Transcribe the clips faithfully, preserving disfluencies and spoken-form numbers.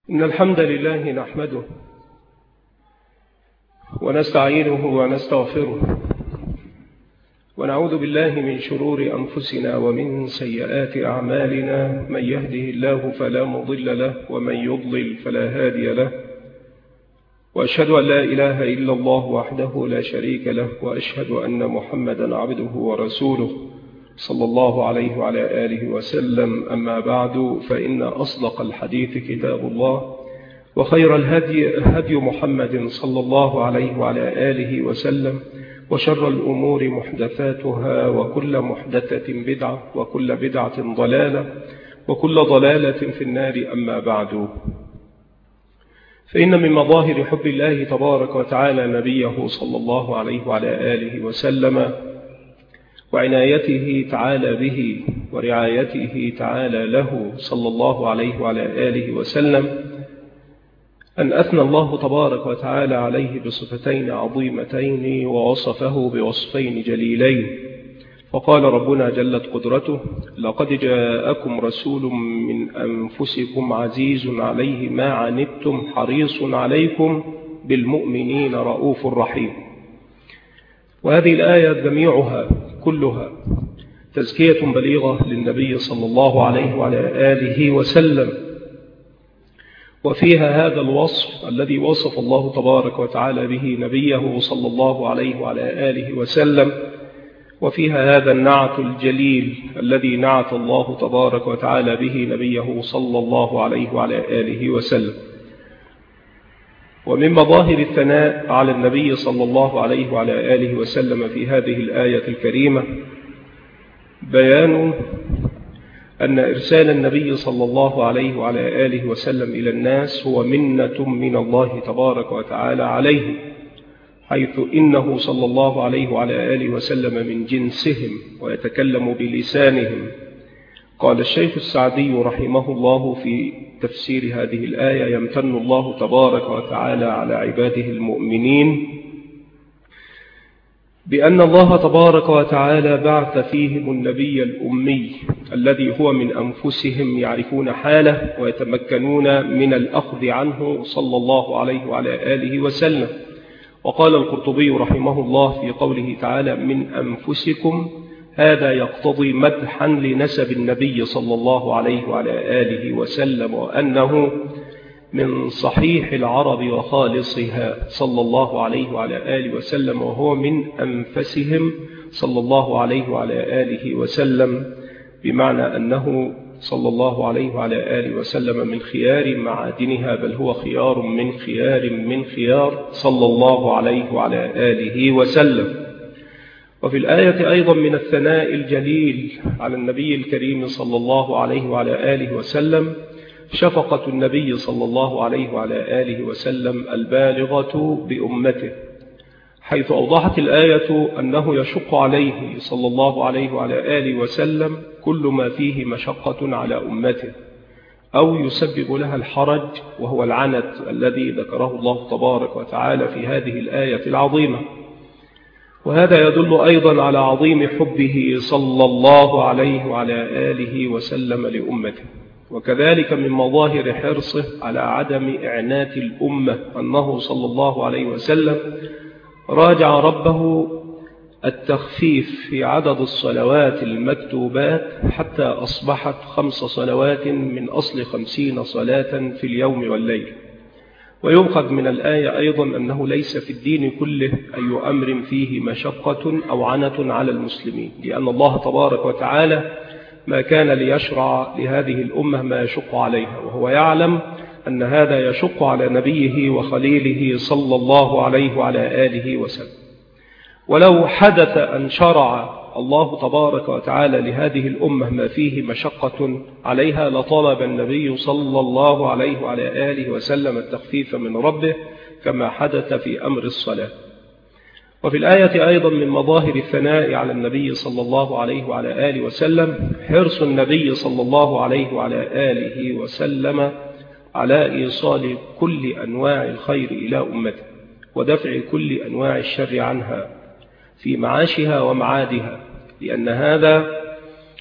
إن الحمد لله نحمده ونستعينه ونستغفره ونعوذ بالله من شرور أنفسنا ومن سيئات أعمالنا. من يهده الله فلا مضل له ومن يضلل فلا هادي له، وأشهد أن لا إله إلا الله وحده لا شريك له، وأشهد أن محمدا عبده ورسوله صلى الله عليه وعلى آله وسلم. أما بعد، فإن أصدق الحديث كتاب الله، وخير الهدي هدي محمد صلى الله عليه وعلى آله وسلم، وشر الأمور محدثاتها، وكل محدثة بدعة، وكل بدعة ضلالة، وكل ضلالة في النار. أما بعد، فإن من مظاهر حب الله تبارك وتعالى نبيه صلى الله عليه وعلى آله وسلم وعنايته تعالى به ورعايته تعالى له صلى الله عليه وعلى آله وسلم أن أثنى الله تبارك وتعالى عليه بصفتين عظيمتين، ووصفه بوصفين جليلين. فقال ربنا جلت قدرته: لقد جاءكم رسول من أنفسكم عزيز عليه ما عنتم حريص عليكم بالمؤمنين رؤوف رحيم. وهذه الآية جميعها كلها تزكية بليغة للنبي صلى الله عليه وعلى آله وسلم، وفيها هذا الوصف الذي وصف الله تبارك وتعالى به نبيه صلى الله عليه وعلى آله وسلم، وفيها هذا النعت الجليل الذي نعت الله تبارك وتعالى به نبيه صلى الله عليه وعلى آله وسلم. ومن مظاهر الثناء على النبي صلى الله عليه وعلى آله وسلم في هذه الآية الكريمة بيان أن إرسال النبي صلى الله عليه وعلى آله وسلم إلى الناس هو منة من الله تبارك وتعالى عليه، حيث إنه صلى الله عليه وعلى آله وسلم من جنسهم ويتكلم بلسانهم. قال الشيخ السعدي رحمه الله في تفسير هذه الآية: يمتن الله تبارك وتعالى على عباده المؤمنين بأن الله تبارك وتعالى بعث فيهم النبي الأمي الذي هو من أنفسهم يعرفون حاله ويتمكنون من الأخذ عنه صلى الله عليه وعلى آله وسلم. وقال القرطبي رحمه الله في قوله تعالى: من أنفسكم، هذا يقتضي مدحا لنسب النبي صلى الله عليه وعلى آله وسلم، وأنه من صحيح العرب وخالصها صلى الله عليه وعلى آله وسلم، وهو من أنفسهم صلى الله عليه وعلى آله وسلم، بمعنى أنه صلى الله عليه وعلى آله وسلم من خيار معادنها، بل هو خيار من خيار من خيار صلى الله عليه وعلى آله وسلم. وفي الآية أيضا من الثناء الجليل على النبي الكريم صلى الله عليه وعلى آله وسلم شفقة النبي صلى الله عليه وعلى آله وسلم البالغة بأمته، حيث أوضحت الآية أنه يشق عليه صلى الله عليه وعلى آله وسلم كل ما فيه مشقة على أمته أو يسبب لها الحرج، وهو العنت الذي ذكره الله تبارك وتعالى في هذه الآية العظيمة. وهذا يدل أيضا على عظيم حبه صلى الله عليه وعلى آله وسلم لأمته. وكذلك من مظاهر حرصه على عدم إعنات الأمة أنه صلى الله عليه وسلم راجع ربه التخفيف في عدد الصلوات المكتوبات حتى أصبحت خمس صلوات من أصل خمسين صلاة في اليوم والليل. ويؤخذ من الآية أيضا أنه ليس في الدين كله أي أمر فيه مشقة أو عنة على المسلمين، لأن الله تبارك وتعالى ما كان ليشرع لهذه الأمة ما يشق عليها، وهو يعلم أن هذا يشق على نبيه وخليله صلى الله عليه وعلى آله وسلم. ولو حدث أن شرع الله تبارك وتعالى لهذه الأمة ما فيه مشقة عليها لطلب النبي صلى الله عليه وعلى آله وسلم التخفيف من ربه، كما حدث في أمر الصلاة. وفي الآية أيضا من مظاهر الثناء على النبي صلى الله عليه وعلى آله وسلم حرص النبي صلى الله عليه وعلى آله وسلم على إيصال كل أنواع الخير إلى أمته، ودفع كل أنواع الشر عنها في معاشها ومعادها، لأن هذا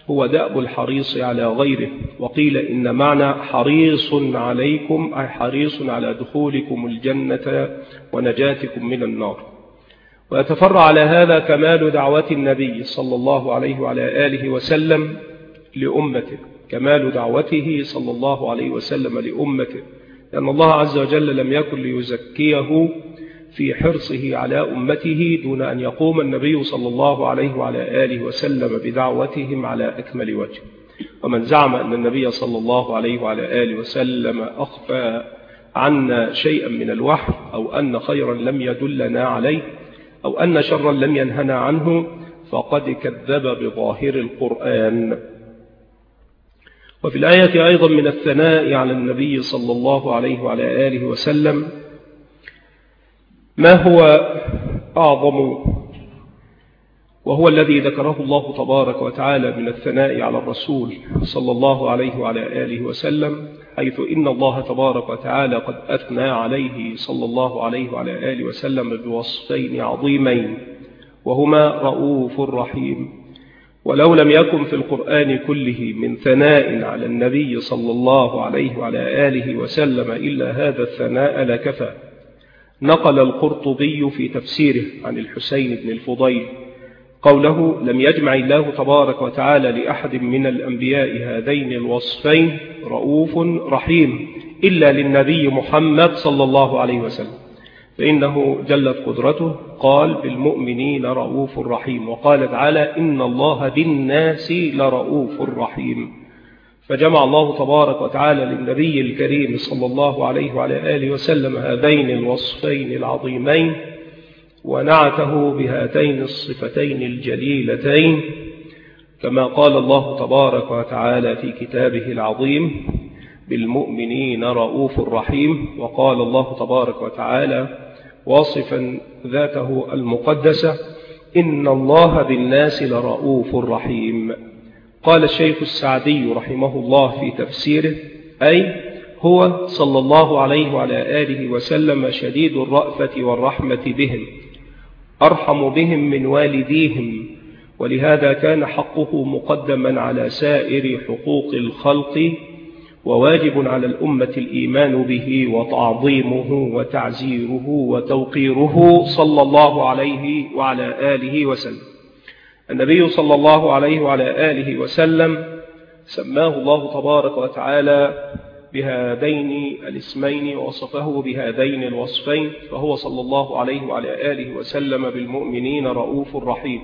هو دأب الحريص على غيره. وقيل إن معنى حريص عليكم أي حريص على دخولكم الجنة ونجاتكم من النار. ويتفرع على هذا كمال دعوة النبي صلى الله عليه وعلى آله وسلم لأمته، كمال دعوته صلى الله عليه وسلم لأمته، لأن الله عز وجل لم يكن ليزكيه في حرصه على أمته دون أن يقوم النبي صلى الله عليه وعلى آله وسلم بدعوتهم على أكمل وجه. ومن زعم أن النبي صلى الله عليه وعلى آله وسلم أخفى عنا شيئا من الوحي، أو أن خيرا لم يدلنا عليه، أو أن شرا لم ينهنا عنه، فقد كذب بظاهر القرآن. وفي الآية أيضا من الثناء على النبي صلى الله عليه وعلى آله وسلم ما هو أعظم، وهو الذي ذكره الله تبارك وتعالى من الثناء على الرسول صلى الله عليه وعلى آله وسلم، حيث إن الله تبارك وتعالى قد أثنى عليه صلى الله عليه وعلى آله وسلم بوصفين عظيمين، وهما رؤوف رحيم. ولو لم يكن في القرآن كله من ثناء على النبي صلى الله عليه وعلى آله وسلم إلا هذا الثناء لكفى. نقل القرطبي في تفسيره عن الحسين بن الفضيل قوله: لم يجمع الله تبارك وتعالى لأحد من الأنبياء هذين الوصفين رؤوف رحيم إلا للنبي محمد صلى الله عليه وسلم، فإنه جلت قدرته قال: بالمؤمنين رؤوف رحيم، وقال تعالى: إن الله بالناس لرؤوف رحيم. فجمع الله تبارك وتعالى للنبي الكريم صلى الله عليه وعلى آله وسلم هذين الوصفين العظيمين، ونعته بهاتين الصفتين الجليلتين، كما قال الله تبارك وتعالى في كتابه العظيم: بالمؤمنين رؤوف رحيم. وقال الله تبارك وتعالى واصفا ذاته المقدسة: إن الله بالناس لرؤوف رحيم. قال الشيخ السعدي رحمه الله في تفسيره: أي هو صلى الله عليه وعلى آله وسلم شديد الرأفة والرحمة بهم، أرحم بهم من والديهم، ولهذا كان حقه مقدما على سائر حقوق الخلق، وواجب على الأمة الإيمان به وتعظيمه وتعزيره وتوقيره صلى الله عليه وعلى آله وسلم. النبي صلى الله عليه وعلى آله وسلم سماه الله تبارك وتعالى بهذين الاسمين ووصفه بهذين الوصفين، فهو صلى الله عليه وعلى آله وسلم بالمؤمنين رؤوف رحيم.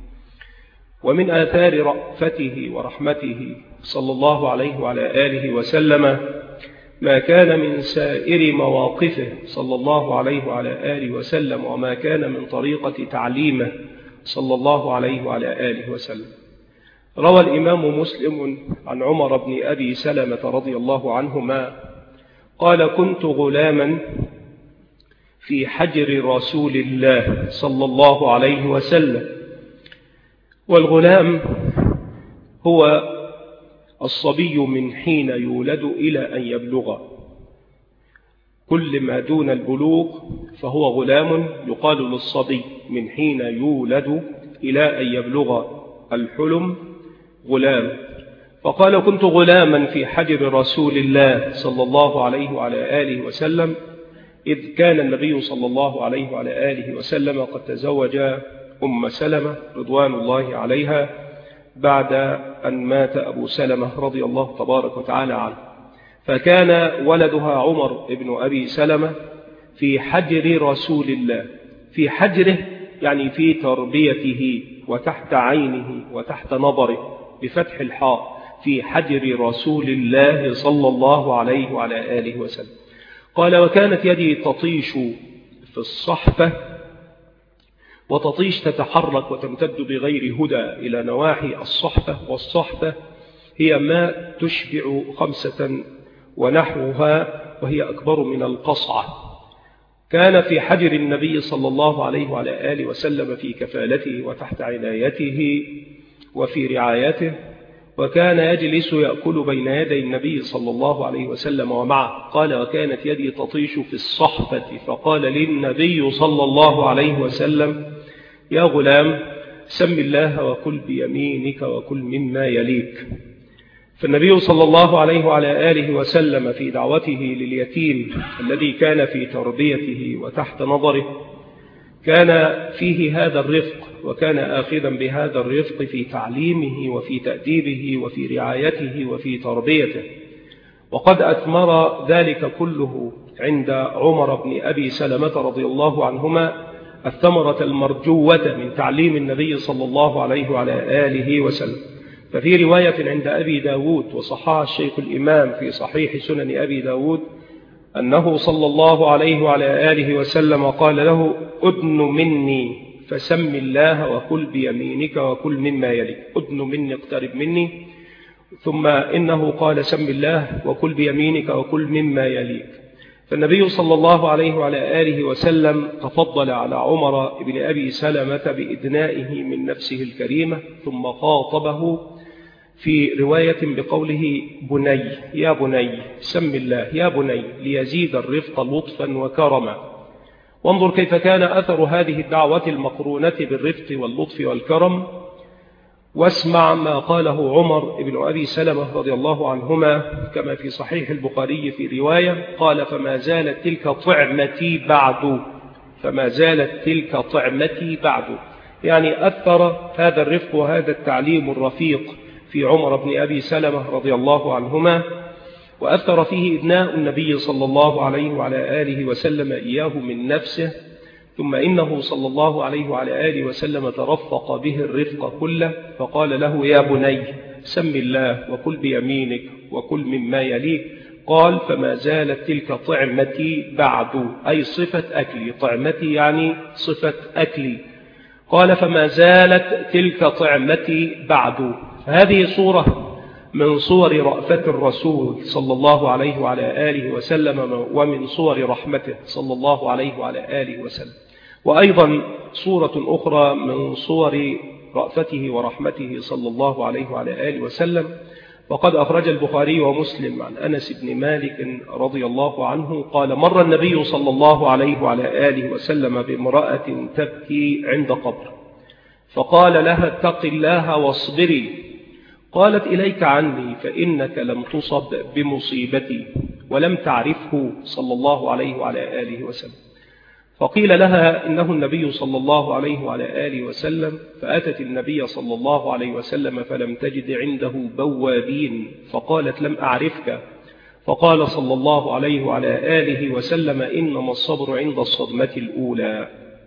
ومن آثار رأفته ورحمته صلى الله عليه وعلى آله وسلم ما كان من سائر مواقفه صلى الله عليه وعلى آله وسلم، وما كان من طريقة تعليمه صلى الله عليه وعلى آله وسلم. روى الإمام مسلم عن عمر بن أبي سلمة رضي الله عنهما قال: كنت غلاما في حجر رسول الله صلى الله عليه وسلم. والغلام هو الصبي من حين يولد إلى أن يبلغ، كل ما دون البلوغ فهو غلام، يقال للصبي من حين يولد إلى أن يبلغ الحلم غلام. فقال: كنت غلاما في حجر رسول الله صلى الله عليه وعلى آله وسلم، إذ كان النبي صلى الله عليه وعلى آله وسلم قد تزوج أم سلمة رضوان الله عليها بعد أن مات أبو سلمة رضي الله تبارك وتعالى عنه، فكان ولدها عمر بن أبي سلمة في حجر رسول الله، في حجره يعني في تربيته وتحت عينه وتحت نظره بفتح الحاء، في حجر رسول الله صلى الله عليه وعلى آله وسلم. قال: وكانت يدي تطيش في الصحفة، وتطيش تتحرك وتمتد بغير هدى إلى نواحي الصحفة، والصحفة هي ما تشبع خمسة ونحوها، وهي أكبر من القصعة. كان في حجر النبي صلى الله عليه وعلى آله وسلم في كفالته وتحت عنايته وفي رعايته، وكان يجلس يأكل بين يدي النبي صلى الله عليه وسلم ومعه. قال: وكانت يدي تطيش في الصحفة، فقال للنبي صلى الله عليه وسلم: يا غلام، سم الله وكل بيمينك وكل مما يليك. فالنبي صلى الله عليه وعلى آله وسلم في دعوته لليتيم الذي كان في تربيته وتحت نظره كان فيه هذا الرفق، وكان آخذا بهذا الرفق في تعليمه وفي تأديبه وفي رعايته وفي تربيته. وقد أثمر ذلك كله عند عمر بن أبي سلمة رضي الله عنهما الثمرة المرجوة من تعليم النبي صلى الله عليه وعلى آله وسلم. ففي رواية عند أبي داود وصححها الشيخ الإمام في صحيح سنن أبي داود أنه صلى الله عليه وعلى آله وسلم قال له: أدن مني فسم الله وكل بيمينك وكل مما يليك. أدن مني، اقترب مني. ثم إنه قال: سم الله وكل بيمينك وكل مما يليك. فالنبي صلى الله عليه وعلى آله وسلم تفضل على عمر بن أبي سلمة بإدنائه من نفسه الكريمة، ثم خاطبه في رواية بقوله: بني، يا بني سم الله، يا بني، ليزيد الرفق لطفا وكرما. وانظر كيف كان أثر هذه الدعوة المقرونة بالرفق واللطف والكرم. واسمع ما قاله عمر بن أبي سلمة رضي الله عنهما كما في صحيح البخاري في رواية قال: فما زالت تلك طعمتي بعد، فما زالت تلك طعمتي بعد. يعني أثر هذا الرفق وهذا التعليم الرفيق في عمر بن أبي سلمة رضي الله عنهما، وأثر فيه إدناء النبي صلى الله عليه وعلى آله وسلم إياه من نفسه. ثم إنه صلى الله عليه وعلى آله وسلم ترفق به الرفق كله، فقال له: يا بني سم الله وكل بيمينك وكل مما يليك. قال: فما زالت تلك طعمتي بعد، أي صفة أكلي. طعمتي يعني صفة أكلي. قال: فما زالت تلك طعمتي بعد. هذه صورة من صور رأفة الرسول صلى الله عليه وعلى آله وسلم، ومن صور رحمته صلى الله عليه وعلى آله وسلم. وأيضا صورة أخرى من صور رأفته ورحمته صلى الله عليه وعلى آله وسلم، وقد أخرج البخاري ومسلم عن أنس بن مالك رضي الله عنه قال: مر النبي صلى الله عليه وعلى آله وسلم بامرأة تبكي عند قبر، فقال لها: اتق الله واصبري. قالت: إليك عني، فإنك لم تصب بمصيبتي، ولم تعرفه صلى الله عليه وعلى آله وسلم. فقيل لها: إنه النبي صلى الله عليه وعلى آله وسلم. فأتت النبي صلى الله عليه وسلم فلم تجد عنده بوابين، فقالت: لم أعرفك. فقال صلى الله عليه وعلى آله وسلم: إنما الصبر عند الصدمة الأولى.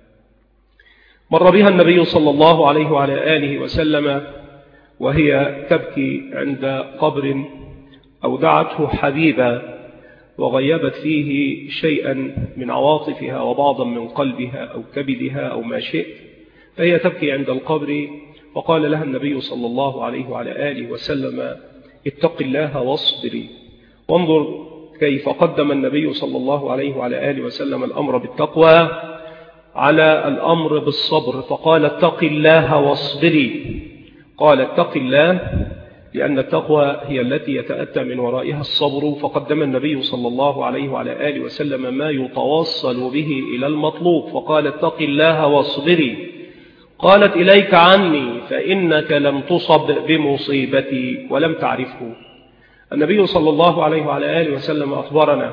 مر بها النبي صلى الله عليه وعلى آله وسلم وهي تبكي عند قبر أودعته حبيبا، وغيبت فيه شيئا من عواطفها وبعضا من قلبها أو كبدها أو ما شئت، فهي تبكي عند القبر. وقال لها النبي صلى الله عليه وعلى آله وسلم: اتق الله واصبري. وانظر كيف قدم النبي صلى الله عليه وعلى آله وسلم الأمر بالتقوى على الأمر بالصبر، فقال: اتق الله واصبري. قال: اتق الله لأن التقوى هي التي يتأتى من ورائها الصبر، فقدم النبي صلى الله عليه وعلى آله وسلم ما يتوصل به إلى المطلوب، فقال: اتق الله واصبري. قالت: إليك عني، فإنك لم تصب بمصيبتي ولم تعرفه. النبي صلى الله عليه وعلى آله وسلم أخبرنا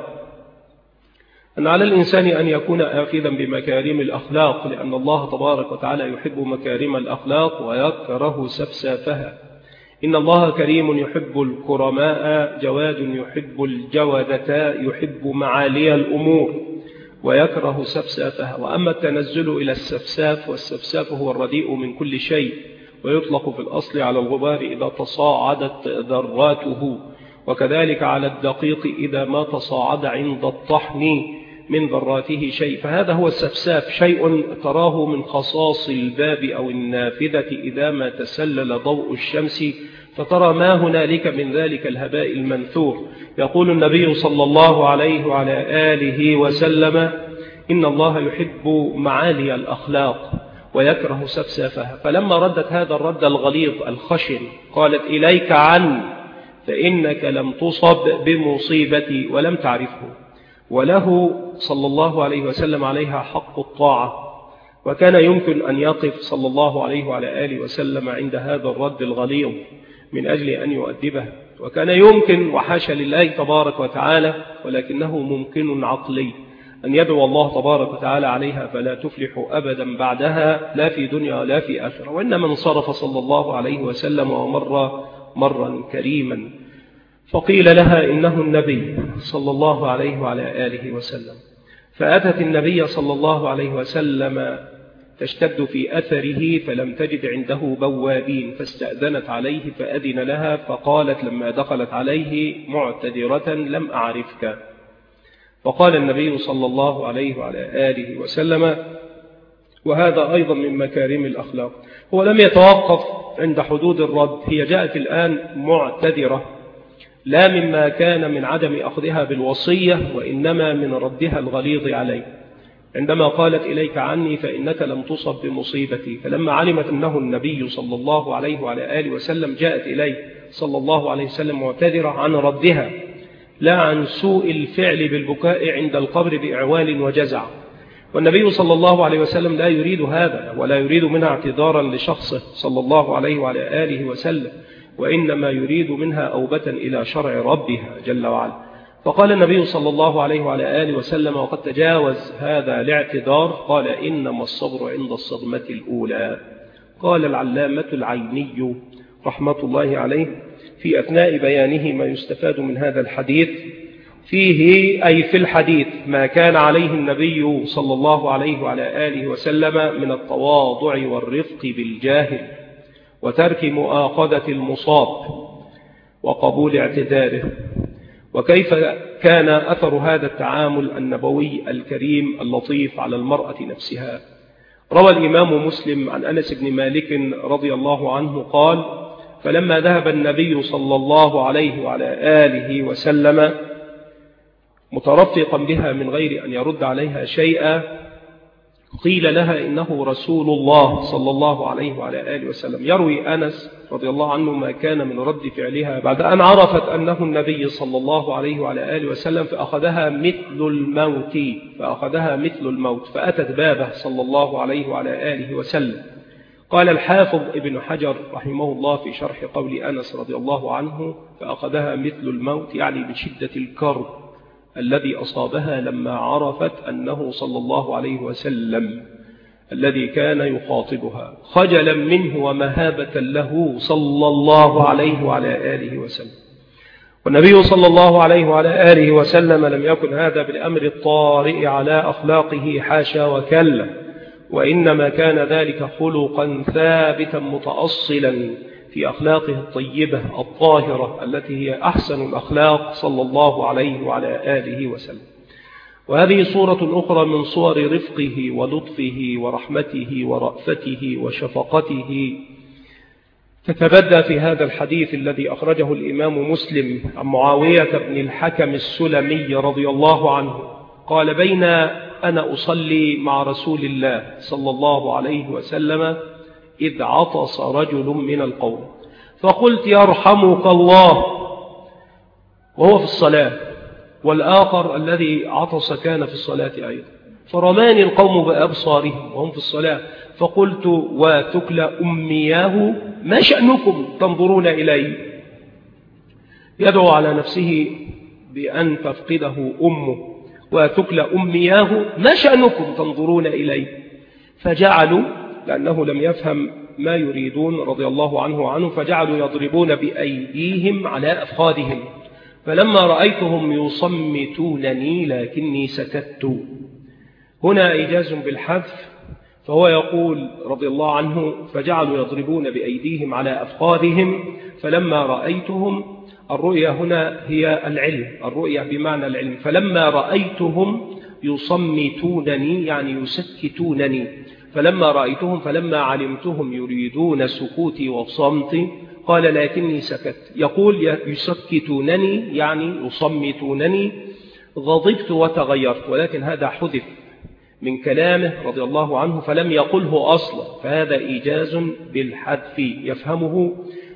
أن على الإنسان أن يكون آخذا بمكارم الأخلاق، لأن الله تبارك وتعالى يحب مكارم الأخلاق ويكره سفسافها. إن الله كريم يحب الكرماء، جواد يحب الجودة، يحب معالي الأمور ويكره سفسافها. وأما التنزل إلى السفساف، والسفساف هو الرديء من كل شيء، ويطلق في الأصل على الغبار إذا تصاعدت ذراته، وكذلك على الدقيق إذا ما تصاعد عند الطحن من ذراته شيء. فهذا هو السفساف، شيء تراه من خصاص الباب أو النافذة إذا ما تسلل ضوء الشمس، فترى ما هنالك من ذلك الهباء المنثور. يقول النبي صلى الله عليه وعلى آله وسلم: إن الله يحب معالي الأخلاق ويكره سفسافها. فلما ردت هذا الرد الغليظ الخشن قالت: إليك عني، فإنك لم تصب بمصيبتي ولم تعرفه. وله صلى الله عليه وسلم عليها حق الطاعة، وكان يمكن أن يقف صلى الله عليه وعلى آله وسلم عند هذا الرد الغليظ من أجل أن يؤدبه، وكان يمكن وحاشا لله تبارك وتعالى ولكنه ممكن عقلي أن يدعو الله تبارك وتعالى عليها فلا تفلح أبدا بعدها لا في دنيا ولا في آخرة، وإنما انصرف صلى الله عليه وسلم ومر مرا كريما. فقيل لها إنه النبي صلى الله عليه وعلى آله وسلم، فأتت النبي صلى الله عليه وسلم تشتد في أثره فلم تجد عنده بوابين، فاستأذنت عليه فأذن لها، فقالت لما دخلت عليه معتذرة لم أعرفك. فقال النبي صلى الله عليه وعلى آله وسلم، وهذا أيضا من مكارم الأخلاق، هو لم يتوقف عند حدود الرد، هي جاءت الآن معتذرة لا مما كان من عدم أخذها بالوصية وإنما من ردها الغليظ عليه، عندما قالت إليك عني فإنك لم تصب بمصيبتي. فلما علمت أنه النبي صلى الله عليه وعلى آله وسلم جاءت إليه صلى الله عليه وسلم معتذرة عن ردها لا عن سوء الفعل بالبكاء عند القبر بإعوال وجزع، والنبي صلى الله عليه وسلم لا يريد هذا ولا يريد منها اعتذارا لشخصه صلى الله عليه وعلى آله وسلم، وإنما يريد منها أوبة إلى شرع ربها جل وعلا. فقال النبي صلى الله عليه وعلى آله وسلم وقد تجاوز هذا الاعتذار، قال إنما الصبر عند الصدمة الأولى. قال العلامة العيني رحمة الله عليه في أثناء بيانه ما يستفاد من هذا الحديث، فيه أي في الحديث ما كان عليه النبي صلى الله عليه وعلى آله وسلم من التواضع والرفق بالجاهل وترك مؤاخذة المصاب وقبول اعتذاره، وكيف كان أثر هذا التعامل النبوي الكريم اللطيف على المرأة نفسها. روى الإمام مسلم عن أنس بن مالك رضي الله عنه قال: فلما ذهب النبي صلى الله عليه وعلى آله وسلم مترفقا بها من غير أن يرد عليها شيئا، قيل لها إنه رسول الله صلى الله عليه وعلى آله وسلم. يروي أنس رضي الله عنه ما كان من رد فعلها بعد أن عرفت أنه النبي صلى الله عليه وعلى آله وسلم، فأخذها مثل الموت فأخذها مثل الموت فأتت بابه صلى الله عليه وعلى آله وسلم. قال الحافظ ابن حجر رحمه الله في شرح قول أنس رضي الله عنه فأخذها مثل الموت، يعني من شدة الكرب الذي أصابها لما عرفت أنه صلى الله عليه وسلم الذي كان يخاطبها، خجلا منه ومهابة له صلى الله عليه وعلى آله وسلم. والنبي صلى الله عليه وعلى آله وسلم لم يكن هذا بالأمر الطارئ على أخلاقه، حاشا وكلا، وإنما كان ذلك خلقا ثابتا متأصلا في أخلاقه الطيبة الطاهرة التي هي أحسن الأخلاق صلى الله عليه وعلى آله وسلم. وهذه صورة أخرى من صور رفقه ولطفه ورحمته ورأفته وشفقته تتبدى في هذا الحديث الذي أخرجه الإمام مسلم عن معاوية بن الحكم السلمي رضي الله عنه قال: بين أنا أصلي مع رسول الله صلى الله عليه وسلم إذ عطس رجل من القوم، فقلت: يرحمك الله، وهو في الصلاة، والآخر الذي عطس كان في الصلاة أيضا، فرماني القوم بأبصارهم وهم في الصلاة، فقلت: وتكل أمياه ما شأنكم تنظرون إلي؟ يدعو على نفسه بأن تفقده أمه، وتكل أمياه ما شأنكم تنظرون إلي؟ فجعلوا، لأنه لم يفهم ما يريدون رضي الله عنه عنه، فجعلوا يضربون بأيديهم على أفخاذهم، فلما رأيتهم يصمتونني لكني سكت. هنا إيجاز بالحذف، فهو يقول رضي الله عنه: فجعلوا يضربون بأيديهم على أفخاذهم فلما رأيتهم، الرؤية هنا هي العلم، الرؤية بمعنى العلم، فلما رأيتهم يصمتونني يعني يسكتونني، فلما رأيتهم فلما علمتهم يريدون سكوتي وصمتي قال لكني سكت. يقول يسكتونني يعني يصمتونني، غضبت وتغيرت، ولكن هذا حذف من كلامه رضي الله عنه فلم يقله أصلا، فهذا إيجاز بالحذف يفهمه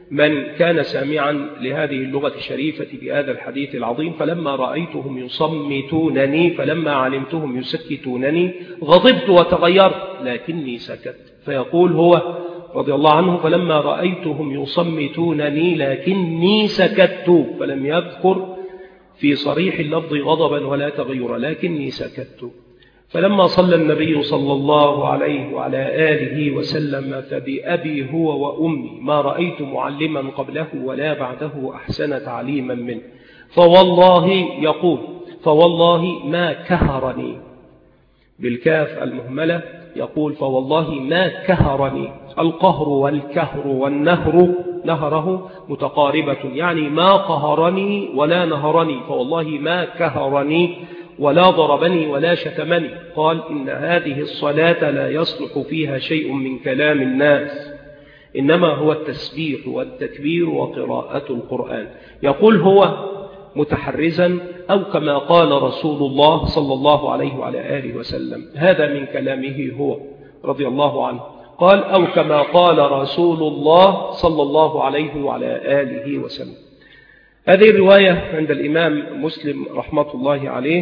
من كان سامعا لهذه اللغة الشريفة بهذا الحديث العظيم: فلما رأيتهم يصمتونني فلما علمتهم يسكتونني غضبت وتغيرت لكني سكت. فيقول هو رضي الله عنه: فلما رأيتهم يصمتونني لكني سكت، فلم يذكر في صريح اللفظ غضبا ولا تغيرا، لكني سكت. فلما صلى النبي صلى الله عليه وعلى آله وسلم: فبأبي هو وأمي ما رأيت معلما قبله ولا بعده أحسن تعليما منه، فوالله يقول فوالله ما كهرني، بالكاف المهملة يقول فوالله ما كهرني. القهر والكهر والنهر نهره متقاربة، يعني ما قهرني ولا نهرني، فوالله ما كهرني ولا ضربني ولا شتمني. قال: إن هذه الصلاة لا يصلح فيها شيء من كلام الناس، إنما هو التسبيح والتكبير وقراءة القرآن. يقول هو متحرزا: أو كما قال رسول الله صلى الله عليه وعلى آله وسلم. هذا من كلامه هو رضي الله عنه، قال: أو كما قال رسول الله صلى الله عليه وعلى آله وسلم. هذه الرواية عند الإمام مسلم رحمة الله عليه.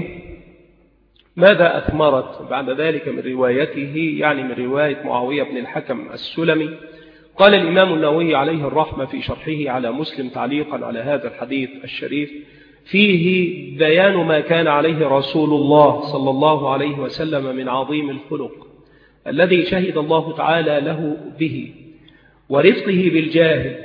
ماذا أثمرت بعد ذلك من روايته؟ يعني من رواية معاوية بن الحكم السلمي. قال الإمام النووي عليه الرحمة في شرحه على مسلم تعليقا على هذا الحديث الشريف: فيه بيان ما كان عليه رسول الله صلى الله عليه وسلم من عظيم الخلق الذي شهد الله تعالى له به، ورفقه بالجاهل،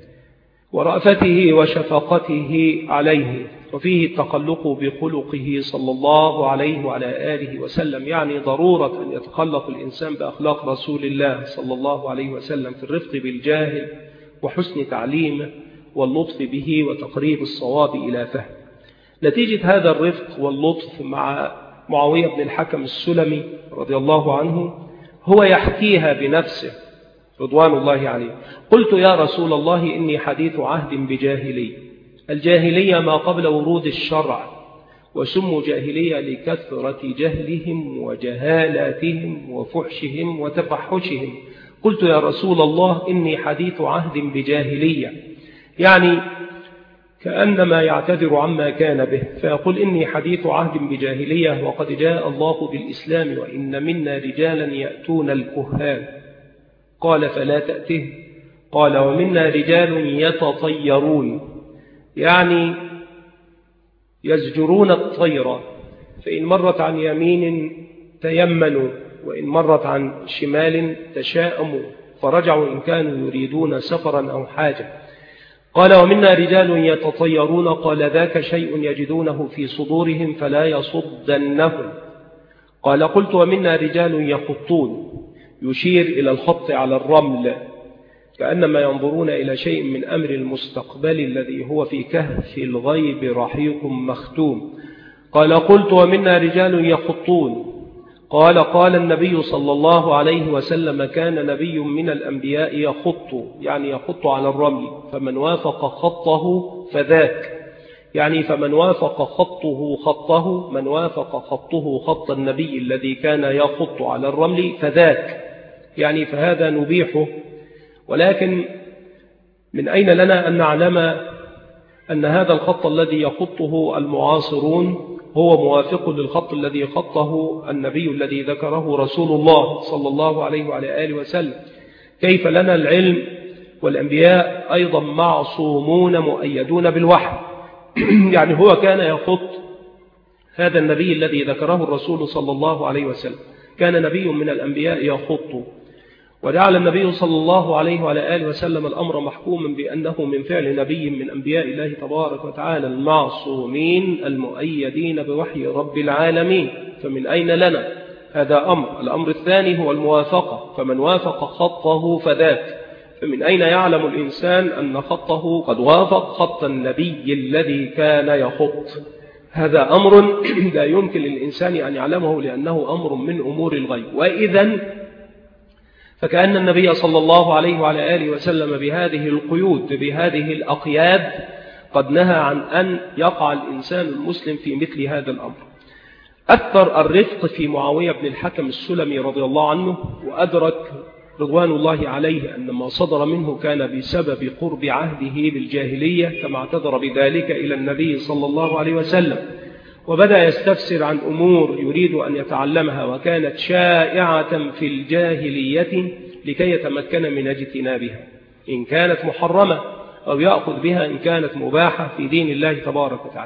ورأفته وشفقته عليه، وفيه التخلق بخلقه صلى الله عليه وعلى آله وسلم، يعني ضرورة أن يتخلق الإنسان بأخلاق رسول الله صلى الله عليه وسلم في الرفق بالجاهل وحسن تعليمه واللطف به وتقريب الصواب إلى فهم. نتيجة هذا الرفق واللطف مع معاوية بن الحكم السلمي رضي الله عنه هو يحكيها بنفسه رضوان الله عليه: قلت يا رسول الله إني حديث عهد بجاهلي. الجاهلية ما قبل ورود الشرع، وسموا جاهلية لكثرة جهلهم وجهالاتهم وفحشهم وتفحشهم. قلت يا رسول الله إني حديث عهد بجاهلية، يعني كأنما يعتذر عما كان به، فيقول: إني حديث عهد بجاهلية وقد جاء الله بالإسلام، وإن منا رجالا يأتون الكهان. قال: فلا تأته. قال: ومنا رجال يتطيرون، يعني يزجرون الطير، فإن مرت عن يمين تيمنوا، وإن مرت عن شمال تشاءموا، فرجعوا إن كانوا يريدون سفرا أو حاجة. قال: ومنا رجال يتطيرون. قال: ذاك شيء يجدونه في صدورهم فلا يصدنهم. قال: قلت: ومنا رجال يخطون، يشير إلى الخط على الرمل كأنما ينظرون إلى شيء من أمر المستقبل الذي هو في كهف الغيب رحيق مختوم. قال: قلت: ومنا رجال يخطون. قال: قال النبي صلى الله عليه وسلم: كان نبي من الأنبياء يخط، يعني يخط على الرمل، فمن وافق خطه فذاك، يعني فمن وافق خطه خطه من وافق خطه خط النبي الذي كان يخط على الرمل فذاك، يعني فهذا نبيحه. ولكن من أين لنا أن نعلم أن هذا الخط الذي يخطه المعاصرون هو موافق للخط الذي خطه النبي الذي ذكره رسول الله صلى الله عليه وعلى آله وسلم؟ كيف لنا العلم والأنبياء أيضا معصومون مؤيدون بالوحي؟ يعني هو كان يخط هذا النبي الذي ذكره الرسول صلى الله عليه وسلم، كان نبي من الأنبياء يخط، وجعل النبي صلى الله عليه وعلى آله وسلم الأمر محكوما بأنه من فعل نبي من أنبياء الله تبارك وتعالى المعصومين المؤيدين بوحي رب العالمين. فمن أين لنا هذا أمر؟ الأمر الثاني هو الموافقة، فمن وافق خطه فذاك. فمن أين يعلم الإنسان أن خطه قد وافق خط النبي الذي كان يخط؟ هذا أمر لا يمكن للإنسان أن يعلمه، لأنه أمر من أمور الغيب. وإذن فكأن النبي صلى الله عليه وعلى آله وسلم بهذه القيود بهذه الأقياد قد نهى عن أن يقع الإنسان المسلم في مثل هذا الأمر. أكثر الرفق في معاوية بن الحكم السلمي رضي الله عنه، وأدرك رضوان الله عليه أن ما صدر منه كان بسبب قرب عهده بالجاهلية، كما اعتذر بذلك إلى النبي صلى الله عليه وسلم، وبدأ يستفسر عن أمور يريد أن يتعلمها وكانت شائعة في الجاهلية لكي يتمكن من اجتنابها إن كانت محرمة، أو يأخذ بها إن كانت مباحة في دين الله تبارك وتعالى.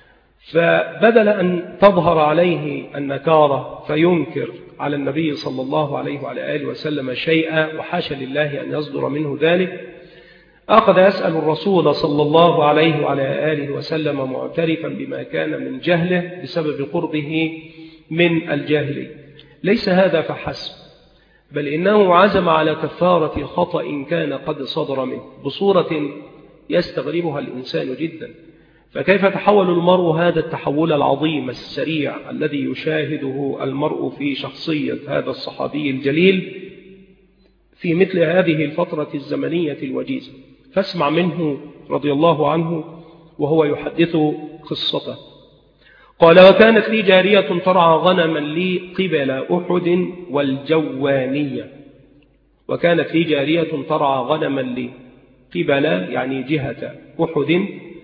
فبدل أن تظهر عليه النكارة فينكر على النبي صلى الله عليه وعلى آله وسلم شيئا، وحاشا لله أن يصدر منه ذلك، أخذ يسأل الرسول صلى الله عليه وعلى آله وسلم معترفا بما كان من جهله بسبب قربه من الجاهلية. ليس هذا فحسب، بل إنه عزم على كفارة خطأ كان قد صدر منه بصورة يستغربها الإنسان جدا. فكيف تحول المرء هذا التحول العظيم السريع الذي يشاهده المرء في شخصية هذا الصحابي الجليل في مثل هذه الفترة الزمنية الوجيزة؟ فاسمع منه رضي الله عنه وهو يحدث قصته. قال: وكانت لي جارية ترعى غنما لي قبل أحد والجوانية. وكانت لي جارية ترعى غنما لي قبل يعني جهة أحد،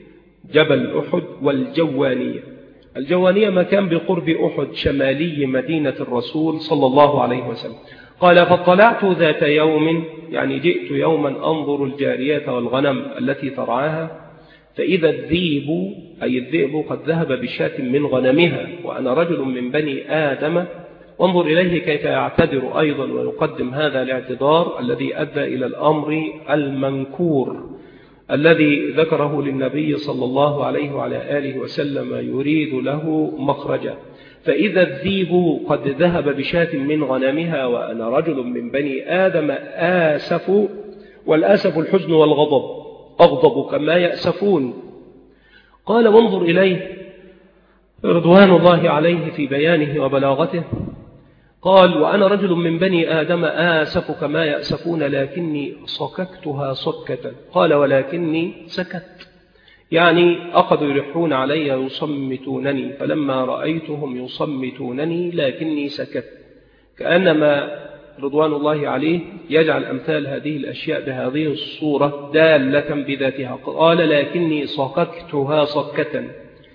جبل أحد، والجوانية. الجوانية مكان بقرب أحد شمالي مدينة الرسول صلى الله عليه وسلم. قال: فاطلعت ذات يوم، يعني جئت يوما أنظر الجارية والغنم التي ترعاها، فإذا الذيب أي الذئب قد ذهب بشاة من غنمها، وأنا رجل من بني آدم، وانظر إليه كيف يعتذر أيضا ويقدم هذا الاعتذار الذي أدى إلى الأمر المنكور الذي ذكره للنبي صلى الله عليه وعلى آله وسلم يريد له مخرجا. فإذا الذيب قد ذهب بشاة من غنمها وأنا رجل من بني آدم آسف، والآسف الحزن والغضب، أغضب كما يأسفون. قال: وانظر إليه رضوان الله عليه في بيانه وبلاغته. قال: وأنا رجل من بني آدم آسف كما يأسفون، لكني صككتها صكة. قال: ولكني سكت، يعني أخذوا يلحون علي يصمتونني، فلما رأيتهم يصمتونني لكني سكت. كأنما رضوان الله عليه يجعل أمثال هذه الأشياء بهذه الصورة دالة بذاتها. قال: لكني صككتها صكة،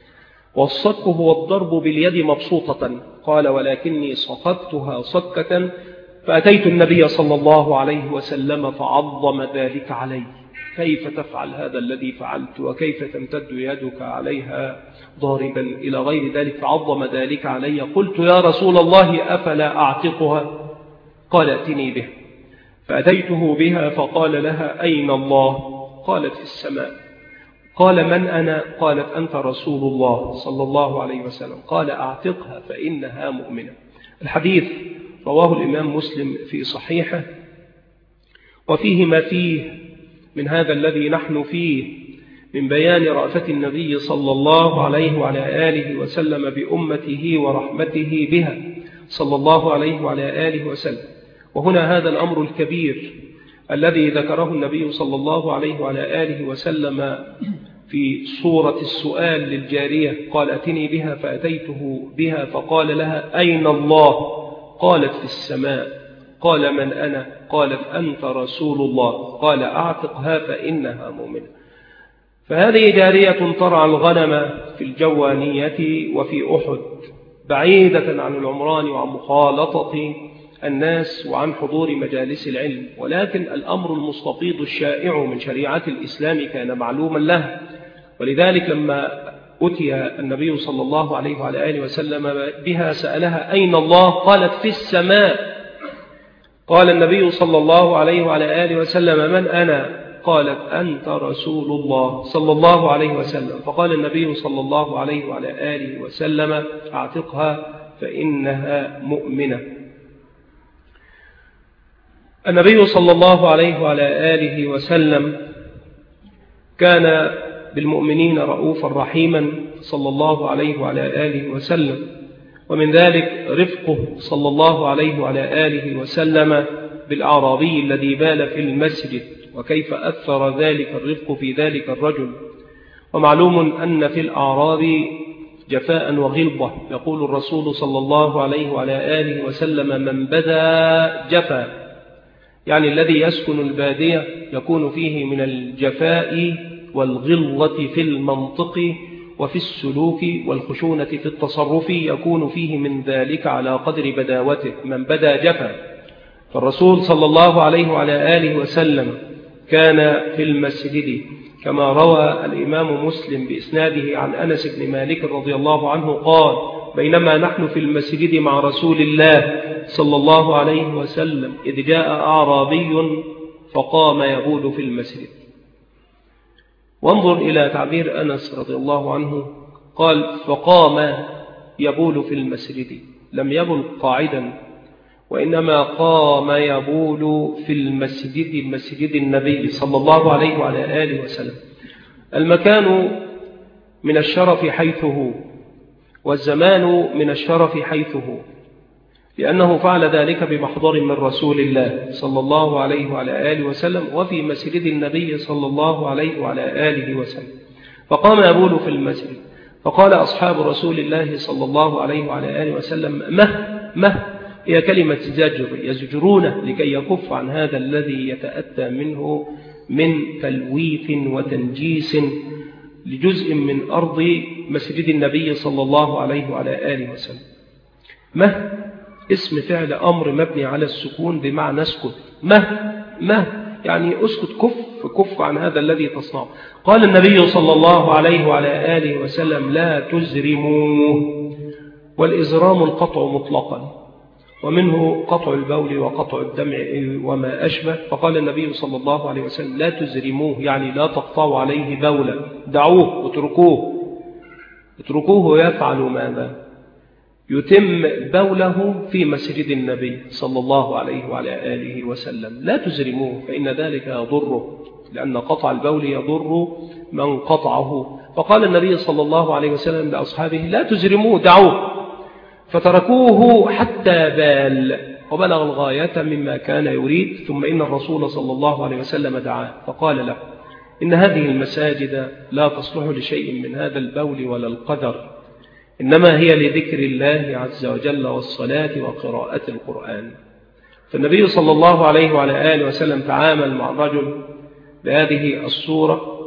والصك هو الضرب باليد مبسوطة. قال: ولكني صككتها صكة، فأتيت النبي صلى الله عليه وسلم فعظم ذلك علي. كيف تفعل هذا الذي فعلت، وكيف تمتد يدك عليها ضاربا إلى غير ذلك؟ فعظم ذلك علي. قلت: يا رسول الله أفلا أعتقها؟ قال: ائتني بها. فأتيته بها فقال لها: أين الله؟ قالت: في السماء. قال: من أنا؟ قالت: أنت رسول الله صلى الله عليه وسلم. قال: أعتقها فإنها مؤمنة. الحديث رواه الإمام مسلم في صحيحه، وفيه ما فيه من هذا الذي نحن فيه من بيان رأفة النبي صلى الله عليه وعلى آله وسلم بأمته ورحمته بها صلى الله عليه وعلى آله وسلم. وهنا هذا الأمر الكبير الذي ذكره النبي صلى الله عليه وعلى آله وسلم في صورة السؤال للجارية. قال: أتني بها. فأتيته بها فقال لها: أين الله؟ قالت: في السماء. قال: من أنا؟ قالت: أنت رسول الله. قال: أعتقها فإنها مؤمنة. فهذه جارية ترعى الغنم في الجوانية وفي أحد، بعيدة عن العمران وعن مخالطة الناس وعن حضور مجالس العلم، ولكن الأمر المستفيض الشائع من شريعة الإسلام كان معلوما له. ولذلك لما أتي النبي صلى الله عليه وعلى آله وسلم بها سألها: أين الله؟ قالت: في السماء. قال النبي صلى الله عليه وعلى آله وسلم: من أنا؟ قالت: أنت رسول الله صلى الله عليه وسلم. فقال النبي صلى الله عليه وعلى آله وسلم: أعتقها فإنها مؤمنة. النبي صلى الله عليه وعلى آله وسلم كان بالمؤمنين رؤوفا رحيما صلى الله عليه وعلى آله وسلم، ومن ذلك رفقه صلى الله عليه وعلى آله وسلم بالأعرابي الذي بال في المسجد، وكيف أثر ذلك الرفق في ذلك الرجل. ومعلوم أن في الأعراب جفاء وغلظة، يقول الرسول صلى الله عليه وعلى آله وسلم: من بدا جفا، يعني الذي يسكن البادية يكون فيه من الجفاء والغلظة في المنطق وفي السلوك والخشونة في التصرف، يكون فيه من ذلك على قدر بداوته. من بدا جفا. فالرسول صلى الله عليه وعلى آله وسلم كان في المسجد كما روى الإمام مسلم بإسناده عن أنس بن مالك رضي الله عنه قال: بينما نحن في المسجد مع رسول الله صلى الله عليه وسلم إذ جاء أعرابي فقام يبول في المسجد. وانظر إلى تعبير أنس رضي الله عنه، قال: فقام يبول في المسجد، لم يبل قاعدا، وإنما قام يبول في المسجد، مسجد النبي صلى الله عليه وعلى آله وسلم. المكان من الشرف حيث هو، والزمان من الشرف حيث هو، لأنه فعل ذلك بمحضر من رسول الله صلى الله عليه وعلى آله وسلم، وفي مسجد النبي صلى الله عليه وعلى آله وسلم. فقام يبول في المسجد، فقال أصحاب رسول الله صلى الله عليه وعلى آله وسلم: مه مه، هي كلمة زجر، يزجرونه لكي يكف عن هذا الذي يتأتى منه من تلويث وتنجيس لجزء من أرض مسجد النبي صلى الله عليه وعلى آله وسلم. مه اسم فعل أمر مبني على السكون بمعنى اسكت. مه مه يعني اسكت، كف كف عن هذا الذي تصنعه. قال النبي صلى الله عليه وعلى آله وسلم: لا تزرموه. والإزرام القطع مطلقا، ومنه قطع البول وقطع الدمع وما أشبه. فقال النبي صلى الله عليه وسلم: لا تزرموه، يعني لا تقطعوا عليه بولا، دعوه واتركوه. اتركوه يفعل ماذا؟ يتم بوله في مسجد النبي صلى الله عليه وعلى آله وسلم. لا تزرموه فإن ذلك يضره، لأن قطع البول يضر من قطعه. فقال النبي صلى الله عليه وسلم لأصحابه: لا تزرموه، دعوه. فتركوه حتى بال وبلغ الغاية مما كان يريد. ثم إن الرسول صلى الله عليه وسلم دعاه فقال له: إن هذه المساجد لا تصلح لشيء من هذا البول ولا القدر، إنما هي لذكر الله عز وجل والصلاة وقراءة القرآن. فالنبي صلى الله عليه وعلى آله وسلم تعامل مع الرجل بهذه الصورة،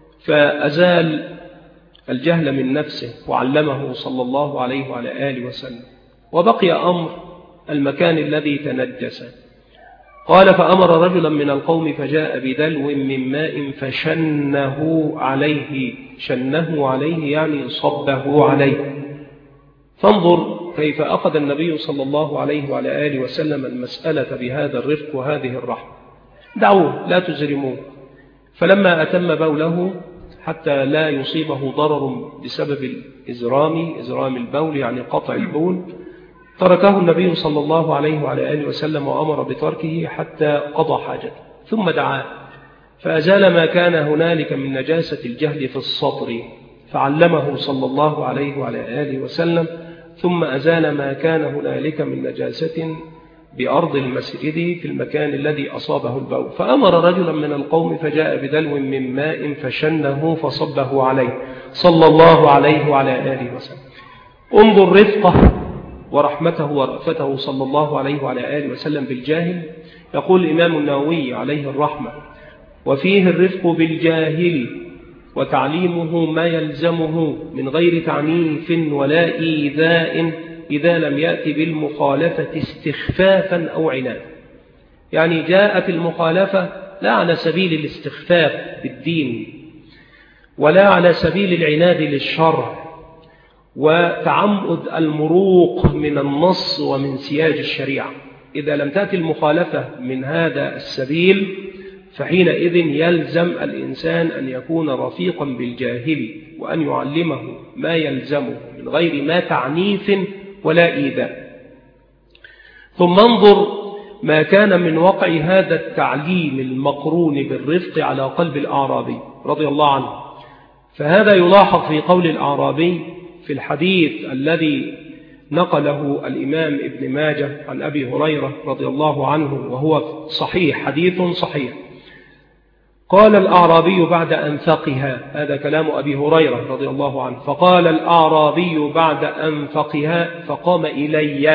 فأزال الجهل من نفسه وعلمه صلى الله عليه وعلى آله وسلم. وبقي أمر المكان الذي تنجس. قال: فأمر رجلا من القوم فجاء بدلو من ماء فشنه عليه. شنه عليه يعني صبه عليه. فانظر كيف أخذ النبي صلى الله عليه وعلى آله وسلم المسألة بهذا الرفق وهذه الرحمة. دعوه، لا تزرموه. فلما أتم بوله حتى لا يصيبه ضرر بسبب الإزرام، إزرام البول يعني قطع البول، تركه النبي صلى الله عليه وعلى آله وسلم وأمر بتركه حتى قضى حاجته. ثم دعاه فأزال ما كان هنالك من نجاسة الجهل في السطر، فعلمه صلى الله عليه وعلى آله وسلم. ثم أزال ما كان هنالك من نجاسة بأرض المسجد في المكان الذي أصابه البول. فأمر رجلا من القوم فجاء بدلو من ماء فشنه فصبه عليه صلى الله عليه وعلى آله وسلم. انظر رفقه ورحمته ورأفته صلى الله عليه وعلى آله وسلم بالجاهل. يقول الإمام النووي عليه الرحمة: وفيه الرفق بالجاهل وتعليمه ما يلزمه من غير تعنيف ولا إيذاء إذا لم يأتي بالمخالفة استخفافا أو عنادا. يعني جاءت المخالفة لا على سبيل الاستخفاف بالدين ولا على سبيل العناد للشرع وتعمد المروق من النص ومن سياج الشريعة. إذا لم تأتي المخالفة من هذا السبيل فحينئذ يلزم الإنسان أن يكون رفيقا بالجاهل وأن يعلمه ما يلزمه من غير ما تعنيف ولا إيذاء. ثم انظر ما كان من وقع هذا التعليم المقرون بالرفق على قلب الأعرابي رضي الله عنه. فهذا يلاحظ في قول الأعرابي في الحديث الذي نقله الإمام ابن ماجه عن أبي هريرة رضي الله عنه، وهو صحيح، حديث صحيح. قال الأعرابي بعد أن فقها، هذا كلام أبي هريرة رضي الله عنه، فقال الأعرابي بعد أن فقها فقام إلي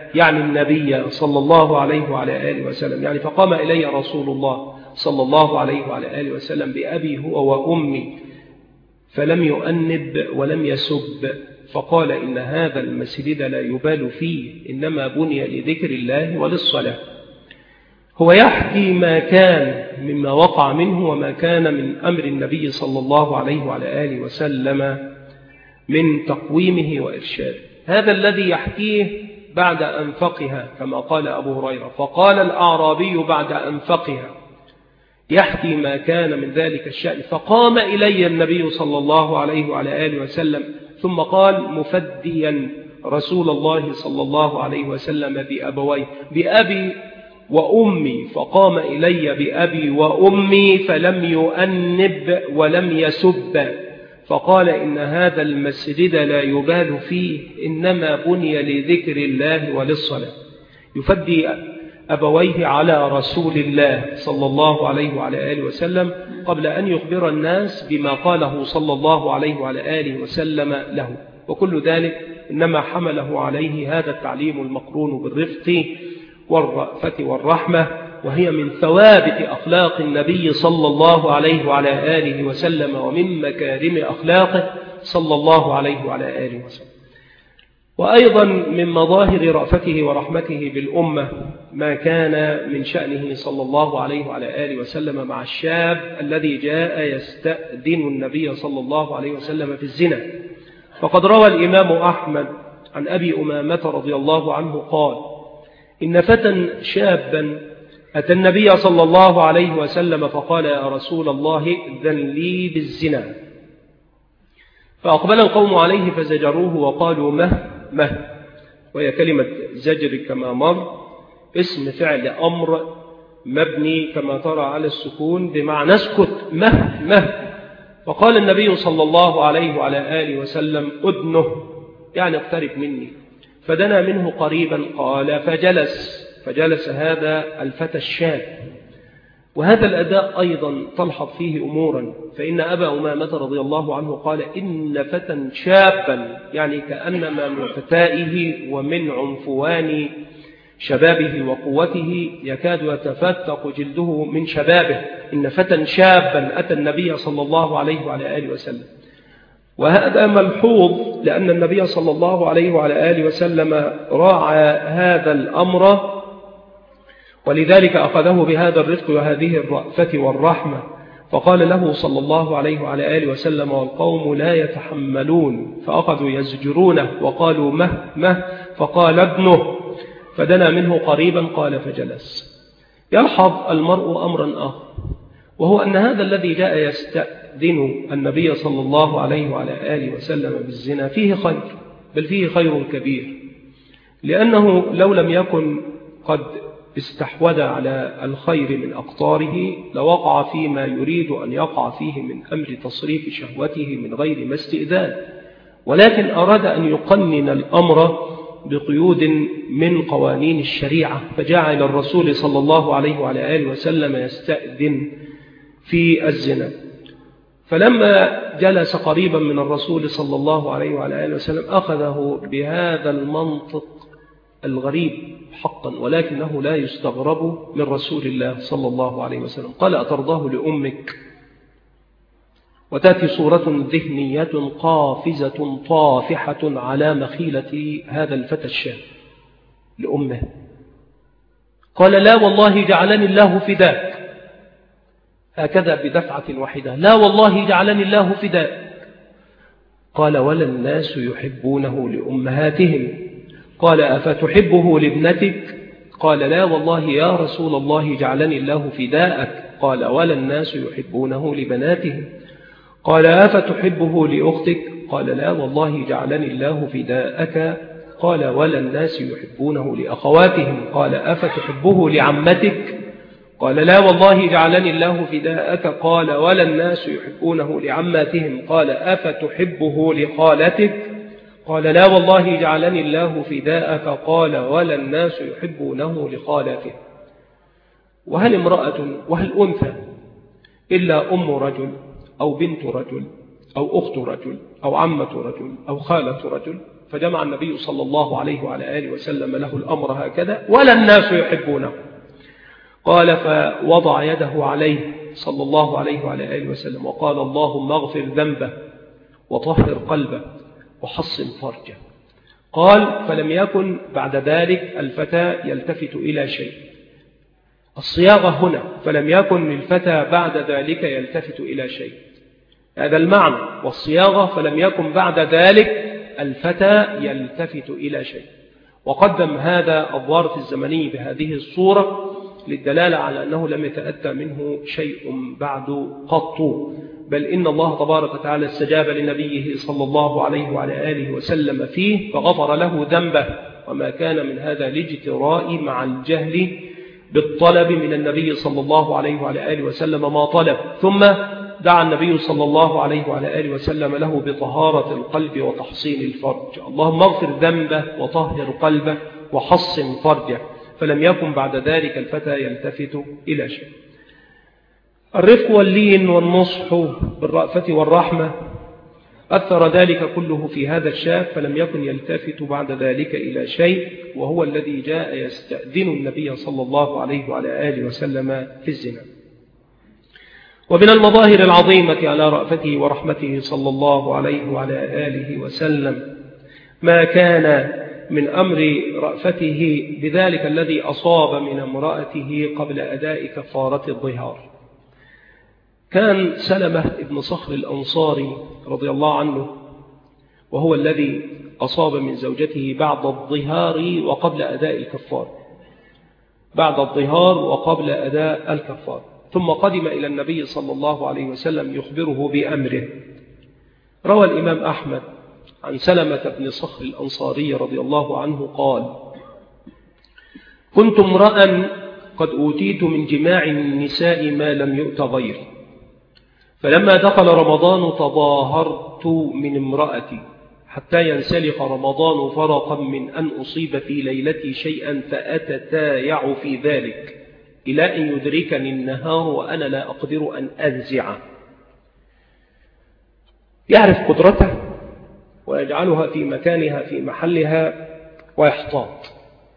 يعني النبي صلى الله عليه وعلى آله وسلم، يعني فقام إلي رسول الله صلى الله عليه وعلى آله وسلم بأبي هو وأمي فلم يؤنب ولم يسب، فقال إن هذا المسجد لا يبال فيه، إنما بني لذكر الله وللصلاة. هو يحكي ما كان مما وقع منه وما كان من أمر النبي صلى الله عليه وعلى آله وسلم من تقويمه وإرشاده. هذا الذي يحكيه بعد أن فقها كما قال أبو هريرة، فقال الأعرابي بعد أن فقها يحكي ما كان من ذلك الشأن، فقام إلي النبي صلى الله عليه وعلى آله وسلم ثم قال مفديا رسول الله صلى الله عليه وسلم بأبويه بأبي وأمي، فقام إلي بأبي وأمي فلم يؤنب ولم يسب، فقال إن هذا المسجد لا يبال فيه، إنما بني لذكر الله وللصلاة. يفدي أبويه على رسول الله صلى الله عليه وعلى آله وسلم قبل أن يخبر الناس بما قاله صلى الله عليه وعلى آله وسلم له، وكل ذلك إنما حمله عليه هذا التعليم المقرون بالرفق والرأفة والرحمة، وهي من ثوابت أخلاق النبي صلى الله عليه وعلى آله وسلم ومن مكارم أخلاقه صلى الله عليه وعلى آله وسلم. وأيضا من مظاهر رأفته ورحمته بالأمة ما كان من شأنه صلى الله عليه وعلى آله وسلم مع الشاب الذي جاء يستأذن النبي صلى الله عليه وسلم في الزنا. فقد روى الإمام أحمد عن أبي أمامة رضي الله عنه قال إن فتى شابا أتى النبي صلى الله عليه وسلم فقال يا رسول الله ائذن لي بالزنا، فأقبل القوم عليه فزجروه وقالوا مه مه، وهي كلمة زجر كما مر اسم فعل أمر مبني كما ترى على السكون بمعنى اسكت مه مه. فقال النبي صلى الله عليه وعلى آله وسلم أدنه يعني اقترب مني، فدنا منه قريبا قال فجلس فجلس هذا الفتى الشاب. وهذا الأداء أيضا تلحظ فيه أمورا، فإن أبا أمامة رضي الله عنه قال إن فتى شابا يعني كأنما من فتائه ومن عنفوان شبابه وقوته يكاد يتفتق جلده من شبابه، إن فتى شابا أتى النبي صلى الله عليه وعلى آله وسلم. وهذا ملحوظ لأن النبي صلى الله عليه وعلى آله وسلم راعى هذا الأمر، ولذلك أخذه بهذا الرفق وهذه الرأفة والرحمة، فقال له صلى الله عليه وعلى آله وسلم والقوم لا يتحملون، فأخذوا يزجرونه وقالوا مه مه، فقال ابنه، فدنا منه قريبا قال فجلس. يلحظ المرء أمرا آخر، وهو أن هذا الذي جاء يستأذن النبي صلى الله عليه وعلى آله وسلم بالزنا فيه خير، بل فيه خير كبير، لأنه لو لم يكن قد استحوذ على الخير من أقطاره لوقع فيما يريد أن يقع فيه من أمر تصريف شهوته من غير ما استئذان، ولكن أراد أن يقنن الأمر بقيود من قوانين الشريعة، فجعل الرسول صلى الله عليه وعلى آله وسلم يستأذن في الزنا. فلما جلس قريبا من الرسول صلى الله عليه وعلى آله وسلم أخذه بهذا المنطق الغريب حقا، ولكنه لا يستغرب من رسول الله صلى الله عليه وسلم. قال أترضاه لأمك؟ وتأتي صورة ذهنية قافزة طافحة على مخيلة هذا الفتى الشاب لأمه. قال لا والله جعلني الله فداك، هكذا بدفعة واحدة، لا والله جعلني الله فداك. قال ولا الناس يحبونه لأمهاتهم. قال أفتحبه لابنتك؟ قال لا والله يا رسول الله جعلني الله فداءك. قال ولا الناس يحبونه لبناتهم. قال أفتحبه لأختك؟ قال لا والله جعلني الله فداءك. قال ولا الناس يحبونه لأخواتهم. قال أفتحبه لعمتك؟ قال لا والله جعلني الله فداءك. قال ولا الناس يحبونه لعماتهم. قال أفتحبه لخالتك؟ قال لا والله جعلني الله فداءك. قال ولا الناس يحبونه لخالته. وهل امرأة وهل أنثى إلا أم رجل أو بنت رجل أو أخت رجل أو عمة رجل أو خالة رجل فجمع النبي صلى الله عليه وعلى آله وسلم له الأمر هكذا ولا الناس يحبونه. قال فوضع يده عليه صلى الله عليه وعلى آله وسلم وقال اللهم اغفر ذنبه وطهر قلبه وحصن فرجه. قال فلم يكن بعد ذلك الفتى يلتفت إلى شيء. الصياغة هنا فلم يكن الفتى بعد ذلك يلتفت إلى شيء، هذا المعنى. والصياغة فلم يكن بعد ذلك الفتى يلتفت إلى شيء. وقدم هذا الظرف الزمني بهذه الصورة للدلالة على أنه لم يتأتى منه شيء بعد قط، بل إن الله تبارك وتعالى استجاب لنبيه صلى الله عليه وعلى آله وسلم فيه فغفر له ذنبه، وما كان من هذا الاجتراء مع الجهل بالطلب من النبي صلى الله عليه وعلى آله وسلم ما طلب. ثم دعا النبي صلى الله عليه وعلى آله وسلم له بطهارة القلب وتحصين الفرج. اللهم اغفر ذنبه وطهر قلبه وحصن فرجه. فلم يكن بعد ذلك الفتى يلتفت إلى شيء. الرفق واللين والنصح بالرأفة والرحمة أثر ذلك كله في هذا الشاب، فلم يكن يلتفت بعد ذلك إلى شيء، وهو الذي جاء يستأذن النبي صلى الله عليه وعلى آله وسلم في الزنا. ومن المظاهر العظيمة على رأفته ورحمته صلى الله عليه وعلى آله وسلم ما كان من أمر رأفته بذلك الذي أصاب من امرأته قبل أداء كفارة الظهار. كان سلمة ابن صخر الأنصاري رضي الله عنه وهو الذي أصاب من زوجته بعد الظهار وقبل أداء الكفار، بعد الظهار وقبل أداء الكفار. ثم قدم إلى النبي صلى الله عليه وسلم يخبره بأمره. روى الإمام أحمد عن سلمة بن صخر الأنصاري رضي الله عنه قال: كنت امرأ قد أوتيت من جماع النساء ما لم يؤت غيري، فلما دخل رمضان تظاهرت من امرأتي حتى ينسلخ رمضان فرقا من أن أصيب في ليلتي شيئا فأتتايع في ذلك إلى أن يدركني النهار وأنا لا أقدر أن أنزع. يعرف قدرته ويجعلها في مكانها في محلها ويحتاط.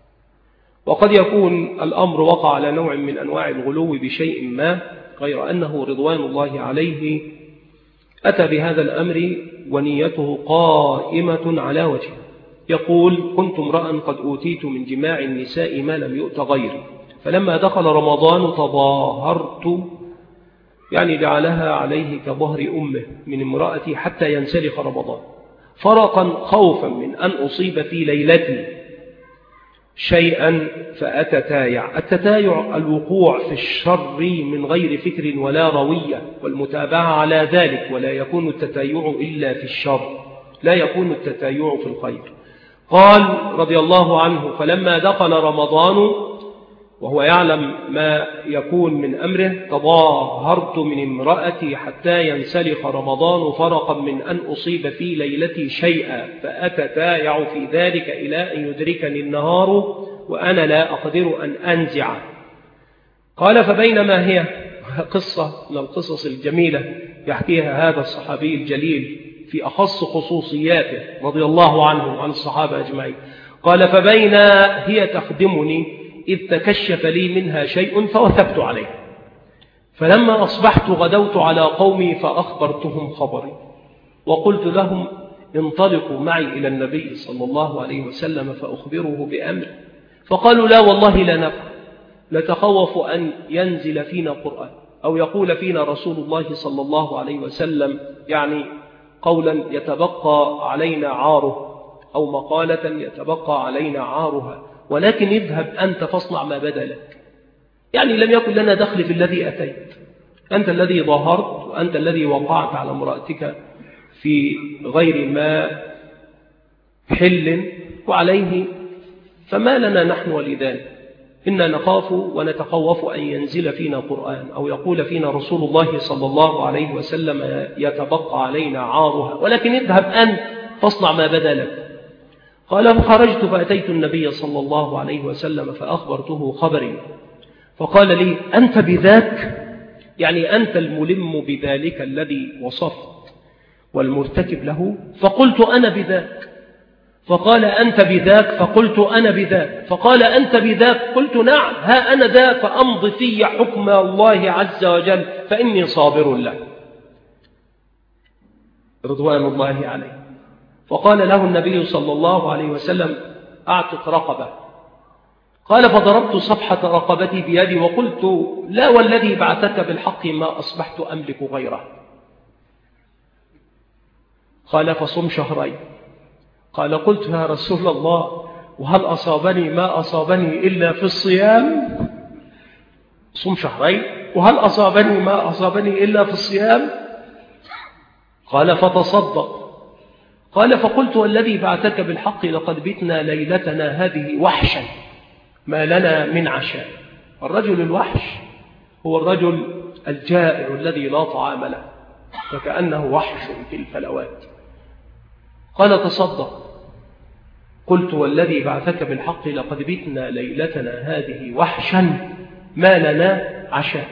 وقد يكون الأمر وقع على نوع من أنواع الغلو بشيء ما، غير أنه رضوان الله عليه أتى بهذا الأمر ونيته قائمة على وجهه. يقول: كنت امرأ قد أوتيت من جماع النساء ما لم يؤت غيري، فلما دخل رمضان تظاهرت، يعني جعلها عليه كظهر أمه من امرأتي حتى ينسلخ رمضان فرقا خوفا من أن أصيب في ليلتي شيئا فأتتايع. التتايع الوقوع في الشر من غير فكر ولا روية والمتابعة على ذلك، ولا يكون التتايع إلا في الشر، لا يكون التتايع في الخير. قال رضي الله عنه: فلما دخل رمضان وهو يعلم ما يكون من أمره تظاهرت من امرأتي حتى ينسلخ رمضان فرقا من أن أصيب في ليلتي شيئا فأتتايع في ذلك إلى أن يدركني النهار وأنا لا أقدر أن أنزع. قال: فبينما هي قصة من القصص الجميلة يحكيها هذا الصحابي الجليل في أخص خصوصياته رضي الله عنه وعن الصحابة أجمعين. قال: فبين هي تخدمني إذ تكشف لي منها شيء فوثبت عليه، فلما أصبحت غدوت على قومي فأخبرتهم خبري وقلت لهم: انطلقوا معي إلى النبي صلى الله عليه وسلم فأخبره بأمر. فقالوا: لا والله لا نفعل، نتخوف أن ينزل فينا قرآن أو يقول فينا رسول الله صلى الله عليه وسلم يعني قولا يتبقى علينا عاره أو مقالة يتبقى علينا عارها، ولكن اذهب أنت فاصنع ما بدا لك. يعني لم يكن لنا دخل في الذي أتيت، أنت الذي ظهرت وأنت الذي وقعت على امرأتك في غير ما حل وعليه، فما لنا نحن ولذلك. إنا نخاف ونتخوف أن ينزل فينا قرآن أو يقول فينا رسول الله صلى الله عليه وسلم يتبقى علينا عارها، ولكن اذهب أنت فاصنع ما بدا لك. قال: فخرجت فأتيت النبي صلى الله عليه وسلم فأخبرته خبري، فقال لي: أنت بذاك؟ يعني أنت الملم بذلك الذي وصفت والمرتكب له؟ فقلت: أنا بذاك. فقال أنت بذاك؟ فقلت أنا بذاك. فقال أنت بذاك؟ قلت نعم، ها أنا ذا، فأمض في حكم الله عز وجل فإني صابر له رضوان الله عليه. فقال له النبي صلى الله عليه وسلم أعتق رقبة. قال فضربت صفحة رقبتي بيدي وقلت لا والذي بعثك بالحق ما أصبحت أملك غيره. قال فصم شهرين. قال قلت يا رسول الله وهل أصابني ما أصابني إلا في الصيام؟ صم شهرين وهل أصابني ما أصابني إلا في الصيام؟ قال فتصدق. قال فقلت والذي بعثك بالحق لقد بتنا ليلتنا هذه وحشا ما لنا من عشاء. الرجل الوحش هو الرجل الجائع الذي لا طعام له فكأنه وحش في الفلوات. قال تصدق. قلت والذي بعثك بالحق لقد بتنا ليلتنا هذه وحشا ما لنا عشاء.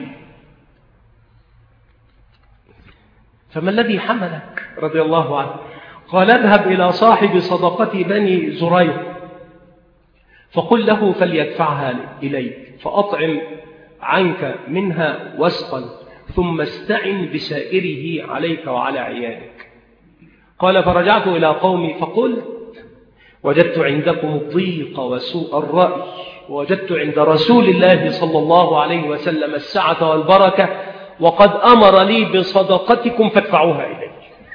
فما الذي حملك رضي الله عنه؟ قال اذهب إلى صاحب صدقة بني زريق فقل له فليدفعها إليك فأطعم عنك منها وسقا ثم استعن بسائره عليك وعلى عيالك. قال فرجعت إلى قومي فقلت وجدت عندكم الضيق وسوء الرأي ووجدت عند رسول الله صلى الله عليه وسلم السعة والبركة وقد أمر لي بصدقتكم فادفعوها إلي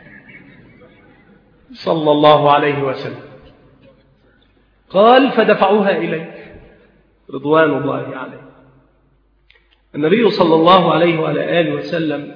صلى الله عليه وسلم. قال فدفعوها إليك رضوان الله عليه. النبي صلى الله عليه وعلى آله وسلم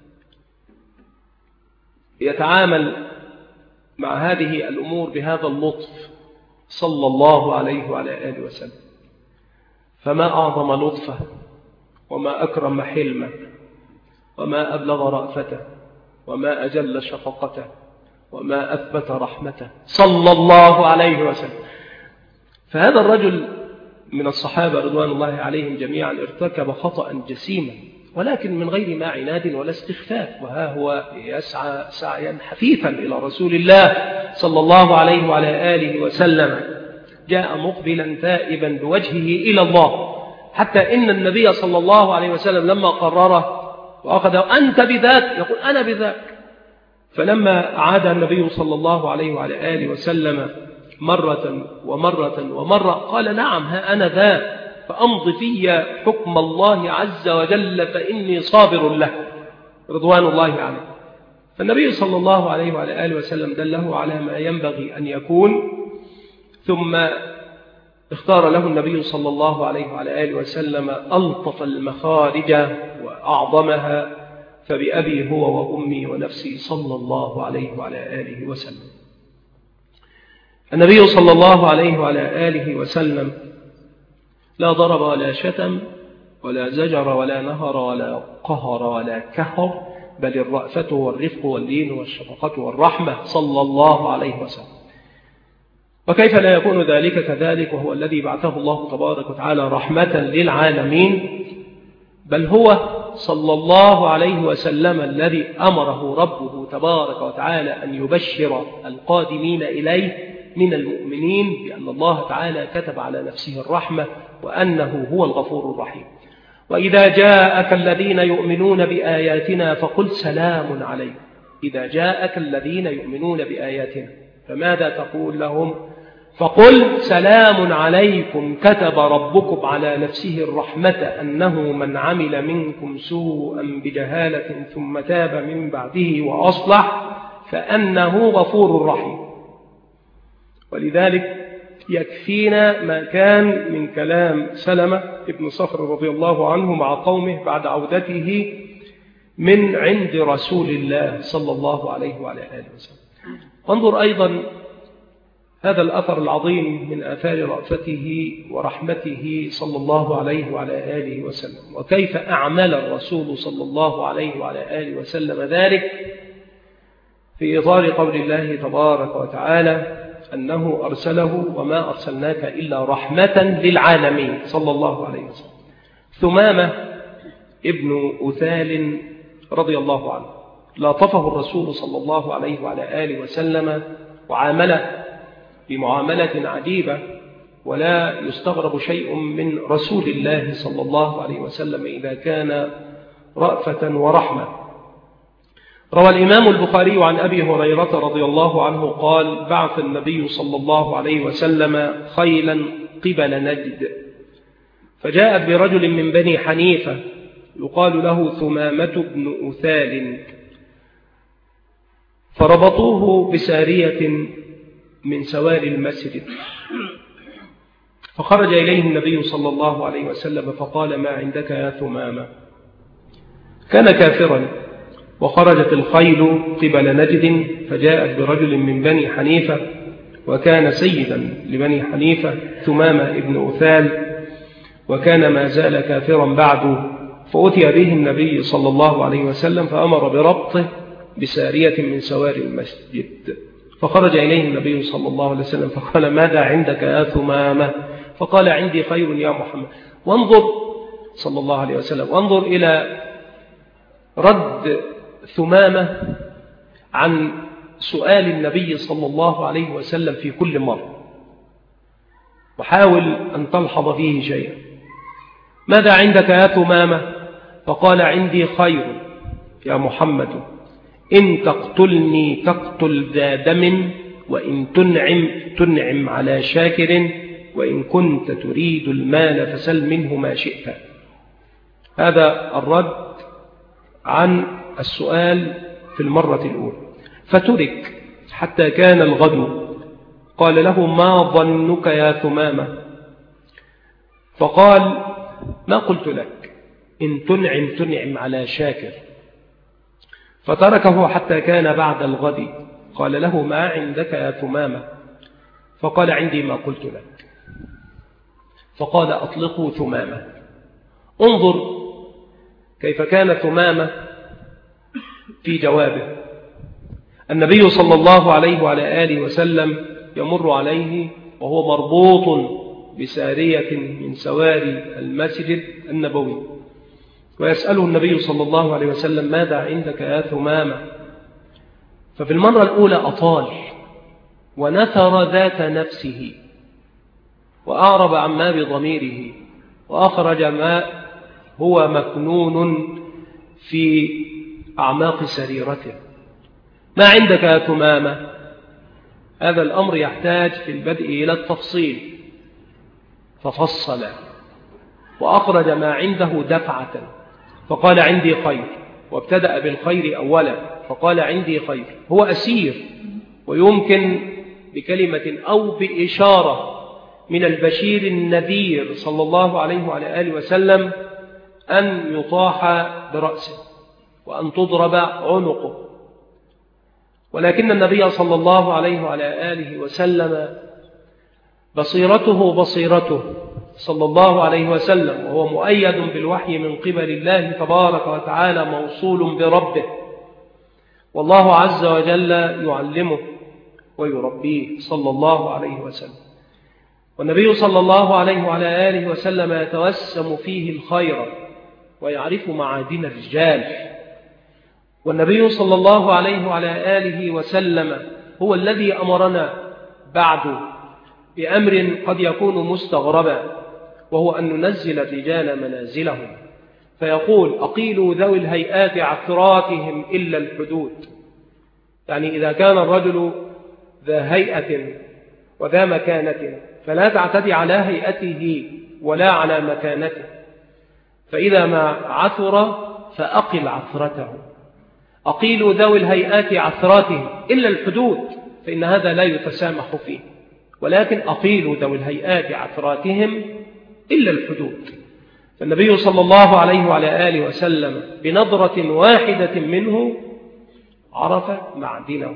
يتعامل مع هذه الأمور بهذا اللطف صلى الله عليه وعلى آله وسلم. فما أعظم لطفه وما أكرم حلمه وما أبلغ رأفته وما أجل شفقته وما أثبت رحمته صلى الله عليه وسلم. فهذا الرجل من الصحابة رضوان الله عليهم جميعا ارتكب خطأ جسيما ولكن من غير ما عناد ولا استخفاف، وها هو يسعى سعيا حثيثا إلى رسول الله صلى الله عليه وعلى آله وسلم. جاء مقبلا تائبا بوجهه إلى الله حتى إن النبي صلى الله عليه وسلم لما قرره وأخذه أنت بذاك يقول أنا بذاك. فلما عاد النبي صلى الله عليه وعلى آله وسلم مرة ومرة ومرة قال نعم ها أنا ذا فأمض في حكم الله عز وجل فإني صابر له رضوان الله عليه. فالنبي صلى الله عليه وعلى آله وسلم دله على ما ينبغي أن يكون ثم اختار له النبي صلى الله عليه وعلى آله وسلم ألطف المخارج وأعظمها فبأبي هو وأمي ونفسي صلى الله عليه وعلى آله وسلم. النبي صلى الله عليه وعلى آله وسلم لا ضرب ولا شتم ولا زجر ولا نهر ولا قهر ولا كهر بل الرأفة والرفق واللين والشفقة والرحمة صلى الله عليه وسلم. وكيف لا يكون ذلك كذلك وهو الذي بعثه الله تبارك وتعالى رحمة للعالمين، بل هو صلى الله عليه وسلم الذي أمره ربه تبارك وتعالى أن يبشر القادمين إليه من المؤمنين بأن الله تعالى كتب على نفسه الرحمة وأنه هو الغفور الرحيم. وإذا جاءك الذين يؤمنون بآياتنا فقل سلام عليكم. إذا جاءك الذين يؤمنون بآياتنا فماذا تقول لهم؟ فقل سلام عليكم كتب ربكم على نفسه الرحمة أنه من عمل منكم سوءا بجهالة ثم تاب من بعده وأصلح فأنه غفور رحيم. ولذلك يكفينا ما كان من كلام سلمة ابن صخر رضي الله عنه مع قومه بعد عودته من عند رسول الله صلى الله عليه وعلى آله وسلم. وانظر أيضا هذا الأثر العظيم من آثار رأفته ورحمته صلى الله عليه وعلى آله وسلم، وكيف أعمل الرسول صلى الله عليه وعلى آله وسلم ذلك في إطار قول الله تبارك وتعالى أنه أرسله وما أرسلناك إلا رحمة للعالمين صلى الله عليه وسلم. ثمامة ابن أثال رضي الله عنه لاطفه الرسول صلى الله عليه وعلى آله وسلم وعامله بمعاملة عجيبة، ولا يستغرب شيء من رسول الله صلى الله عليه وسلم إذا كان رأفة ورحمة. روى الإمام البخاري عن أبي هريرة رضي الله عنه قال: بعث النبي صلى الله عليه وسلم خيلا قبل نجد، فجاءت برجل من بني حنيفة يقال له ثمامة بن أثال، فربطوه بسارية من سواري المسجد، فخرج إليه النبي صلى الله عليه وسلم فقال: ما عندك يا ثمامة؟ كان كافرا. وخرجت الخيل قبل نجد، فجاءت برجل من بني حنيفة، وكان سيدا لبني حنيفة ثمامة ابن أثال، وكان ما زال كافرا بعده، فأتي به النبي صلى الله عليه وسلم فأمر بربطه بسارية من سواري المسجد، فخرج إليه النبي صلى الله عليه وسلم فقال: ماذا عندك يا ثمامة؟ فقال: عندي خير يا محمد. وانظر صلى الله عليه وسلم، وانظر إلى رد ثمامة عن سؤال النبي صلى الله عليه وسلم في كل مرة، وحاول أن تلحظ فيه شيئا. ماذا عندك يا ثمامة؟ فقال: عندي خير يا محمد، إن تقتلني تقتل ذا دم، وإن تنعم تنعم على شاكر، وإن كنت تريد المال فسل منه ما شئت. هذا الرد عن السؤال في المرة الأولى. فترك حتى كان الغد، قال له: ما ظنك يا ثمامة؟ فقال: ما قلت لك، إن تنعم تنعم على شاكر. فتركه حتى كان بعد الغد، قال له: ما عندك يا ثمامة؟ فقال: عندي ما قلت لك. فقال: أطلقوا ثمامة. انظر كيف كان ثمامة في جوابه. النبي صلى الله عليه وعلى آله وسلم يمر عليه وهو مربوط بسارية من سواري المسجد النبوي، ويسأله النبي صلى الله عليه وسلم: ماذا عندك يا ثمامة؟ ففي المرة الأولى أطال ونثر ذات نفسه، وأعرب عما بضميره، وأخرج ما هو مكنون في أعماق سريرته. ما عندك يا ثمامة؟ هذا الأمر يحتاج في البدء إلى التفصيل، ففصل وأخرج ما عنده دفعة، فقال: عندي خير، وابتدأ بالخير أولا، فقال: عندي خير. هو أسير، ويمكن بكلمة أو بإشارة من البشير النذير صلى الله عليه وعلى آله وسلم أن يطاح برأسه وأن تضرب عنقه، ولكن النبي صلى الله عليه وعلى آله وسلم بصيرته بصيرته صلى الله عليه وسلم، وهو مؤيد بالوحي من قبل الله تبارك وتعالى، موصول بربه، والله عز وجل يعلمه ويربيه صلى الله عليه وسلم. والنبي صلى الله عليه وعلى آله وسلم يتوسم فيه الخير ويعرف معادن الرجال. والنبي صلى الله عليه وعلى آله وسلم هو الذي أمرنا بعد بأمر قد يكون مستغربا، وهو أن ننزل الرجال منازلهم، فيقول: أقيلوا ذوي الهيئات عثراتهم إلا الحدود. يعني إذا كان الرجل ذا هيئة وذا مكانة فلا تعتدي على هيئته ولا على مكانته، فإذا ما عثر فأقل عثرته. أقيلوا ذوي الهيئات عثراتهم إلا الحدود، فإن هذا لا يتسامح فيه، ولكن أقيلوا ذوي الهيئات عثراتهم إلا الحدود. فالنبي صلى الله عليه وعلى آله وسلم بنظرة واحدة منه عرف معدنه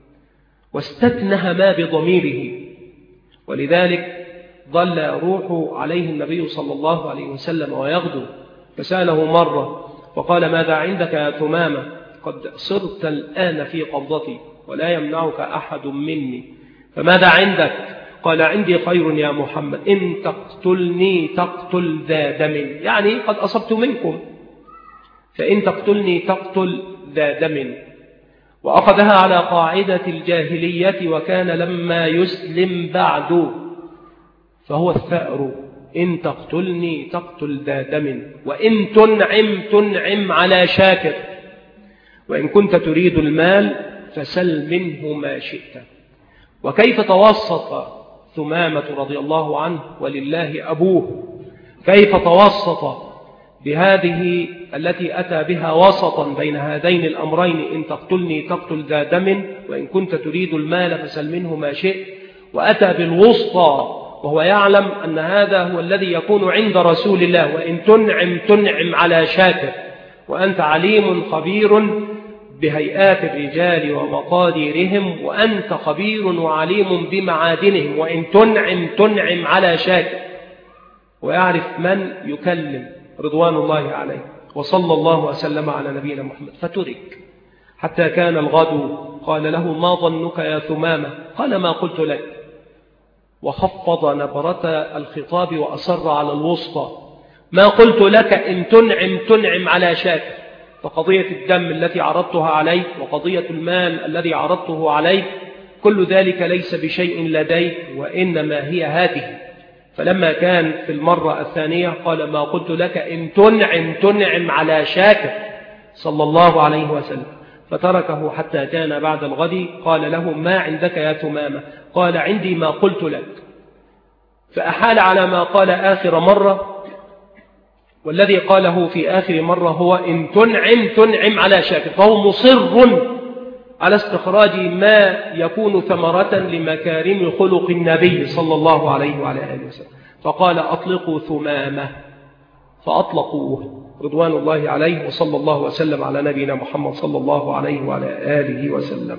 واستتنه ما بضميره، ولذلك ظل يروح عليه النبي صلى الله عليه وسلم ويغدو، فسأله مرة وقال: ماذا عندك يا ثمامة؟ قد صرت الآن في قبضتي ولا يمنعك أحد مني، فماذا عندك؟ قال: عندي خير يا محمد، إن تقتلني تقتل ذا دم، يعني قد أصبت منكم، فإن تقتلني تقتل ذا دم، وأخذها على قاعدة الجاهلية، وكان لما يسلم بعد فهو الثأر، إن تقتلني تقتل ذا دم، وإن تنعم تنعم على شاكر، وإن كنت تريد المال فسل منه ما شئت. وكيف توسط ثمامة رضي الله عنه ولله أبوه، كيف توسط بهذه التي أتى بها وسطا بين هذين الأمرين، إن تقتلني تقتل ذا دم، وإن كنت تريد المال فسل منه ما شئت، وأتى بالوسطى وهو يعلم أن هذا هو الذي يكون عند رسول الله، وإن تنعم تنعم على شاكر، وأنت عليم خبير بهيئات الرجال ومقاديرهم، وأنت خبير وعليم بمعادنهم، وإن تنعم تنعم على شاكر، ويعرف من يكلم رضوان الله عليه. وصلى الله وسلم على نبينا محمد. فترك حتى كان الغد، قال له ما ظنك يا ثمامة؟ قال ما قلت لك، وخفض نبرة الخطاب وأصر على الوسطى، ما قلت لك إن تنعم تنعم على شاكر. فقضية الدم التي عرضتها عليك وقضية المال الذي عرضته عليك كل ذلك ليس بشيء لديك، وإنما هي هذه. فلما كان في المرة الثانية قال ما قلت لك إن تنعم تنعم على شاكر صلى الله عليه وسلم. فتركه حتى كان بعد الغد. قال له ما عندك يا ثمامة؟ قال عندي ما قلت لك. فأحال على ما قال آخر مرة، والذي قاله في آخر مرة هو إن تنعم تنعم على شاكر، فهو مصر على استخراج ما يكون ثمرة لمكارم خلق النبي صلى الله عليه وعلى آله وسلم. فقال أطلقوا ثمامة، فأطلقوه رضوان الله عليه. وصلى الله وسلم على نبينا محمد صلى الله عليه وعلى آله وسلم.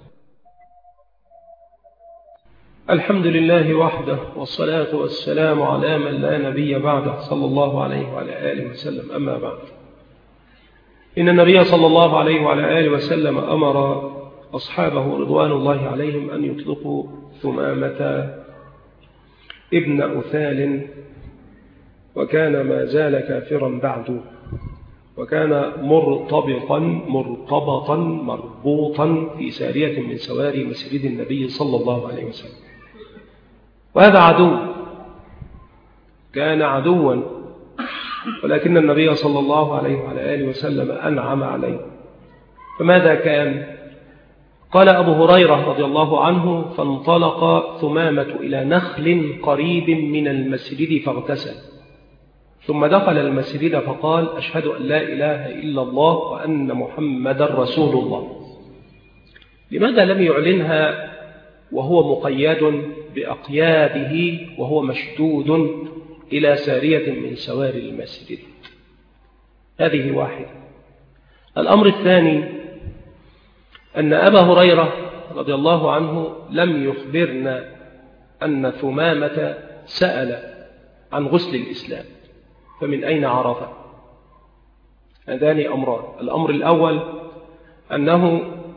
الحمد لله وحده، والصلاة والسلام على من لا نبي بعده صلى الله عليه وعلى آله وسلم. أما بعد، إن النبي صلى الله عليه وعلى آله وسلم أمر أصحابه رضوان الله عليهم أن يطلقوا ثمامة ابن أثال، وكان ما زال كافرا بعد، وكان مرتبطا مرتبطا مربوطا في سارية من سواري مسجد النبي صلى الله عليه وسلم. وهذا عدو، كان عدوا، ولكن النبي صلى الله عليه وعلى آله وسلم أنعم عليه. فماذا كان؟ قال أبو هريرة رضي الله عنه فانطلق ثمامة إلى نخل قريب من المسجد فاغتسل، ثم دخل المسجد فقال أشهد أن لا إله إلا الله وأن محمد رسول الله. لماذا لم يعلنها وهو مقيد بأقياده وهو مشدود إلى سارية من سواري المسجد؟ هذه واحدة. الأمر الثاني أن أبا هريرة رضي الله عنه لم يخبرنا أن ثمامة سأل عن غسل الإسلام، فمن أين عرفه؟ هذان أمران. الأمر الأول أنه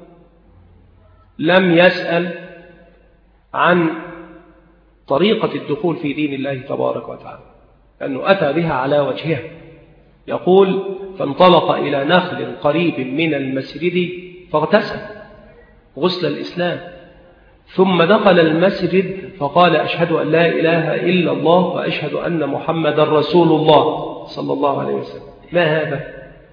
لم يسأل عن طريقة الدخول في دين الله تبارك وتعالى، لأنه أتى بها على وجهها. يقول فانطلق إلى نخل قريب من المسجد فاغتسل غسل الإسلام، ثم دخل المسجد فقال أشهد أن لا إله إلا الله وأشهد أن محمد رسول الله صلى الله عليه وسلم. ما هذا؟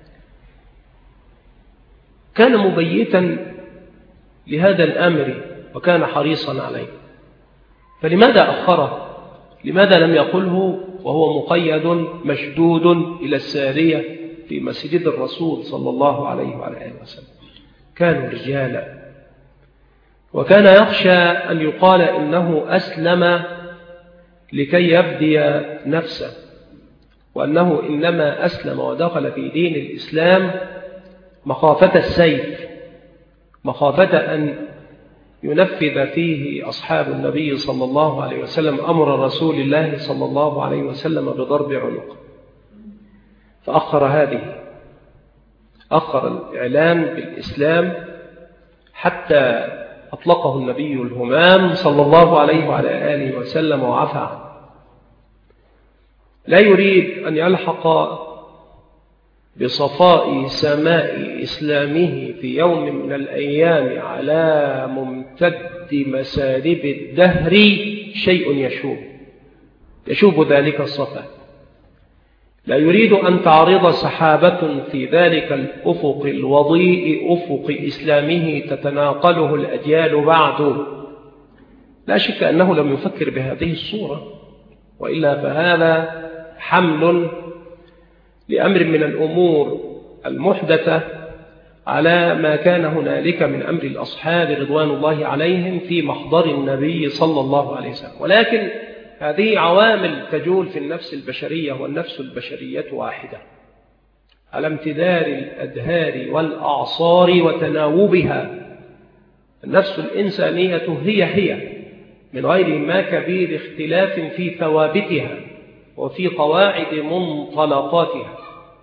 كان مبيتا لهذا الأمر وكان حريصا عليه، فلماذا أخره؟ لماذا لم يقله وهو مقيد مشدود إلى السارية في مسجد الرسول صلى الله عليه وعلى آله وسلم؟ كانوا رجالا، وكان يخشى أن يقال إنه أسلم لكي يفدي نفسه، وأنه إنما أسلم ودخل في دين الإسلام مخافة السيف، مخافة أن ينفذ فيه أصحاب النبي صلى الله عليه وسلم أمر رسول الله صلى الله عليه وسلم بضرب عنق. فأخر هذه، أخر الإعلان بالإسلام حتى أطلقه النبي الهمام صلى الله عليه وعلى آله وسلم وعفى عنه. لا يريد أن يلحق بصفاء سماء إسلامه في يوم من الأيام على ممتد مسارب الدهر شيء يشوب يشوب ذلك الصفاء. لا يريد أن تعرض سحابة في ذلك الأفق الوضيء أفق إسلامه تتناقله الأجيال بعده. لا شك أنه لم يفكر بهذه الصورة، وإلا فهذا حمل لأمر من الأمور المحدثة على ما كان هنالك من أمر الأصحاب رضوان الله عليهم في محضر النبي صلى الله عليه وسلم. ولكن هذه عوامل تجول في النفس البشرية، والنفس البشرية واحدة على امتدار الأدهار والأعصار وتناوبها. النفس الإنسانية هي هي من غير ما كبير اختلاف في ثوابتها وفي قواعد منطلقاتها،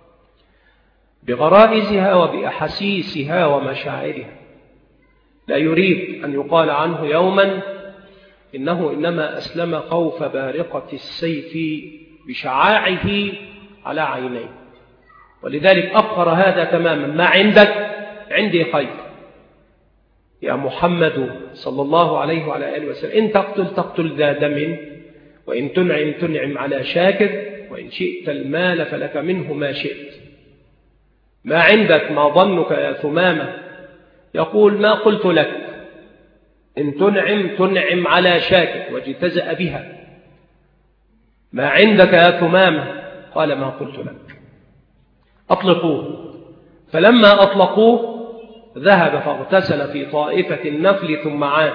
بغرائزها وبأحاسيسها ومشاعرها. لا يريد أن يقال عنه يوما إنه إنما أسلم خوف بارقة السيف بشعاعه على عينيه، ولذلك أبقر هذا تماما. ما عندك؟ عندي خير يا محمد صلى الله عليه وعلى آله وسلم. إن تقتل تقتل ذا دم، وإن تنعم تنعم على شاكر، وإن شئت المال فلك منه ما شئت. ما عندك؟ ما ظنك يا ثمامة؟ يقول ما قلت لك. إن تنعم تنعم على شاكر، واجتزأ بها. ما عندك يا ثمامة؟ قال ما قلت لك. أطلقوه. فلما أطلقوه ذهب فاغتسل في طائفة النفل ثم عاد،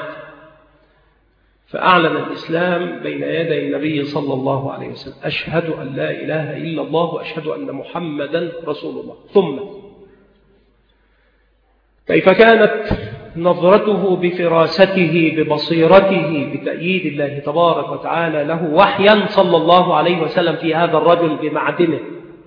فأعلن الإسلام بين يدي النبي صلى الله عليه وسلم: أشهد أن لا إله إلا الله وأشهد أن محمدا رسول الله. ثم كيف كانت نظرته بفراسته ببصيرته بتأييد الله تبارك وتعالى له وحيا صلى الله عليه وسلم في هذا الرجل بمعدنه.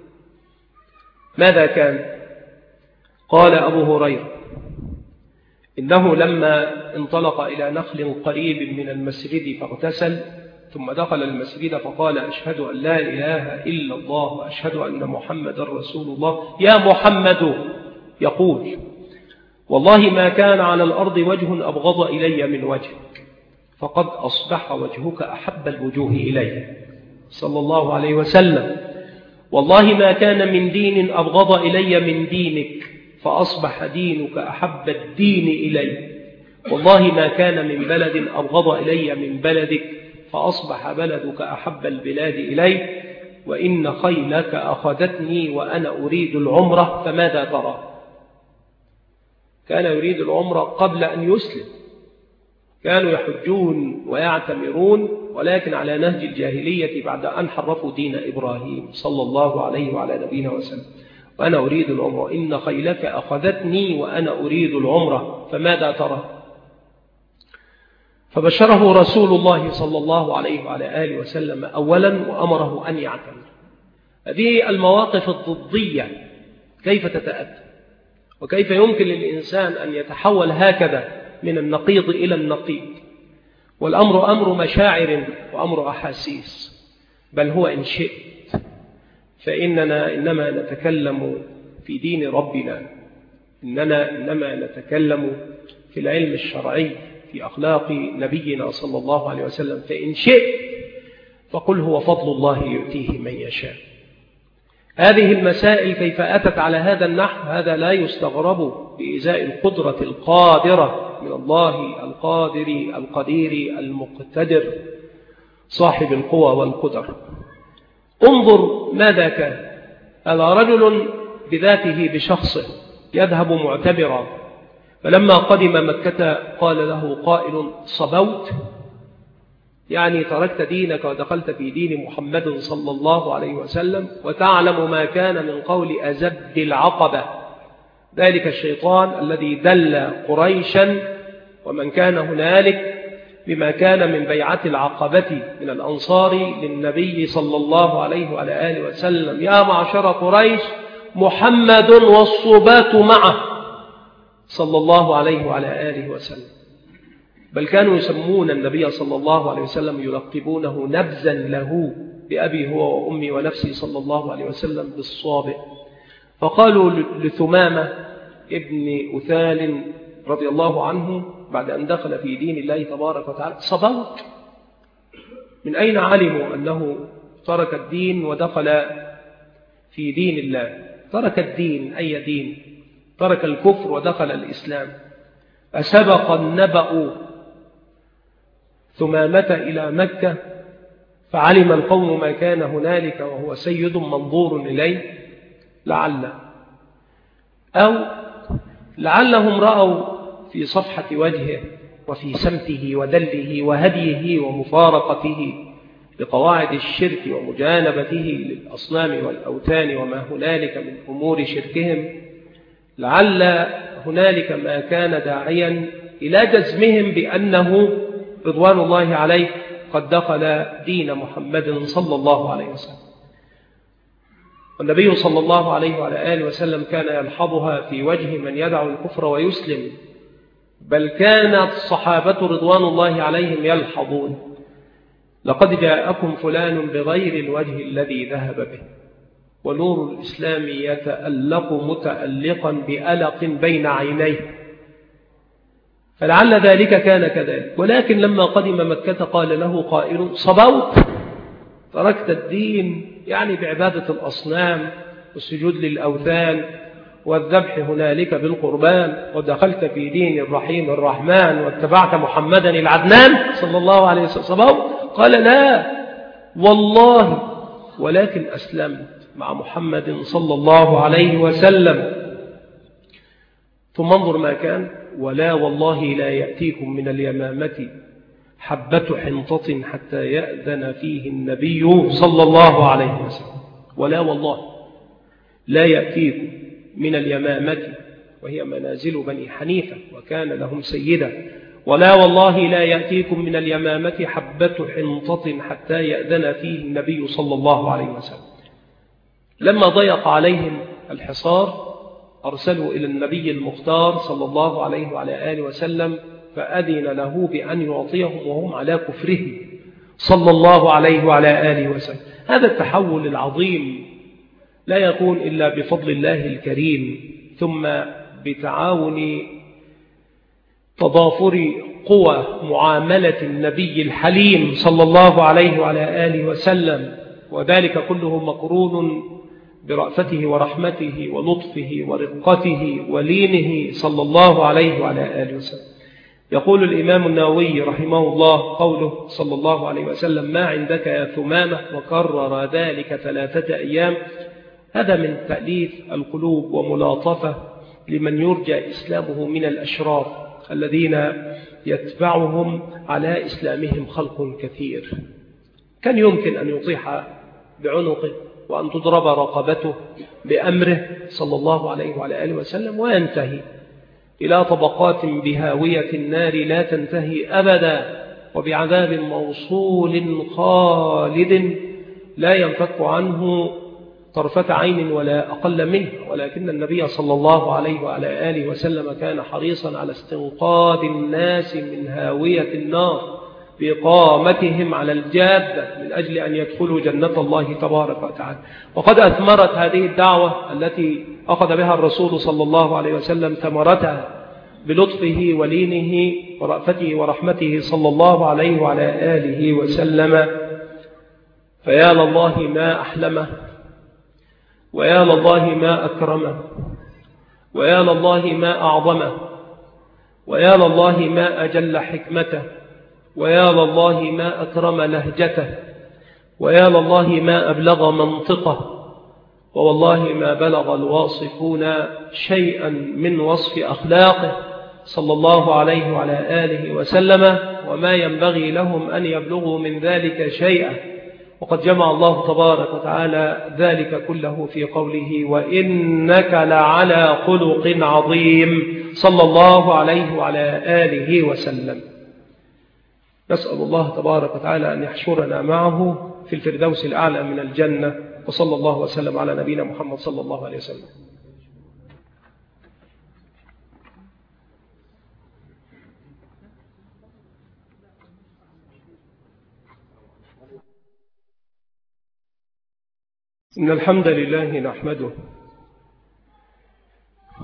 ماذا كان؟ قال أبو هريرة إنه لما انطلق إلى نخل قريب من المسجد فاغتسل، ثم دخل المسجد فقال: أشهد أن لا إله إلا الله وأشهد أن محمد رسول الله. يا محمد، يقول: والله ما كان على الأرض وجه أبغض إلي من وجهك، فقد أصبح وجهك أحب الوجوه إلي صلى الله عليه وسلم. والله ما كان من دين أبغض إلي من دينك، فأصبح دينك أحب الدين إلي. والله ما كان من بلد أبغض إلي من بلدك، فأصبح بلدك أحب البلاد إلي. وإن خيلك أخذتني وأنا أريد العمرة، فماذا ترى؟ كان يريد العمرة قبل أن يسلم. كانوا يحجون ويعتمرون، ولكن على نهج الجاهلية بعد أن حرفوا دين إبراهيم صلى الله عليه وعلى نبينا وسلم. وأنا أريد العمرة. إن خيلك أخذتني وأنا أريد العمرة، فماذا ترى؟ فبشره رسول الله صلى الله عليه وعلى آله وسلم أولا، وأمره أن يعتمر. هذه المواقف الضدية كيف تتأتى؟ وكيف يمكن للإنسان أن يتحول هكذا من النقيض إلى النقيض؟ والأمر أمر مشاعر وأمر أحاسيس. بل هو إن شئت فإننا إنما نتكلم في دين ربنا، إننا إنما نتكلم في العلم الشرعي في أخلاق نبينا صلى الله عليه وسلم. فإن شئت فقل هو فضل الله يؤتيه من يشاء. هذه المسائل كيف أتت على هذا النحو؟ هذا لا يستغرب بإزاء القدرة القادرة من الله، القادر القدير المقتدر صاحب القوى والقدر. انظر ماذا كان. هذا رجل بذاته بشخصه يذهب معتبرا، فلما قدم مكة قال له قائل: صبوت، يعني تركت دينك ودخلت في دين محمد صلى الله عليه وسلم. وتعلم ما كان من قول أزد العقبة، ذلك الشيطان الذي دل قريشا ومن كان هنالك بما كان من بيعة العقبة من الأنصار للنبي صلى الله عليه وعلى آله وسلم: يا معشر قريش، محمد والصبات معه صلى الله عليه وعلى آله وسلم. بل كانوا يسمون النبي صلى الله عليه وسلم يلقبونه نبذا له بأبي هو وأمي ونفسي صلى الله عليه وسلم بالصابئ. فقالوا لثمامة ابن أثال رضي الله عنه بعد أن دخل في دين الله تبارك وتعالى: صبوت. من أين علموا أنه ترك الدين ودخل في دين الله؟ ترك الدين، أي دين؟ ترك الكفر ودخل الإسلام. أسبق النبأ ثمامة إلى مكة فعلم القوم ما كان هنالك وهو سيد منظور إليه؟ لعل أو لعلهم رأوا في صفحة وجهه وفي سمته ودله وهديه ومفارقته لقواعد الشرك ومجانبته للأصنام والأوثان وما هنالك من أمور شركهم، لعل هنالك ما كان داعيا إلى جزمهم بأنه رضوان الله عليه قد دخل دين محمد صلى الله عليه وسلم. والنبي صلى الله عليه وعلى آله وسلم كان يلحظها في وجه من يدعو الكفر ويسلم، بل كانت الصحابة رضوان الله عليهم يلحظون: لقد جاءكم فلان بغير الوجه الذي ذهب به، ونور الإسلام يتألق متألقا بألق بين عينيه. فلعل ذلك كان كذلك. ولكن لما قدم مكة قال له قائل: صبوت، تركت الدين، يعني بعبادة الأصنام والسجود للأوثان والذبح هنالك بالقربان، ودخلت في دين الرحيم الرحمن واتبعت محمدا العدنان صلى الله عليه وسلم. صبوت؟ قال: لا والله، ولكن أسلمت مع محمد صلى الله عليه وسلم. ثم انظر ما كان: ولا والله لا يأتيكم من اليمامة حبة حنطة حتى يأذن فيه النبي صلى الله عليه وسلم. ولا والله لا يأتيكم من اليمامة، وهي منازل بني حنيفة وكان لهم سيدا، ولا والله لا يأتيكم من اليمامة حبة حنطة حتى يأذن فيه النبي صلى الله عليه وسلم. لما ضيق عليهم الحصار أرسلوا إلى النبي المختار صلى الله عليه وعلى آله وسلم فأذن له بأن يعطيهم وهم على كفره صلى الله عليه وعلى آله وسلم. هذا التحول العظيم لا يكون إلا بفضل الله الكريم، ثم بتعاون تضافر قوى معاملة النبي الحليم صلى الله عليه وعلى آله وسلم، وذلك كله مقرون برأفته ورحمته ولطفه ورقته ولينه صلى الله عليه وعلى آله وسلم. يقول الإمام النووي رحمه الله قوله صلى الله عليه وسلم: ما عندك يا ثمامة، وكرر ذلك ثلاثة أيام. هذا من تأليف القلوب وملاطفة لمن يرجى إسلامه من الأشرار الذين يتبعهم على إسلامهم خلق كثير. كان يمكن أن يطيح بعنقه وأن تضرب رقبته بأمره صلى الله عليه وعلى آله وسلم وينتهي إلى طبقات بهاوية النار لا تنتهي أبدا، وبعذاب موصول خالد لا ينفك عنه طرفة عين ولا أقل منه. ولكن النبي صلى الله عليه وعلى آله وسلم كان حريصا على استنقاذ الناس من هاوية النار بإقامتهم على الجادة من أجل أن يدخلوا جنة الله تبارك وتعالى. وقد أثمرت هذه الدعوة التي أخذ بها الرسول صلى الله عليه وسلم ثمرتها بلطفه ولينه ورأفته ورحمته صلى الله عليه وعلى آله وسلم. فيا لله ما أحلمه، ويا لله ما أكرمه، ويا لله ما أعظمه، ويا لله ما أجل حكمته، ويا لله ما أكرم لهجته، ويا لله ما أبلغ منطقه، ووالله ما بلغ الواصفون شيئا من وصف أخلاقه صلى الله عليه وعلى آله وسلم، وما ينبغي لهم أن يبلغوا من ذلك شيئا. وقد جمع الله تبارك وتعالى ذلك كله في قوله: وإنك لعلى خلق عظيم صلى الله عليه وعلى آله وسلم. نسأل الله تبارك وتعالى أن يحشرنا معه في الفردوس الأعلى من الجنة، وصلى الله وسلم على نبينا محمد صلى الله عليه وسلم. إن الحمد لله نحمده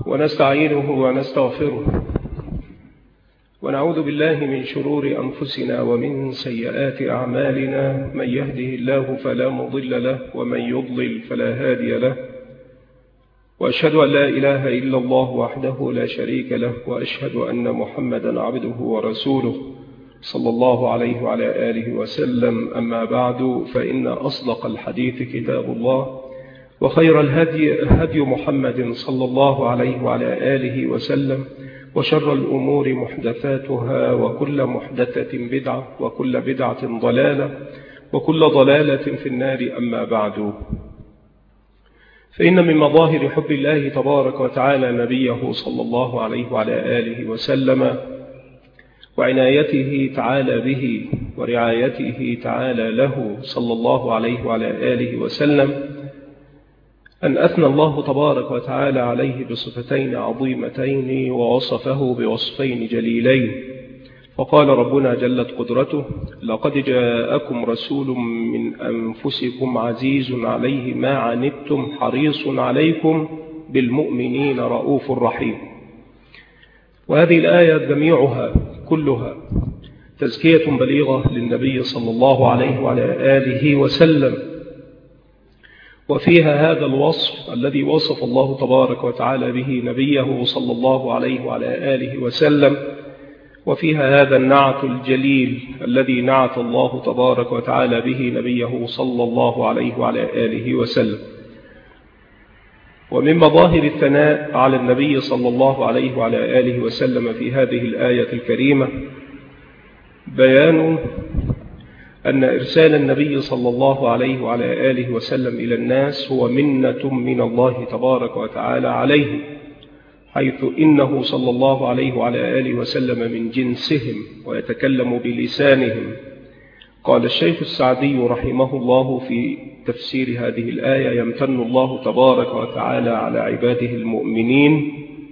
ونستعينه ونستغفره ونعوذ بالله من شرور أنفسنا ومن سيئات أعمالنا. من يهده الله فلا مضل له ومن يضلل فلا هادي له، وأشهد أن لا إله إلا الله وحده لا شريك له، وأشهد أن محمدا عبده ورسوله صلى الله عليه وعلى آله وسلم. أما بعد، فإن أصدق الحديث كتاب الله، وخير الهدي هدي محمد صلى الله عليه وعلى آله وسلم، وشر الأمور محدثاتها، وكل محدثة بدعة، وكل بدعة ضلالة، وكل ضلالة في النار. أما بعد، فإن من مظاهر حب الله تبارك وتعالى نبيه صلى الله عليه وعلى آله وسلم، وعنايته تعالى به، ورعايته تعالى له صلى الله عليه وعلى آله وسلم، أن أثنى الله تبارك وتعالى عليه بصفتين عظيمتين، ووصفه بوصفين جليلين. فقال ربنا جلت قدرته: لقد جاءكم رسول من أنفسكم عزيز عليه ما عنتم حريص عليكم بالمؤمنين رؤوف رحيم. وهذه الآية جميعها كلها تزكية بليغة للنبي صلى الله عليه وعلى آله وسلم، وفيها هذا الوصف الذي وصف الله تبارك وتعالى به نبيه صلى الله عليه وعلى آله وسلم، وفيها هذا النعت الجليل الذي نعت الله تبارك وتعالى به نبيه صلى الله عليه وعلى آله وسلم. ومن مظاهر الثناء على النبي صلى الله عليه وعلى آله وسلم في هذه الآية الكريمة بيان أن إرسال النبي صلى الله عليه وعلى آله وسلم إلى الناس هو منة من الله تبارك وتعالى عليه، حيث إنه صلى الله عليه وعلى آله وسلم من جنسهم ويتكلم بلسانهم. قال الشيخ السعدي رحمه الله في تفسير هذه الآية: يمتن الله تبارك وتعالى على عباده المؤمنين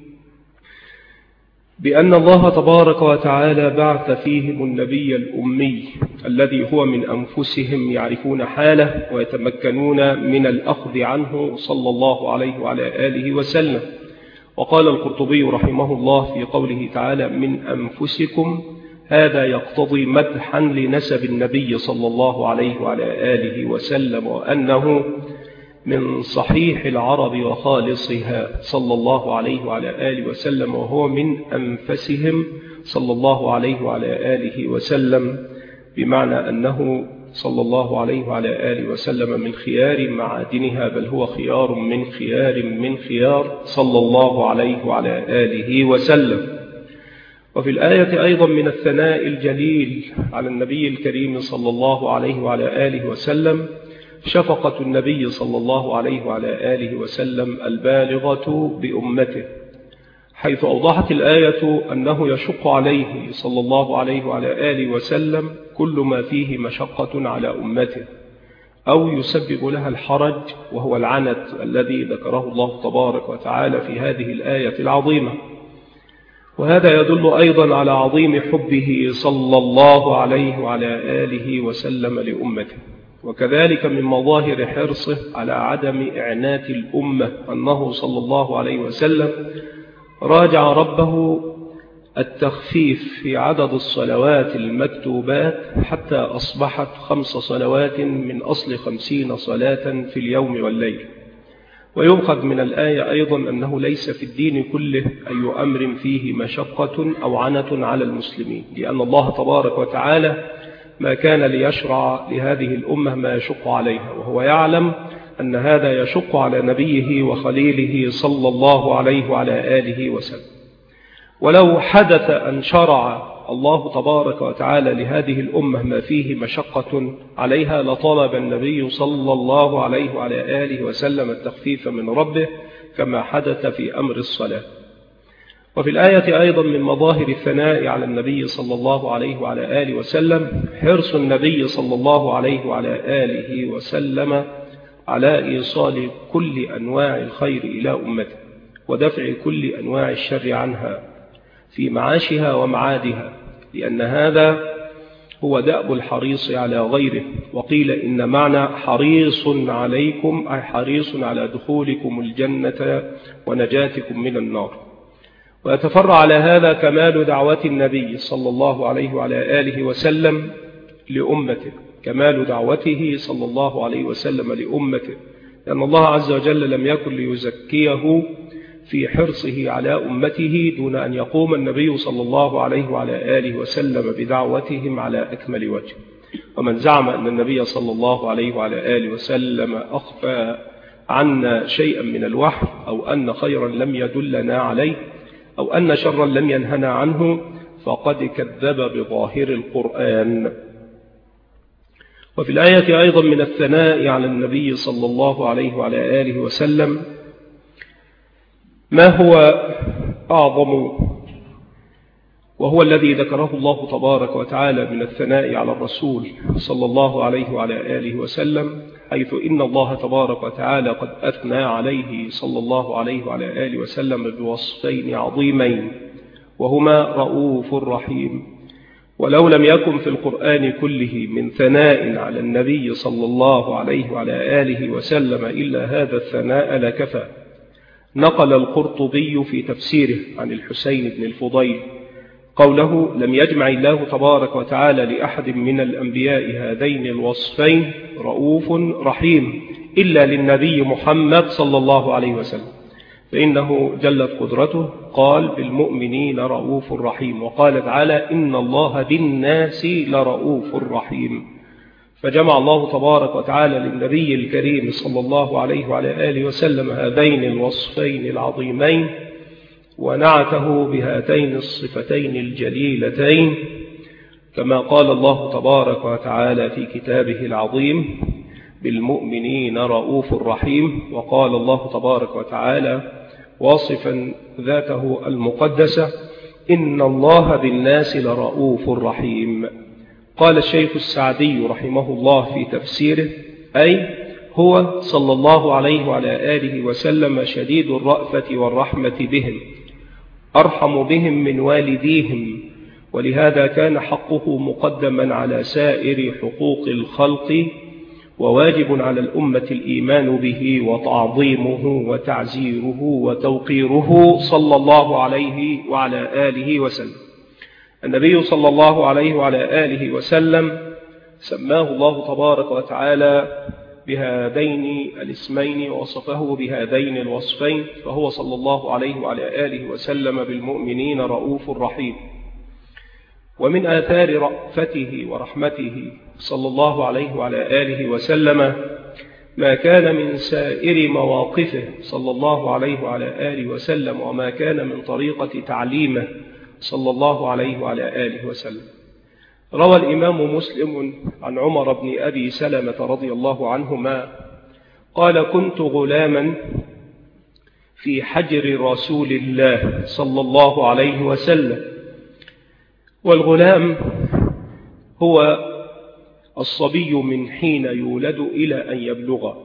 بأن الله تبارك وتعالى بعث فيهم النبي الأمي الذي هو من أنفسهم يعرفون حاله ويتمكنون من الأخذ عنه صلى الله عليه وعلى آله وسلم. وقال القرطبي رحمه الله في قوله تعالى: من أنفسكم، هذا يقتضي مدحا لنسب النبي صلى الله عليه وعلى آله وسلم، وأنه من صحيح العرب وخالصها صلى الله عليه وعلى آله وسلم، وهو من أنفسهم صلى الله عليه وعلى آله وسلم، بمعنى أنه صلى الله عليه وعلى آله وسلم من خيار معادنها، بل هو خيار من خيار من خيار صلى الله عليه وعلى آله وسلم. وفي الآية أيضا من الثناء الجليل على النبي الكريم صلى الله عليه وعلى آله وسلم شفقة النبي صلى الله عليه وعلى آله وسلم البالغة بأمته، حيث أوضحت الآية أنه يشق عليه صلى الله عليه وعلى آله وسلم كل ما فيه مشقة على أمته أو يسبب لها الحرج، وهو العنت الذي ذكره الله تبارك وتعالى في هذه الآية العظيمة. وهذا يدل أيضا على عظيم حبه صلى الله عليه وعلى آله وسلم لأمته. وكذلك من مظاهر حرصه على عدم إعنات الأمة أنه صلى الله عليه وسلم راجع ربه التخفيف في عدد الصلوات المكتوبات حتى أصبحت خمس صلوات من أصل خمسين صلاة في اليوم والليل. ويؤخذ من الآية أيضا أنه ليس في الدين كله أي أمر فيه مشقة أو عنة على المسلمين، لأن الله تبارك وتعالى ما كان ليشرع لهذه الأمة ما يشق عليها، وهو يعلم أن هذا يشق على نبيه وخليله صلى الله عليه وعلى آله وسلم. ولو حدث أن شرع الله تبارك وتعالى لهذه الأمة ما فيه مشقة عليها لطلب النبي صلى الله عليه وعلى آله وسلم التخفيف من ربه، كما حدث في أمر الصلاة. وفي الآية أيضا من مظاهر الثناء على النبي صلى الله عليه وعلى آله وسلم حرص النبي صلى الله عليه وعلى آله وسلم على إيصال كل أنواع الخير إلى أمته، ودفع كل أنواع الشر عنها في معاشها ومعادها، لأن هذا هو دأب الحريص على غيره، وقيل إن معنى حريص عليكم أي حريص على دخولكم الجنة ونجاتكم من النار. ويتفرع على هذا كمال دعوة النبي صلى الله عليه وعلى آله وسلم لأمته، كمال دعوته صلى الله عليه وسلم لأمته، لأن الله عز وجل لم يكن ليزكيه في حرصه على أمته دون أن يقوم النبي صلى الله عليه وعلى آله وسلم بدعوتهم على أكمل وجه. ومن زعم أن النبي صلى الله عليه وعلى آله وسلم أخفى عنا شيئا من الوحي، أو أن خيرا لم يدلنا عليه، أو أن شرا لم ينهنا عنه، فقد كذب بظاهر القرآن. وفي الآية أيضا من الثناء على النبي صلى الله عليه وعلى آله وسلم ما هو أعظم، وهو الذي ذكره الله تبارك وتعالى من الثناء على الرسول صلى الله عليه وعلى آله وسلم، حيث إن الله تبارك وتعالى قد أثنى عليه صلى الله عليه وعلى آله وسلم بوصفين عظيمين، وهما رؤوف رحيم. ولو لم يكن في القرآن كله من ثناء على النبي صلى الله عليه وعلى آله وسلم إلا هذا الثناء لكفى. نقل القرطبي في تفسيره عن الحسين بن الفضيل قوله: لم يجمع الله تبارك وتعالى لأحد من الأنبياء هذين الوصفين رؤوف رحيم إلا للنبي محمد صلى الله عليه وسلم، فإنه جلت قدرته قال: بالمؤمنين رؤوف رحيم، وقال تعالى: إن الله بالناس لرؤوف رحيم. فجمع الله تبارك وتعالى للنبي الكريم صلى الله عليه وعلى آله وسلم هذين الوصفين العظيمين، ونعته بهاتين الصفتين الجليلتين، كما قال الله تبارك وتعالى في كتابه العظيم: بالمؤمنين رؤوف رحيم. وقال الله تبارك وتعالى واصفا ذاته المقدسة: إن الله بالناس لرؤوف رحيم. قال الشيخ السعدي رحمه الله في تفسيره: أي هو صلى الله عليه وعلى آله وسلم شديد الرأفة والرحمة بهم، أرحم بهم من والديهم، ولهذا كان حقه مقدما على سائر حقوق الخلق، وواجب على الأمة الإيمان به وتعظيمه وتعزيره وتوقيره صلى الله عليه وعلى آله وسلم. النبي صلى الله عليه وعلى آله وسلم سماه الله تبارك وتعالى بهذين الاسمين ووصفه بهذين الوصفين، فهو صلى الله عليه وعلى آله وسلم بالمؤمنين رؤوف رحيم. ومن آثار رأفته ورحمته صلى الله عليه وعلى آله وسلم ما كان من سائر مواقفه صلى الله عليه وعلى آله وسلم، وما كان من طريقة تعليمه صلى الله عليه وعلى آله وسلم. روى الإمام مسلم عن عمر بن أبي سلمة رضي الله عنهما قال: كنت غلاما في حجر رسول الله صلى الله عليه وسلم. والغلام هو الصبي من حين يولد إلى أن يبلغ،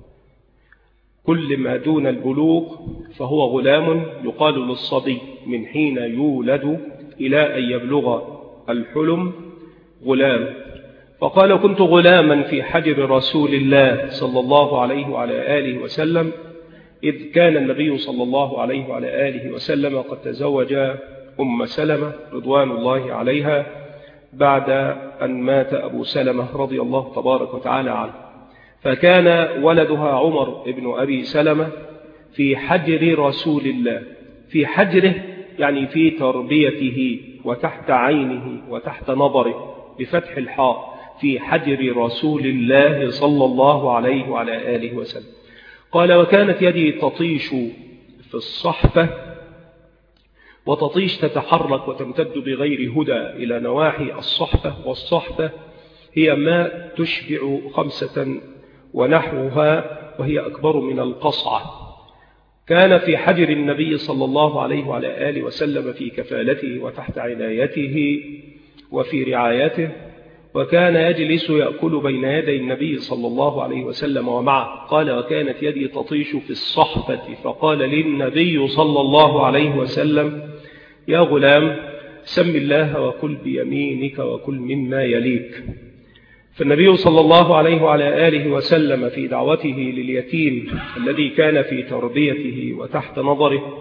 كل ما دون البلوغ فهو غلام، يقال للصبي من حين يولد إلى أن يبلغ الحلم غلام. فقال: كنت غلاما في حجر رسول الله صلى الله عليه وعلى آله وسلم، إذ كان النبي صلى الله عليه وعلى آله وسلم قد تزوج أم سلمة رضوان الله عليها بعد أن مات أبو سلمة رضي الله تبارك وتعالى عنه، فكان ولدها عمر بن أبي سلمة في حجر رسول الله، في حجره يعني في تربيته وتحت عينه وتحت نظره بفتح الحاء، في حجر رسول الله صلى الله عليه وعلى آله وسلم. قال: وكانت يدي تطيش في الصحفة، وتطيش تتحرك وتمتد بغير هدى إلى نواحي الصحفة، والصحفة هي ما تشبع خمسة ونحوها، وهي أكبر من القصعة. كان في حجر النبي صلى الله عليه وعلى آله وسلم في كفالته وتحت عنايته وفي رعايته، وكان يجلس يأكل بين يدي النبي صلى الله عليه وسلم ومعه. قال: وكانت يدي تطيش في الصحفة، فقال للنبي صلى الله عليه وسلم: يا غلام، سم الله وكل بيمينك وكل مما يليك. فالنبي صلى الله عليه وعلى آله وسلم في دعوته لليتيم الذي كان في تربيته وتحت نظره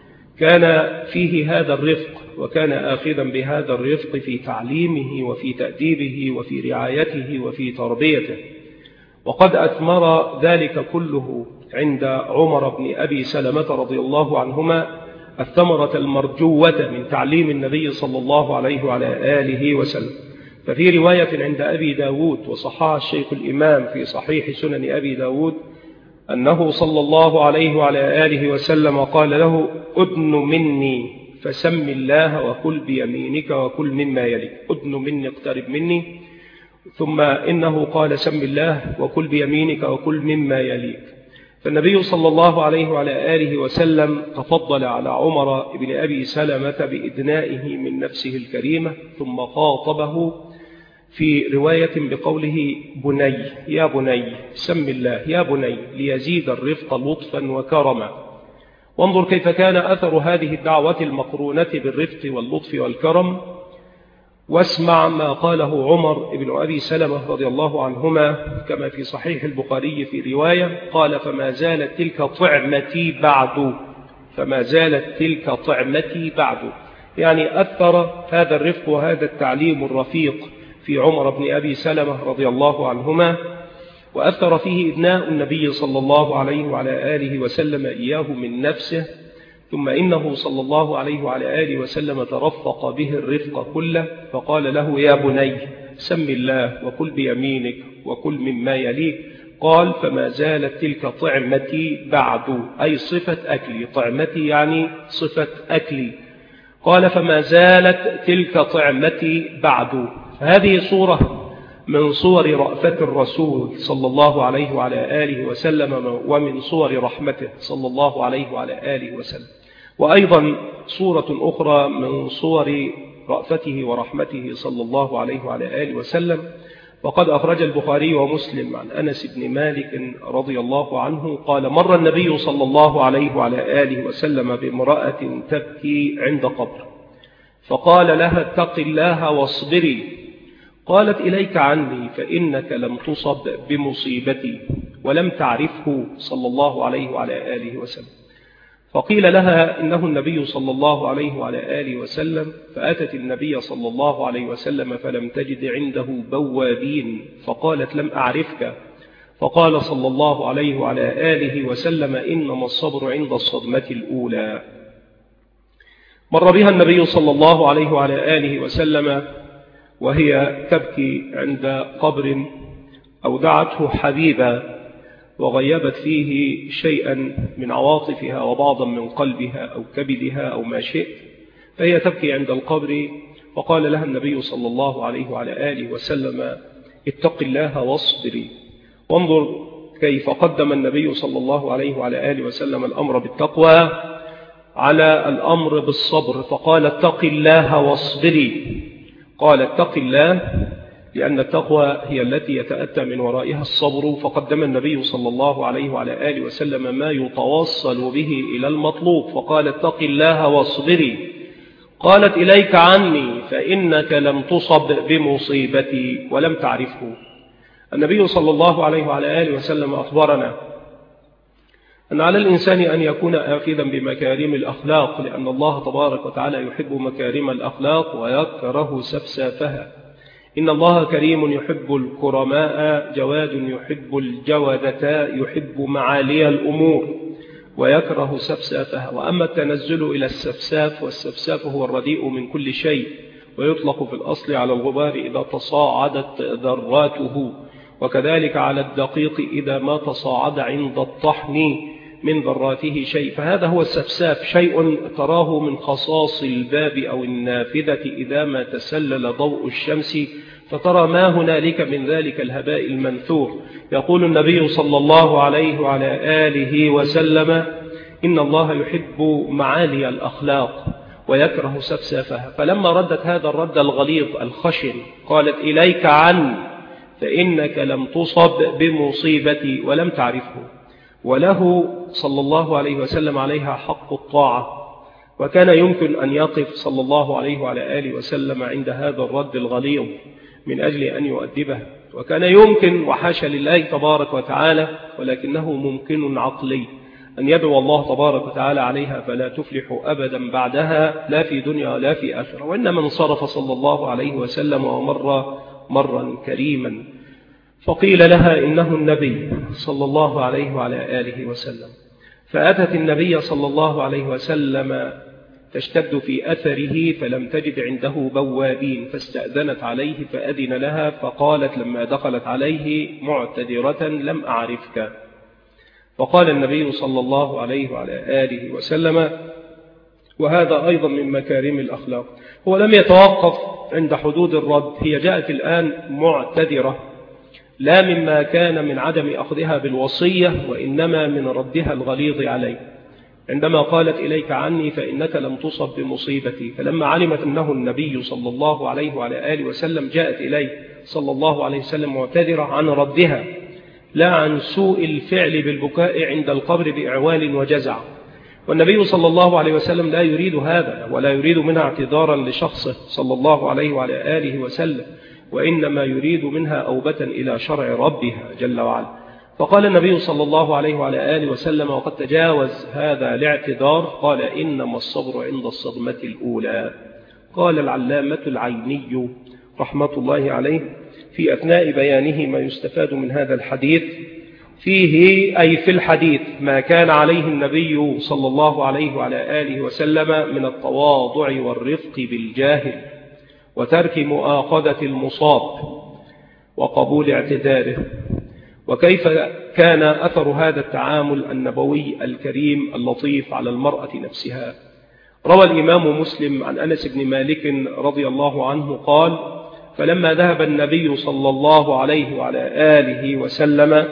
كان فيه هذا الرفق، وكان آخذا بهذا الرفق في تعليمه وفي تأديبه وفي رعايته وفي تربيته. وقد أثمر ذلك كله عند عمر بن أبي سلمة رضي الله عنهما الثمرة المرجوة من تعليم النبي صلى الله عليه وعلى آله وسلم. ففي رواية عند أبي داود وصححها الشيخ الإمام في صحيح سنن أبي داود أنه صلى الله عليه وعلى آله وسلم قال له: أدن مني فسم الله وكل بيمينك وكل مما يليك. أدن مني، اقترب مني. ثم إنه قال: سم الله وكل بيمينك وكل مما يليك. فالنبي صلى الله عليه وعلى آله وسلم تفضل على عمر بن أبي سلمة بإدنائه من نفسه الكريمة، ثم خاطبه في رواية بقوله: بني، يا بني سم الله، يا بني، ليزيد الرفق لطفا وكرما. وانظر كيف كان أثر هذه الدعوة المقرونة بالرفق واللطف والكرم. واسمع ما قاله عمر بن أبي سلمة رضي الله عنهما كما في صحيح البخاري في رواية قال: فما زالت تلك طعمتي بعد، فما زالت تلك طعمتي بعد. يعني أثر هذا الرفق وهذا التعليم الرفيق في عمر بن أبي سلمة رضي الله عنهما، وأثر فيه إدناء النبي صلى الله عليه وعلى آله وسلم إياه من نفسه. ثم إنه صلى الله عليه وعلى آله وسلم ترفق به الرفق كله، فقال له: يا بني سم الله وكل بيمينك وكل مما يليك. قال: فما زالت تلك طعمتي بعد، أي صفة أكلي. طعمتي يعني صفة أكلي. قال: فما زالت تلك طعمتي بعد. هذه صورة من صور رأفة الرسول صلى الله عليه وعلى آله وسلم، ومن صور رحمته صلى الله عليه وعلى آله وسلم. وأيضا صورة أخرى من صور رأفته ورحمته صلى الله عليه وعلى آله وسلم، وقد أخرج البخاري ومسلم عن أنس بن مالك رضي الله عنه قال: مر النبي صلى الله عليه وعلى آله وسلم بامرأة تبكي عند قبر، فقال لها: اتق الله واصبري. قالت: إليك عني، فإنك لم تصب بمصيبتي، ولم تعرفه صلى الله عليه وعلى آله وسلم. فقيل لها: إنه النبي صلى الله عليه وعلى آله وسلم. فأتت النبي صلى الله عليه وسلم فلم تجد عنده بوابين، فقالت: لم أعرفك. فقال صلى الله عليه وعلى آله وسلم: إنما الصبر عند الصدمة الأولى. مر بها النبي صلى الله عليه وعلى آله وسلم وهي تبكي عند قبر أودعته حبيبا، وغيبت فيه شيئا من عواطفها وبعضا من قلبها أو كبدها أو ما شئت، فهي تبكي عند القبر. فقال لها النبي صلى الله عليه وعلى آله وسلم: اتق الله واصبري. وانظر كيف قدم النبي صلى الله عليه وعلى آله وسلم الأمر بالتقوى على الأمر بالصبر، فقال: اتق الله واصبري. قال: اتق الله، لأن التقوى هي التي يتأتى من ورائها الصبر، فقدم النبي صلى الله عليه وعلى آله وسلم ما يتوصل به إلى المطلوب، فقال: اتق الله واصبري. قالت: إليك عني، فإنك لم تصب بمصيبتي ولم تعرفه. النبي صلى الله عليه وعلى آله وسلم أخبرنا أن على الإنسان أن يكون آخذا بمكارم الأخلاق، لأن الله تبارك وتعالى يحب مكارم الأخلاق ويكره سفسافها. إن الله كريم يحب الكرماء، جواد يحب الجودة، يحب معالي الأمور ويكره سفسافها. وأما التنزل إلى السفساف، والسفساف هو الرديء من كل شيء، ويطلق في الأصل على الغبار إذا تصاعدت ذراته، وكذلك على الدقيق إذا ما تصاعد عند الطحن من ذراته شيء. فهذا هو السفساف، شيء تراه من خصاص الباب أو النافذة إذا ما تسلل ضوء الشمس، فترى ما هنالك من ذلك الهباء المنثور. يقول النبي صلى الله عليه وعلى آله وسلم: إن الله يحب معالي الأخلاق ويكره سفسافها. فلما ردت هذا الرد الغليظ الخشن قالت: إليك عني، فإنك لم تصب بمصيبتي ولم تعرفه. وله صلى الله عليه وسلم عليها حق الطاعة، وكان يمكن أن يقف صلى الله عليه وعلى آله وسلم عند هذا الرد الغليظ من أجل أن يؤدبه، وكان يمكن وحاشا لله تبارك وتعالى ولكنه ممكن عقلي أن يدعو الله تبارك وتعالى عليها فلا تفلح أبدا بعدها لا في دنيا ولا في آخرة، وإنما انصرف صلى الله عليه وسلم ومر مرا كريما، فقيل لها إنه النبي صلى الله عليه وعلى آله وسلم، فأتت النبي صلى الله عليه وسلم تشتد في أثره فلم تجد عنده بوابين، فاستأذنت عليه فأذن لها، فقالت لما دخلت عليه معتذرة لم أعرفك، فقال النبي صلى الله عليه وعلى آله وسلم، وهذا أيضا من مكارم الأخلاق، هو لم يتوقف عند حدود الرد، هي جاءت الآن معتذرة لا مما كان من عدم أخذها بالوصية وإنما من ردها الغليظ عليه، عندما قالت إليك عني فإنك لم تصب بمصيبتي، فلما علمت أنه النبي صلى الله عليه وعلى آله وسلم جاءت إليه صلى الله عليه وسلم معتذرة عن ردها لا عن سوء الفعل بالبكاء عند القبر بإعوال وجزع، والنبي صلى الله عليه وسلم لا يريد هذا ولا يريد منها اعتذارا لشخصه صلى الله عليه وعلى آله وسلم، وإنما يريد منها أوبة إلى شرع ربها جل وعلا. فقال النبي صلى الله عليه وعلى آله وسلم وقد تجاوز هذا الاعتذار، قال إنما الصبر عند الصدمة الأولى. قال العلامة العيني رحمة الله عليه في أثناء بيانه ما يستفاد من هذا الحديث، فيه أي في الحديث ما كان عليه النبي صلى الله عليه وعلى آله وسلم من التواضع والرفق بالجاهل وترك مؤاخذة المصاب وقبول اعتذاره، وكيف كان أثر هذا التعامل النبوي الكريم اللطيف على المرأة نفسها. روى الإمام مسلم عن أنس بن مالك رضي الله عنه قال: فلما ذهب النبي صلى الله عليه وعلى آله وسلم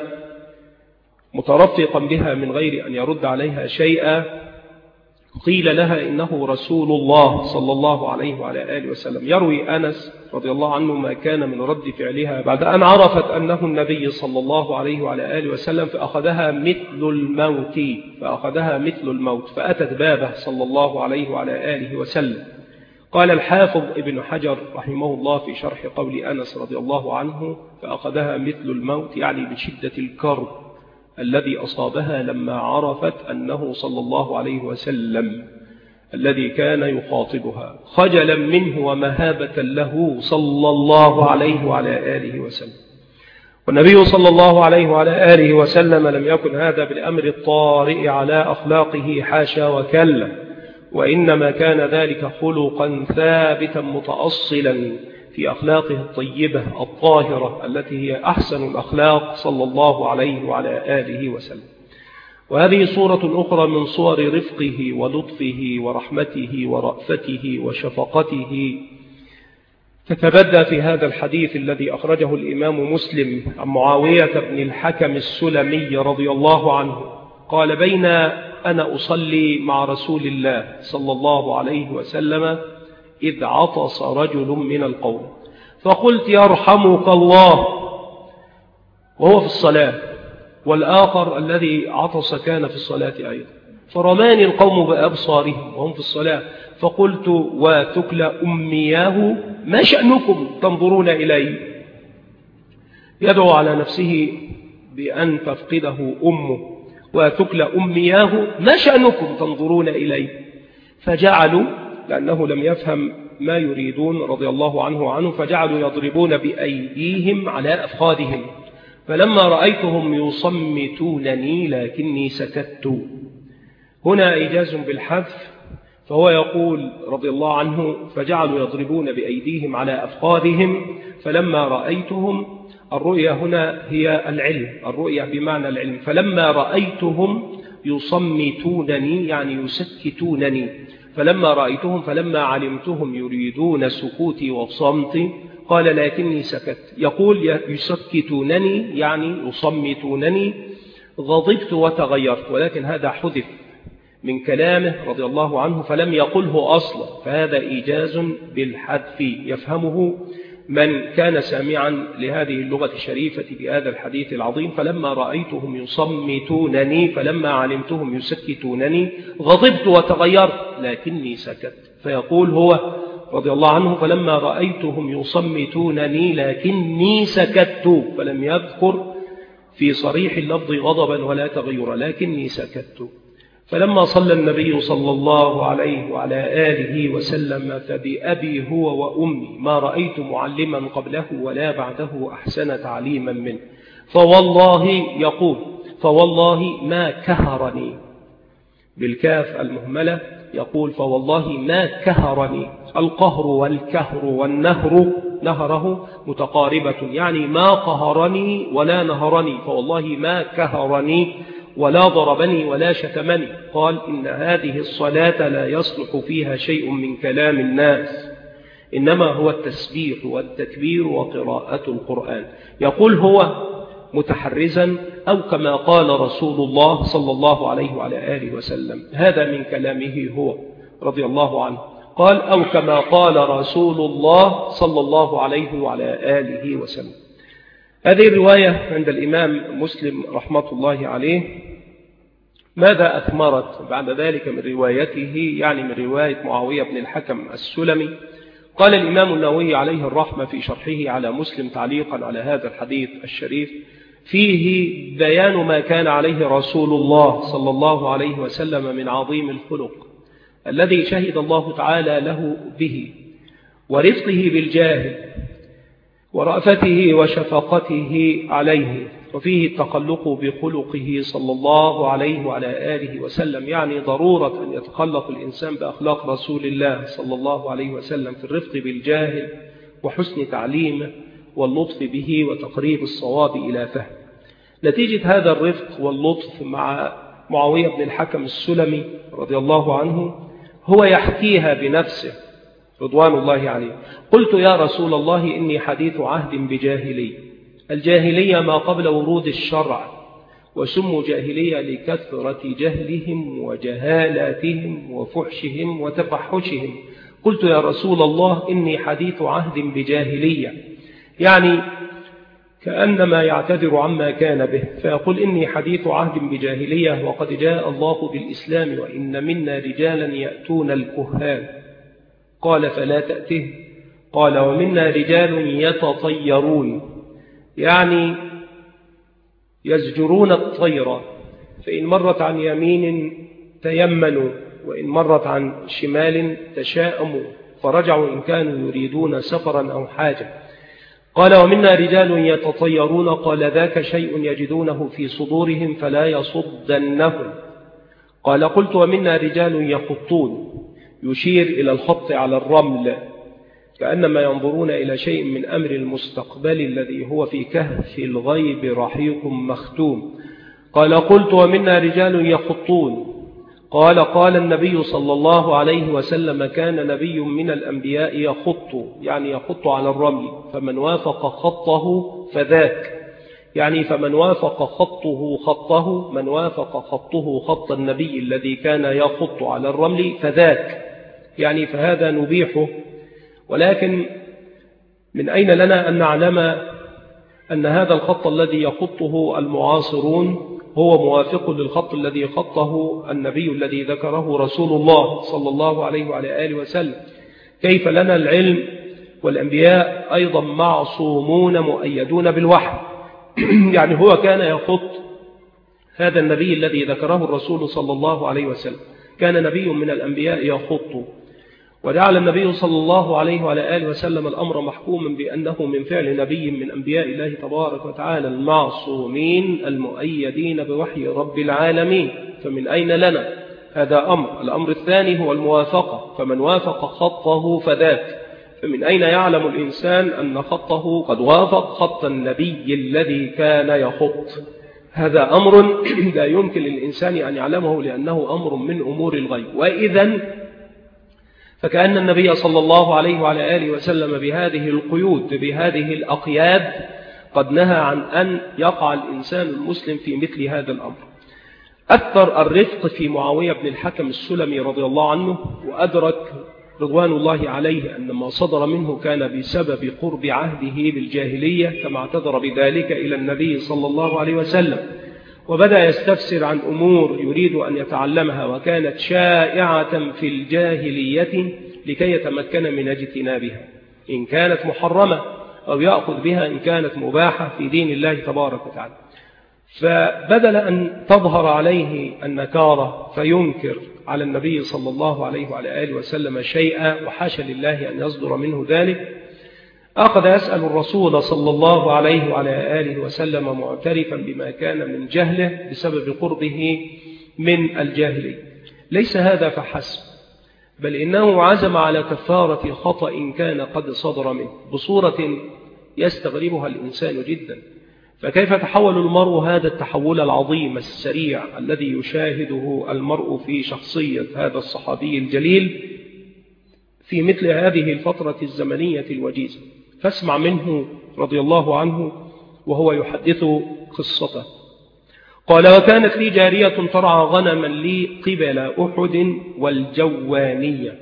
مترفقا بها من غير أن يرد عليها شيئا، قيل لها إنه رسول الله صلى الله عليه وعلى آله وسلم. يروي أنس رضي الله عنه ما كان من رد فعلها بعد أن عرفت أنه النبي صلى الله عليه وعلى آله وسلم، فأخذها مثل الموت فأخذها مثل الموت فأتت بابه صلى الله عليه وعلى آله وسلم. قال الحافظ ابن حجر رحمه الله في شرح قول أنس رضي الله عنه فأخذها مثل الموت، يعني بشدة الكرب الذي أصابها لما عرفت أنه صلى الله عليه وسلم الذي كان يخاطبها، خجلا منه ومهابة له صلى الله عليه وعلى آله وسلم. والنبي صلى الله عليه وعلى آله وسلم لم يكن هذا بالأمر الطارئ على أخلاقه، حاشا وكلا، وإنما كان ذلك خلقا ثابتا متأصلا في أخلاقه الطيبة الطاهرة التي هي أحسن الأخلاق صلى الله عليه وعلى آله وسلم. وهذه صورة أخرى من صور رفقه ولطفه ورحمته ورأفته وشفقته تتبدى في هذا الحديث الذي أخرجه الإمام مسلم عن معاوية بن الحكم السلمي رضي الله عنه قال: بين أنا أصلي مع رسول الله صلى الله عليه وسلم إذ عطس رجل من القوم، فقلت: يرحمك الله، وهو في الصلاة، والآخر الذي عطس كان في الصلاة أيضا، فرماني القوم بأبصارهم وهم في الصلاة، فقلت: وتكل أمياه ما شأنكم تنظرون إلي؟ يدعو على نفسه بأن تفقده أمه، وتكل أمياه ما شأنكم تنظرون إلي؟ فجعلوا، لأنه لم يفهم ما يريدون رضي الله عنه وعنه، فجعلوا يضربون بأيديهم على أفخاذهم، فلما رأيتهم يصمتونني لكني سكت. هنا إيجاز بالحذف، فهو يقول رضي الله عنه: فجعلوا يضربون بأيديهم على أفخاذهم فلما رأيتهم، الرؤية هنا هي العلم، الرؤية بمعنى العلم، فلما رأيتهم يصمتونني يعني يسكتونني، فلما رأيتهم فلما علمتهم يريدون سكوتي وصمتي قال لكني سكت. يقول يسكتونني يعني يصمتونني، غضبت وتغيرت، ولكن هذا حذف من كلامه رضي الله عنه فلم يقله أصلا، فهذا إيجاز بالحذف يفهمه من كان سامعا لهذه اللغة الشريفة بهذا الحديث العظيم: فلما رأيتهم يصمتونني فلما علمتهم يسكتونني غضبت وتغيرت لكني سكت. فيقول هو رضي الله عنه: فلما رأيتهم يصمتونني لكني سكت، فلم يذكر في صريح اللفظ غضبا ولا تغيرا، لكني سكت. فلما صلى النبي صلى الله عليه وعلى آله وسلم: فبأبي هو وأمي ما رأيت معلما قبله ولا بعده أحسن تعليما منه، فوالله يقول فوالله ما كهرني، بالكاف المهملة يقول فوالله ما كهرني. القهر والكهر والنهر نهره متقاربة، يعني ما قهرني ولا نهرني، فوالله ما كهرني ولا ضربني ولا شتمني. قال: إن هذه الصلاة لا يصلح فيها شيء من كلام الناس، إنما هو التسبيح والتكبير وقراءة القرآن. يقول هو متحرزا: أو كما قال رسول الله صلى الله عليه وعلى آله وسلم. هذا من كلامه هو رضي الله عنه. قال: أو كما قال رسول الله صلى الله عليه وعلى آله وسلم. هذه الرواية عند الإمام مسلم رحمة الله عليه. ماذا أثمرت بعد ذلك من روايته؟ يعني من رواية معاوية بن الحكم السلمي. قال الإمام النووي عليه الرحمة في شرحه على مسلم تعليقا على هذا الحديث الشريف: فيه بيان ما كان عليه رسول الله صلى الله عليه وسلم من عظيم الخلق الذي شهد الله تعالى له به، ورفقه بالجاهل، ورأفته وشفقته عليه. وفيه التخلق بخلقه صلى الله عليه وعلى آله وسلم، يعني ضرورة أن يتخلق الإنسان بأخلاق رسول الله صلى الله عليه وسلم في الرفق بالجاهل وحسن تعليمه واللطف به وتقريب الصواب إلى فهم. نتيجة هذا الرفق واللطف مع معاوية بن الحكم السلمي رضي الله عنه هو يحكيها بنفسه رضوان الله عليه: قلت يا رسول الله إني حديث عهد بجاهلي. الجاهلية ما قبل ورود الشرع، وسموا جاهلية لكثرة جهلهم وجهالاتهم وفحشهم وتفحشهم. قلت يا رسول الله إني حديث عهد بجاهلية، يعني كأنما يعتذر عما كان به، فيقول إني حديث عهد بجاهلية وقد جاء الله بالإسلام وإن منا رجالا يأتون الكهان. قال: فلا تأته. قال: ومنا رجال يتطيرون، يعني يزجرون الطير، فإن مرت عن يمين تيمنوا، وإن مرت عن شمال تشاءموا، فرجعوا إن كانوا يريدون سفرا أو حاجة. قال: ومنا رجال يتطيرون. قال: ذاك شيء يجدونه في صدورهم فلا يصدنهم. قال: قلت: ومنا رجال يخطون، يشير إلى الخط على الرمل كأنما ينظرون إلى شيء من أمر المستقبل الذي هو في كهف الغيب رحيق مختوم. قال: قلت: ومنا رجال يخطون. قال: قال النبي صلى الله عليه وسلم: كان نبي من الأنبياء يخط، يعني يخط على الرمل، فمن وافق خطه فذاك، يعني فمن وافق خطه خطه من وافق خطه خط النبي الذي كان يخط على الرمل فذاك، يعني فهذا نبيحه. ولكن من أين لنا أن نعلم أن هذا الخط الذي يخطه المعاصرون هو موافق للخط الذي خطه النبي الذي ذكره رسول الله صلى الله عليه وعلى آله وسلم؟ كيف لنا العلم والأنبياء أيضا معصومون مؤيدون بالوحي؟ يعني هو كان يخط، هذا النبي الذي ذكره الرسول صلى الله عليه وسلم كان نبي من الأنبياء يخط، وجعل النبي صلى الله عليه وعلى آله وسلم الأمر محكوما بأنه من فعل نبي من أنبياء الله تبارك وتعالى المعصومين المؤيدين بوحي رب العالمين. فمن أين لنا هذا أمر؟ الأمر الثاني هو الموافقة، فمن وافق خطه فذاك. فمن أين يعلم الإنسان أن خطه قد وافق خط النبي الذي كان يخط؟ هذا أمر لا يمكن للإنسان أن يعلمه، لأنه أمر من أمور الغيب. وإذن فكأن النبي صلى الله عليه وعلى آله وسلم بهذه القيود بهذه الأقياد قد نهى عن أن يقع الإنسان المسلم في مثل هذا الأمر. أثر الرفق في معاوية بن الحكم السلمي رضي الله عنه، وأدرك رضوان الله عليه أن ما صدر منه كان بسبب قرب عهده بالجاهلية، كما اعتذر بذلك إلى النبي صلى الله عليه وسلم، وبدأ يستفسر عن أمور يريد أن يتعلمها وكانت شائعة في الجاهلية لكي يتمكن من اجتنابها إن كانت محرمة، أو يأخذ بها إن كانت مباحة في دين الله تبارك وتعالى. فبدل أن تظهر عليه النكارة فينكر على النبي صلى الله عليه وعلى آله وسلم شيئا، وحاشا لله أن يصدر منه ذلك، أخذ يسأل الرسول صلى الله عليه وعلى آله وسلم معترفا بما كان من جهله بسبب قربه من الجاهلية. ليس هذا فحسب، بل إنه عزم على كفارة خطأ كان قد صدر منه بصورة يستغربها الإنسان جدا. فكيف تحول المرء هذا التحول العظيم السريع الذي يشاهده المرء في شخصية هذا الصحابي الجليل في مثل هذه الفترة الزمنية الوجيزة؟ فاسمع منه رضي الله عنه وهو يحدث قصته. قال: وكانت لي جارية ترعى غنما لي قبل أحد والجوانية.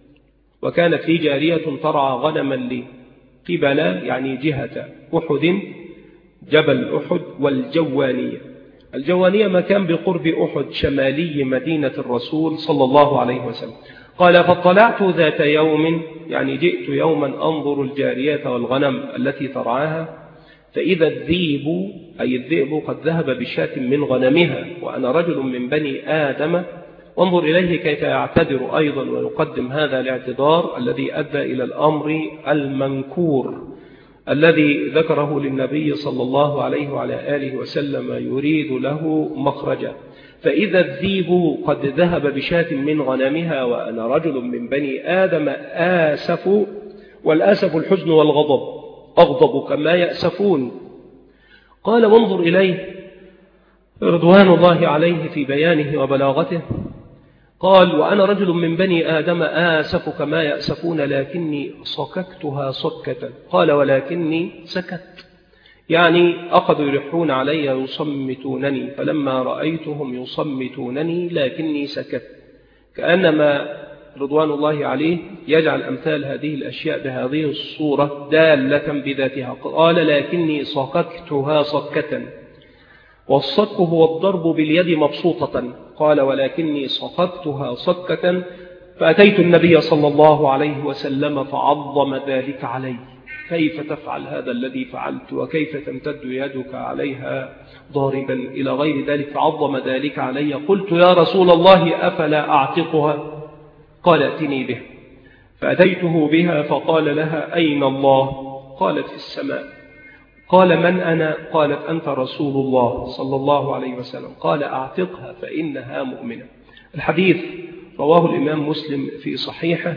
وكانت لي جارية ترعى غنما لي قبل يعني جهة أحد، جبل أحد، والجوانية. الجوانية مكان بقرب أحد شمالي مدينة الرسول صلى الله عليه وسلم. قال: فاطلعت ذات يوم، يعني جئت يوما أنظر الجارية والغنم التي ترعاها، فإذا الذيب أي الذئب قد ذهب بشاة من غنمها، وأنا رجل من بني آدم. وانظر إليه كيف يعتذر أيضا ويقدم هذا الاعتذار الذي أدى إلى الأمر المنكور الذي ذكره للنبي صلى الله عليه وعلى آله وسلم يريد له مخرجا. فإذا الذيب قد ذهب بشاة من غنمها وأنا رجل من بني آدم آسف، والآسف الحزن والغضب، أغضب كما يأسفون. قال: وانظر إليه رضوان الله عليه في بيانه وبلاغته. قال: وأنا رجل من بني آدم آسف كما يأسفون، لكني صككتها صكة. قال: ولكني سكت، يعني أخذوا يلحون علي يصمتونني، فلما رأيتهم يصمتونني لكني سكت. كأنما رضوان الله عليه يجعل أمثال هذه الأشياء بهذه الصورة دالة بذاتها. قال: لكني صككتها صكة، والصك هو الضرب باليد مبسوطة. قال: ولكني صككتها صكة، فأتيت النبي صلى الله عليه وسلم فعظم ذلك علي. كيف تفعل هذا الذي فعلت، وكيف تمتد يدك عليها ضاربا إلى غير ذلك؟ فعظم ذلك علي. قلت: يا رسول الله أفلا أعتقها؟ قال: ائتني بها. فأتيته بها فقال لها: أين الله؟ قالت: في السماء. قال: من أنا؟ قالت: أنت رسول الله صلى الله عليه وسلم. قال: أعتقها فإنها مؤمنة. الحديث رواه الإمام مسلم في صحيحه،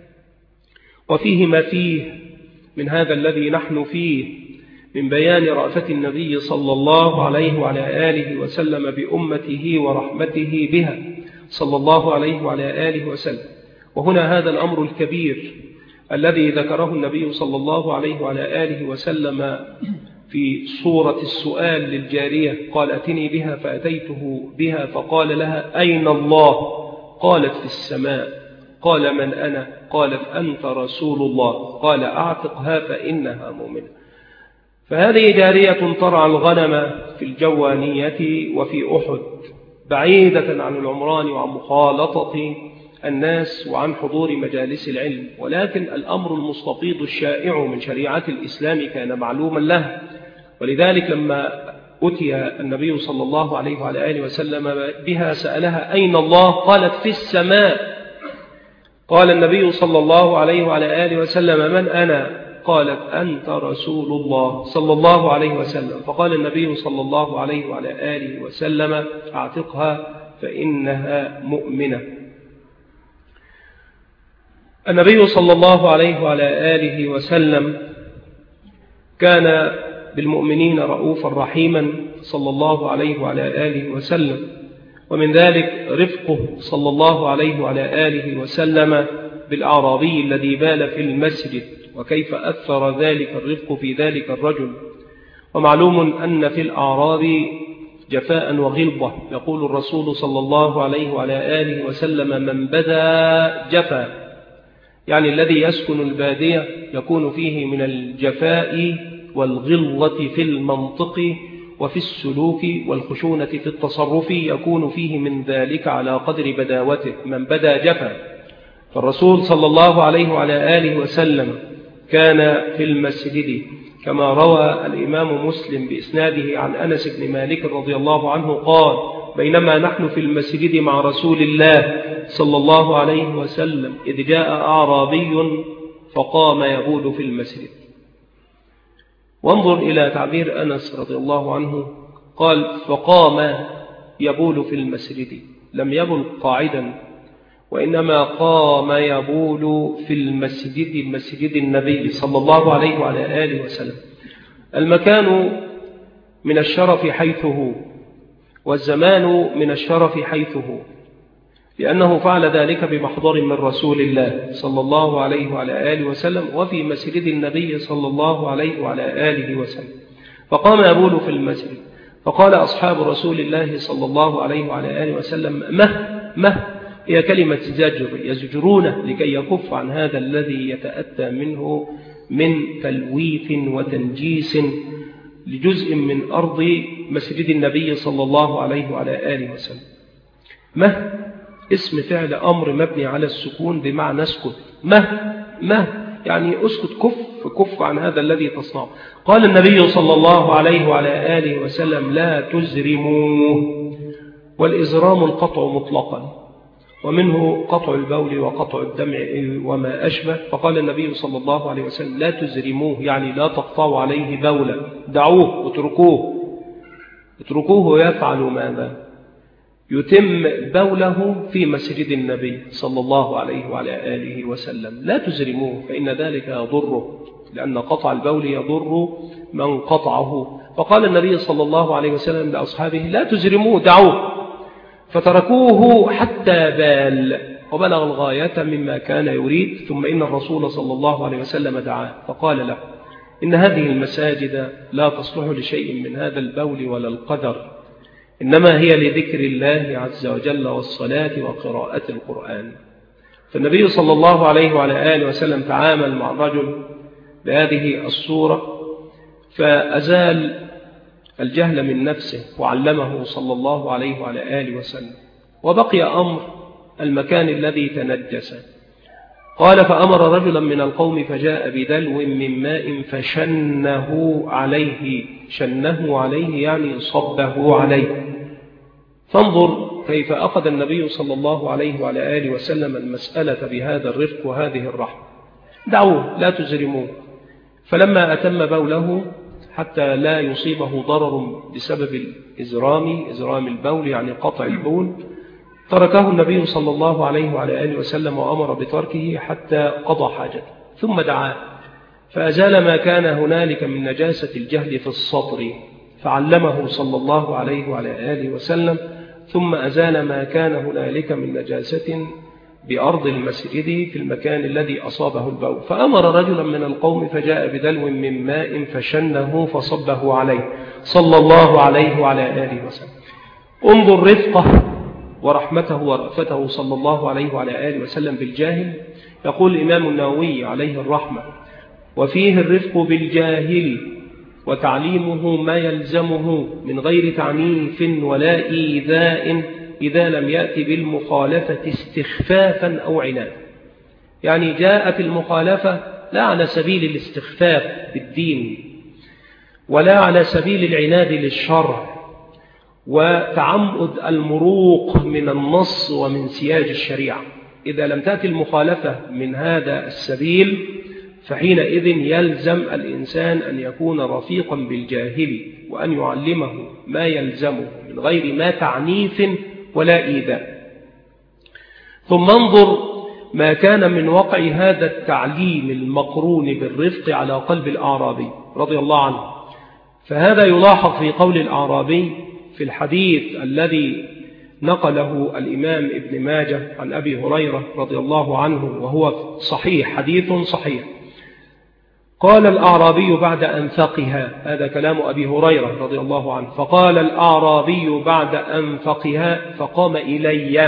وفيه ما فيه من هذا الذي نحن فيه من بيان رأفة النبي صلى الله عليه وعلى آله وسلم بأمته ورحمته بها صلى الله عليه وعلى آله وسلم. وهنا هذا الأمر الكبير الذي ذكره النبي صلى الله عليه وعلى آله وسلم في صورة السؤال للجارية. قال: أتني بها. فأتيته بها فقال لها: أين الله؟ قالت: في السماء. قال: من أنا؟ قالت: أنت رسول الله. قال: أعتقها فإنها مؤمنة. فهذه جارية ترعى الغنم في الجوانية وفي أحد، بعيدة عن العمران وعن مخالطة الناس وعن حضور مجالس العلم، ولكن الأمر المستفيض الشائع من شريعة الإسلام كان معلوما له. ولذلك لما أتي النبي صلى الله عليه وعلى آله وسلم بها سألها: أين الله؟ قالت: في السماء. قال النبي صلى الله عليه وعلى آله وسلم: من أنا؟ قالت: أنت رسول الله صلى الله عليه وسلم. فقال النبي صلى الله عليه وعلى آله وسلم: أعتقها فإنها مؤمنة. النبي صلى الله عليه وعلى آله وسلم كان بالمؤمنين رؤوفا رحيما صلى الله عليه وعلى آله وسلم، ومن ذلك رفقه صلى الله عليه وعلى آله وسلم بالأعرابي الذي بال في المسجد، وكيف أثر ذلك الرفق في ذلك الرجل. ومعلوم أن في الأعراب جفاء وغلظة. يقول الرسول صلى الله عليه وعلى آله وسلم: من بدا جفا، يعني الذي يسكن البادية يكون فيه من الجفاء والغلظة في المنطق وفي السلوك والخشونة في التصرف، يكون فيه من ذلك على قدر بداوته. من بدا جفا. فالرسول صلى الله عليه وعلى آله وسلم كان في المسجد كما روى الإمام مسلم بإسناده عن أنس بن مالك رضي الله عنه قال: بينما نحن في المسجد مع رسول الله صلى الله عليه وسلم إذ جاء أعرابي فقام يبول في المسجد. وانظر إلى تعبير أنس رضي الله عنه، قال: فقام يبول في المسجد، لم يبل قاعدا، وإنما قام يبول في المسجد، مسجد النبي صلى الله عليه وعلى آله وسلم. المكان من الشرف حيث هو، والزمان من الشرف حيث هو، لأنه فعل ذلك بمحضر من رسول الله صلى الله عليه وعلى آله وسلم، وفي مسجد النبي صلى الله عليه وعلى آله وسلم. فقام يبول في المسجد، فقال أصحاب رسول الله صلى الله عليه وعلى آله وسلم: مه مه، هي كلمة زجر، يزجرونه لكي يكف عن هذا الذي يتأتى منه من تلويث وتنجيس لجزء من أرض مسجد النبي صلى الله عليه وعلى آله وسلم. مه اسم فعل أمر مبني على السكون بمعنى اسكت. مه مه يعني اسكت، كف كف عن هذا الذي تصنعه. قال النبي صلى الله عليه وعلى آله وسلم: لا تزرموه. والإزرام القطع مطلقا، ومنه قطع البول وقطع الدمع وما أشبه. فقال النبي صلى الله عليه وسلم: لا تزرموه، يعني لا تقطعوا عليه بولا، دعوه اتركوه اتركوه يفعل ماذا؟ يتم بوله في مسجد النبي صلى الله عليه وعلى آله وسلم. لا تزرموه فإن ذلك يضره، لأن قطع البول يضر من قطعه. فقال النبي صلى الله عليه وسلم لأصحابه: لا تزرموه، دعوه. فتركوه حتى بال وبلغ الغاية مما كان يريد. ثم إن الرسول صلى الله عليه وسلم دعاه فقال له: إن هذه المساجد لا تصلح لشيء من هذا البول ولا القدر، إنما هي لذكر الله عز وجل والصلاة وقراءة القرآن. فالنبي صلى الله عليه وعلى آله وسلم تعامل مع الرجل بهذه الصورة، فأزال الجهل من نفسه وعلمه صلى الله عليه وعلى آله وسلم. وبقي أمر المكان الذي تنجس. قال: فأمر رجلا من القوم فجاء بدلو من ماء فشنه عليه. شنه عليه يعني صبه عليه. فانظر كيف أخذ النبي صلى الله عليه وعلى آله وسلم المسألة بهذا الرفق وهذه الرحمة. دعوه، لا تزرموه. فلما أتم بوله حتى لا يصيبه ضرر بسبب الإزرام، إزرام البول يعني قطع البول، تركه النبي صلى الله عليه وعلى آله وسلم وأمر بتركه حتى قضى حاجته. ثم دعاه فأزال ما كان هنالك من نجاسة الجهل في السطر، فعلمه صلى الله عليه وعلى آله وسلم. ثم أزال ما كان هنالك من نجاسة بأرض المسجد في المكان الذي أصابه البول. فأمر رجلا من القوم فجاء بدلو من ماء فشنه فصبه عليه صلى الله عليه وعلى آله وسلم. انظر رفقه ورحمته ورأفته صلى الله عليه وعلى آله وسلم بالجاهل. يقول الإمام النووي عليه الرحمة: وفيه الرفق بالجاهل وتعليمه ما يلزمه من غير تعنيف ولا إيذاء إذا لم يأتي بالمخالفة استخفافا أو عناد. يعني جاءت المخالفة لا على سبيل الاستخفاف بالدين ولا على سبيل العناد للشرع وتعمد المروق من النص ومن سياج الشريعة. إذا لم تأتي المخالفة من هذا السبيل فحينئذ يلزم الإنسان أن يكون رفيقا بالجاهل وأن يعلمه ما يلزمه من غير ما تعنيف ولا إيذاء. ثم انظر ما كان من وقع هذا التعليم المقرون بالرفق على قلب الأعرابي رضي الله عنه. فهذا يلاحظ في قول الأعرابي في الحديث الذي نقله الإمام ابن ماجه عن أبي هريرة رضي الله عنه وهو صحيح، حديث صحيح. قال الأعرابي بعد أن فقها، هذا كلام أبي هريرة رضي الله عنه، فقال الأعرابي بعد أن فقها فقام إلي،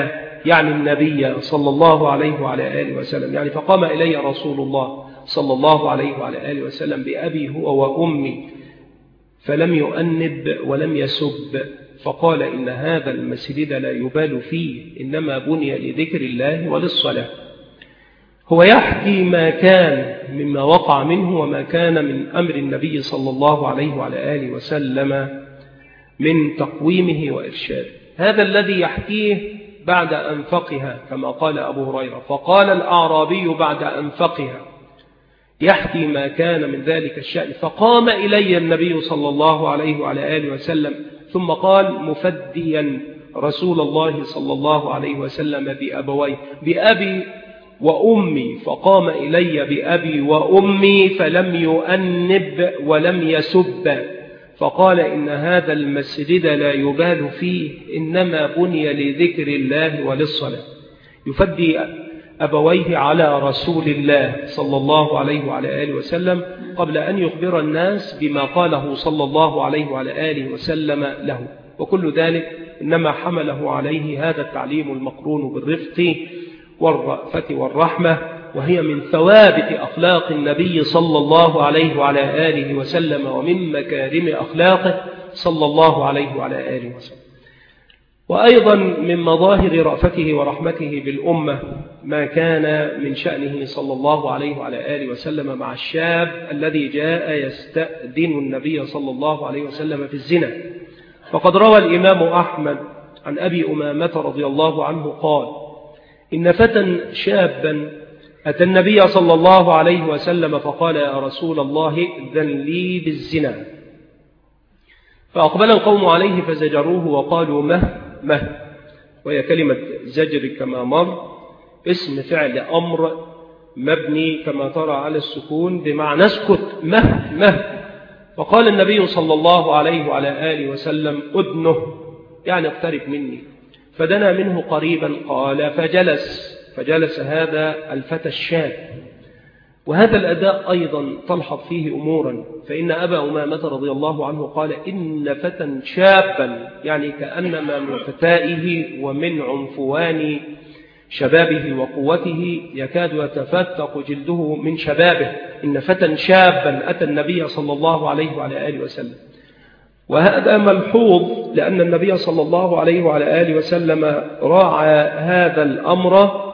يعني النبي صلى الله عليه وعلى آله وسلم، يعني فقام إلي رسول الله صلى الله عليه وعلى آله وسلم بأبي هو وأمي فلم يؤنب ولم يسب، فقال إن هذا المسجد لا يبال فيه، إنما بني لذكر الله وللصلاة. هو يحكي ما كان مما وقع منه وما كان من أمر النبي صلى الله عليه وعلى آله وسلم من تقويمه وإرشاده. هذا الذي يحكيه بعد أنفقها كما قال أبو هريرة، فقال الأعرابي بعد أنفقها يحكي ما كان من ذلك الشأن، فقام إلي النبي صلى الله عليه وعلى آله وسلم ثم قال مفديا رسول الله صلى الله عليه وسلم بأبوي بأبي وأمي، فقام إلي بأبي وأمي فلم يؤنب ولم يسب، فقال إن هذا المسجد لا يبال فيه، إنما بني لذكر الله وللصلاة. يفدي أبويه على رسول الله صلى الله عليه وعلى آله وسلم قبل أن يخبر الناس بما قاله صلى الله عليه وعلى آله وسلم له، وكل ذلك إنما حمله عليه هذا التعليم المقرون بالرفق والرأفة والرحمة، وهي من ثوابت أخلاق النبي صلى الله عليه وعلى آله وسلم ومن مكارم أخلاقه صلى الله عليه وعلى آله وسلم. وأيضا من مظاهر رأفته ورحمته بالأمة ما كان من شأنه صلى الله عليه وعلى آله وسلم مع الشاب الذي جاء يستأذن النبي صلى الله عليه وسلم في الزنا. فقد روى الإمام أحمد عن أبي أمامة رضي الله عنه قال إن فتى شابا أتى النبي صلى الله عليه وسلم فقال يا رسول الله ائذن لي بالزنا، فأقبل القوم عليه فزجروه وقالوا مه مه، وهي كلمة زجر كما مر اسم فعل أمر مبني كما ترى على السكون بمعنى اسكت مه مه. فقال النبي صلى الله عليه وعلى آله وسلم أدنه يعني اقترب مني، فدنا منه قريبا قال فجلس فجلس هذا الفتى الشاب. وهذا الأداء أيضا تلحظ فيه أمورا، فإن أبا أمامة رضي الله عنه قال إن فتى شابا يعني كأنما من فتائه ومن عنفوان شبابه وقوته يكاد يتفتق جلده من شبابه، إن فتى شابا أتى النبي صلى الله عليه وعلى آله وسلم. وهذا ملحوظ لأن النبي صلى الله عليه وعلى آله وسلم راعى هذا الأمر،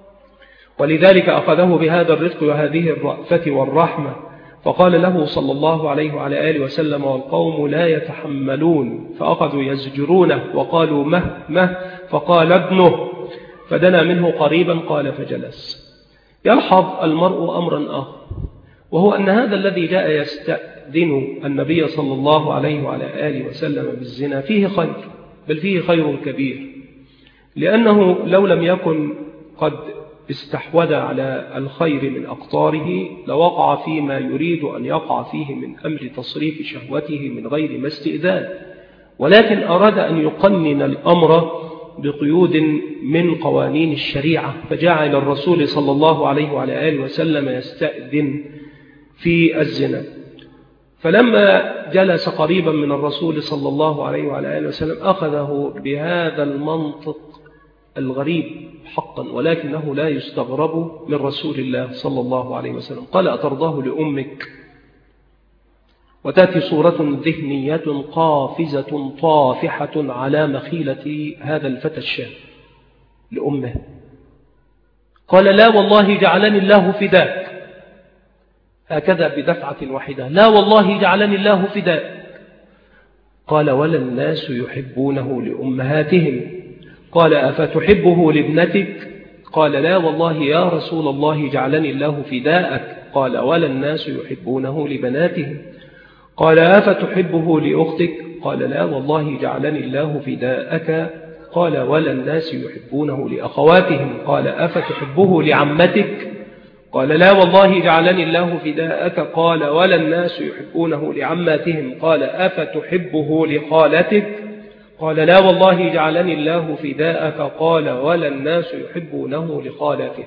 ولذلك أخذه بهذا الرفق وهذه الرأفة والرحمة، فقال له صلى الله عليه وعلى آله وسلم والقوم لا يتحملون، فأخذوا يزجرونه وقالوا مه مه، فقال ابنه، فدنا منه قريبا قال فجلس. يلحظ المرء أمرا آخر، وهو أن هذا الذي جاء يستأذن النبي صلى الله عليه وعلى آله وسلم بالزنا فيه خير، بل فيه خير كبير، لأنه لو لم يكن قد استحوذ على الخير من أقطاره لوقع فيما يريد أن يقع فيه من أمر تصريف شهوته من غير ما استئذان، ولكن أراد أن يقنن الأمر بقيود من قوانين الشريعة، فجعل الرسول صلى الله عليه وعلى آله وسلم يستأذن في الزنا. فلما جلس قريبا من الرسول صلى الله عليه وعلى آله وسلم أخذه بهذا المنطق الغريب حقا، ولكنه لا يستغرب من رسول الله صلى الله عليه وسلم. قال أترضاه لأمك؟ وتأتي صورة ذهنية قافزة طافحة على مخيلة هذا الفتى الشاب لأمه. قال لا والله جعلني الله فداك، هكذا بدفعة واحدة، لا والله جعلني الله فداك. قال ولا الناس يحبونه لأمهاتهم. قال أفتحبه لابنتك؟ قال لا والله يا رسول الله جعلني الله فداءك. قال ولا الناس يحبونه لبناتهم. قال أفتحبه لأختك؟ قال لا والله جعلني الله فداءك. قال ولا الناس يحبونه لأخواتهم. قال أفتحبه لعمتك؟ قال لا والله جعلني الله فداءك. قال ولا الناس يحبونه لعماتهم. قال أفتحبه لخالتك؟ قال لا والله جعلني الله فداءك. قال ولا الناس يحبونه لخالته.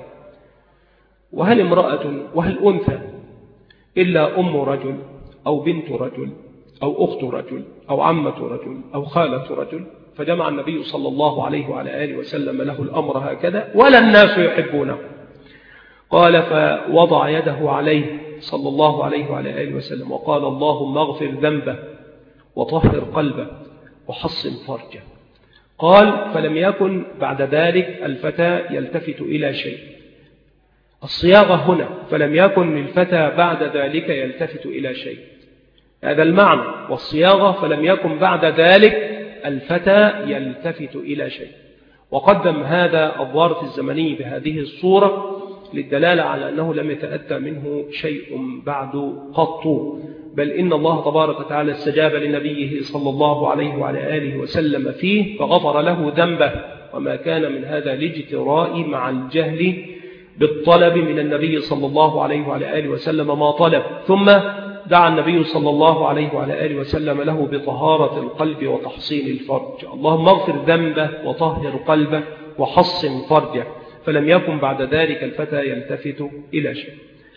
وهل امرأة وهل أنثى إلا أم رجل أو بنت رجل أو أخت رجل أو عمة رجل أو خالة رجل؟ فجمع النبي صلى الله عليه وعلى آله وسلم له الأمر هكذا ولا الناس يحبونه. قال فوضع يده عليه صلى الله عليه وعلى آله وسلم وقال اللهم اغفر ذنبه وطهر قلبه وحصن فرجه. قال فلم يكن بعد ذلك الفتى يلتفت إلى شيء. الصياغة هنا فلم يكن الفتى بعد ذلك يلتفت إلى شيء، هذا المعنى، والصياغة فلم يكن بعد ذلك الفتى يلتفت إلى شيء. وقدم هذا الظرف الزمني بهذه الصورة للدلالة على أنه لم يتأتى منه شيء بعد قط، بل إن الله تبارك وتعالى استجاب لنبيه صلى الله عليه وعلى آله وسلم فيه فغفر له ذنبه، وما كان من هذا الاجتراء مع الجهل بالطلب من النبي صلى الله عليه وعلى آله وسلم ما طلب. ثم دعا النبي صلى الله عليه وعلى آله وسلم له بطهارة القلب وتحصين الفرج. اللهم اغفر ذنبه وطهر قلبه وحصن فرجه. فلم يكن بعد ذلك الفتى يلتفت إلى شيء.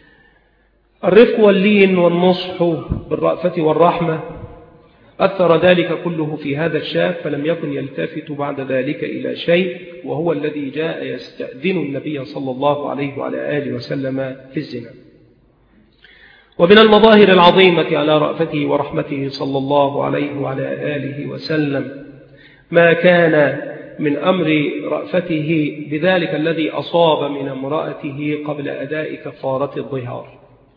الرفق واللين والنصح بالرأفة والرحمة أثر ذلك كله في هذا الشاب، فلم يكن يلتفت بعد ذلك إلى شيء، وهو الذي جاء يستأذن النبي صلى الله عليه وعلى آله وسلم في الزنا. ومن المظاهر العظيمة على رأفته ورحمته صلى الله عليه وعلى آله وسلم ما كان من أمر رأفته بذلك الذي أصاب من امرأته قبل أداء كفارة الظهار.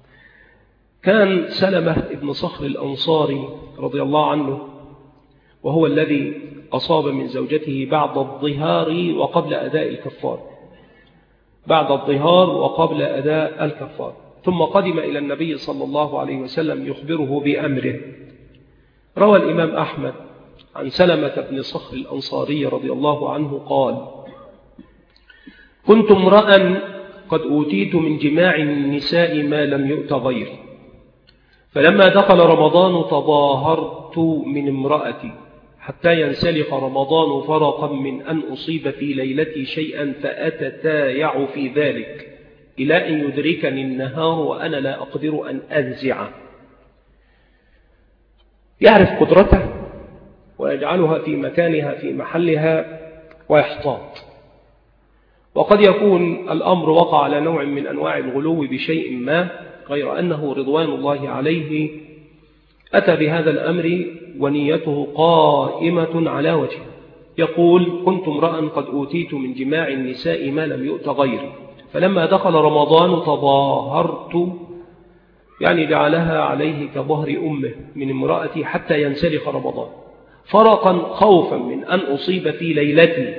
كان سلمة ابن صخر الأنصاري رضي الله عنه وهو الذي أصاب من زوجته بعد الظهار وقبل أداء الكفار، بعد الظهار وقبل أداء الكفار، ثم قدم إلى النبي صلى الله عليه وسلم يخبره بأمره. روى الإمام أحمد عن سلمة بن صخر الأنصاري رضي الله عنه قال: كنت امرأ قد أوتيت من جماع النساء ما لم يؤت غيري، فلما دخل رمضان تظاهرت من امرأتي حتى ينسلخ رمضان فرقا من أن أصيب في ليلتي شيئا فأتتايع في ذلك إلى أن يدركني النهار وأنا لا أقدر أن أنزع. يعرف قدرته ويجعلها في مكانها في محلها ويحتاط. وقد يكون الأمر وقع على نوع من أنواع الغلو بشيء ما، غير أنه رضوان الله عليه أتى بهذا الأمر ونيته قائمة على وجهه. يقول: كنت امرأ قد أوتيت من جماع النساء ما لم يؤت غيري، فلما دخل رمضان تظاهرت، يعني جعلها عليه كظهر أمه من امرأتي حتى ينسلخ رمضان فرقا خوفا من أن أصيب في ليلتي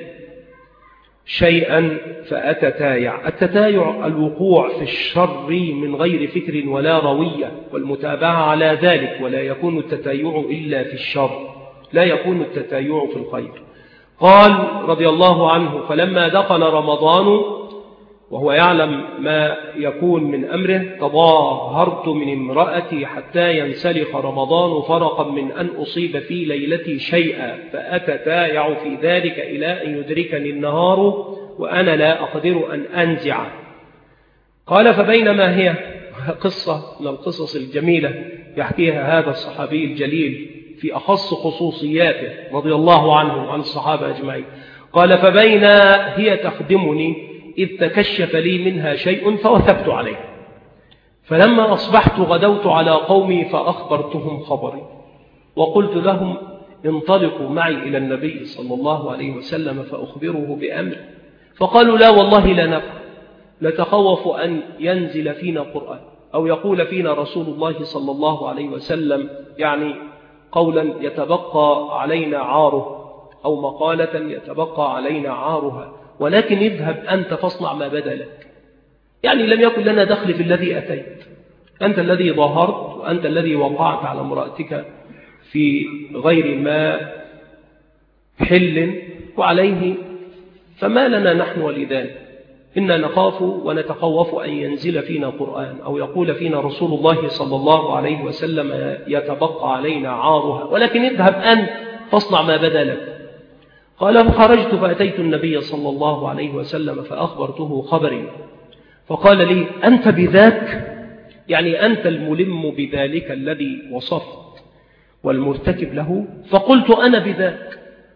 شيئا فأتتايع. التتايع الوقوع في الشر من غير فكر ولا روية والمتابعة على ذلك، ولا يكون التتايع إلا في الشر، لا يكون التتايع في الخير. قال رضي الله عنه: فلما دخل رمضان وهو يعلم ما يكون من أمره تظاهرت من امرأتي حتى ينسلخ رمضان فرقا من أن أصيب في ليلتي شيئا فأتتايع في ذلك إلى أن يدركني النهار وأنا لا أقدر أن أنزع. قال: فبينما هي قصة من القصص الجميلة يحكيها هذا الصحابي الجليل في أخص خصوصياته رضي الله عنه وعن الصحابة أجمعين. قال: فبين هي تخدمني إذ تكشف لي منها شيء فوثبت عليه، فلما أصبحت غدوت على قومي فأخبرتهم خبري وقلت لهم: انطلقوا معي إلى النبي صلى الله عليه وسلم فأخبره بأمر. فقالوا: لا والله لا نفعل، نتخوف أن ينزل فينا قرآن أو يقول فينا رسول الله صلى الله عليه وسلم يعني قولا يتبقى علينا عاره أو مقالة يتبقى علينا عارها، ولكن اذهب أنت فاصنع ما بدا لك. يعني لم يكن لنا دخل في الذي أتيت، أنت الذي ظهرت وأنت الذي وقعت على امرأتك في غير ما حل وعليه، فما لنا نحن ولذلك. إنا نخاف ونتخوف أن ينزل فينا قرآن أو يقول فينا رسول الله صلى الله عليه وسلم يتبقى علينا عارها، ولكن اذهب أنت فاصنع ما بدا لك. قال: فخرجت فأتيت النبي صلى الله عليه وسلم فأخبرته خبري، فقال لي: أنت بذاك؟ يعني أنت الملم بذلك الذي وصفت والمرتكب له؟ فقلت: أنا بذاك.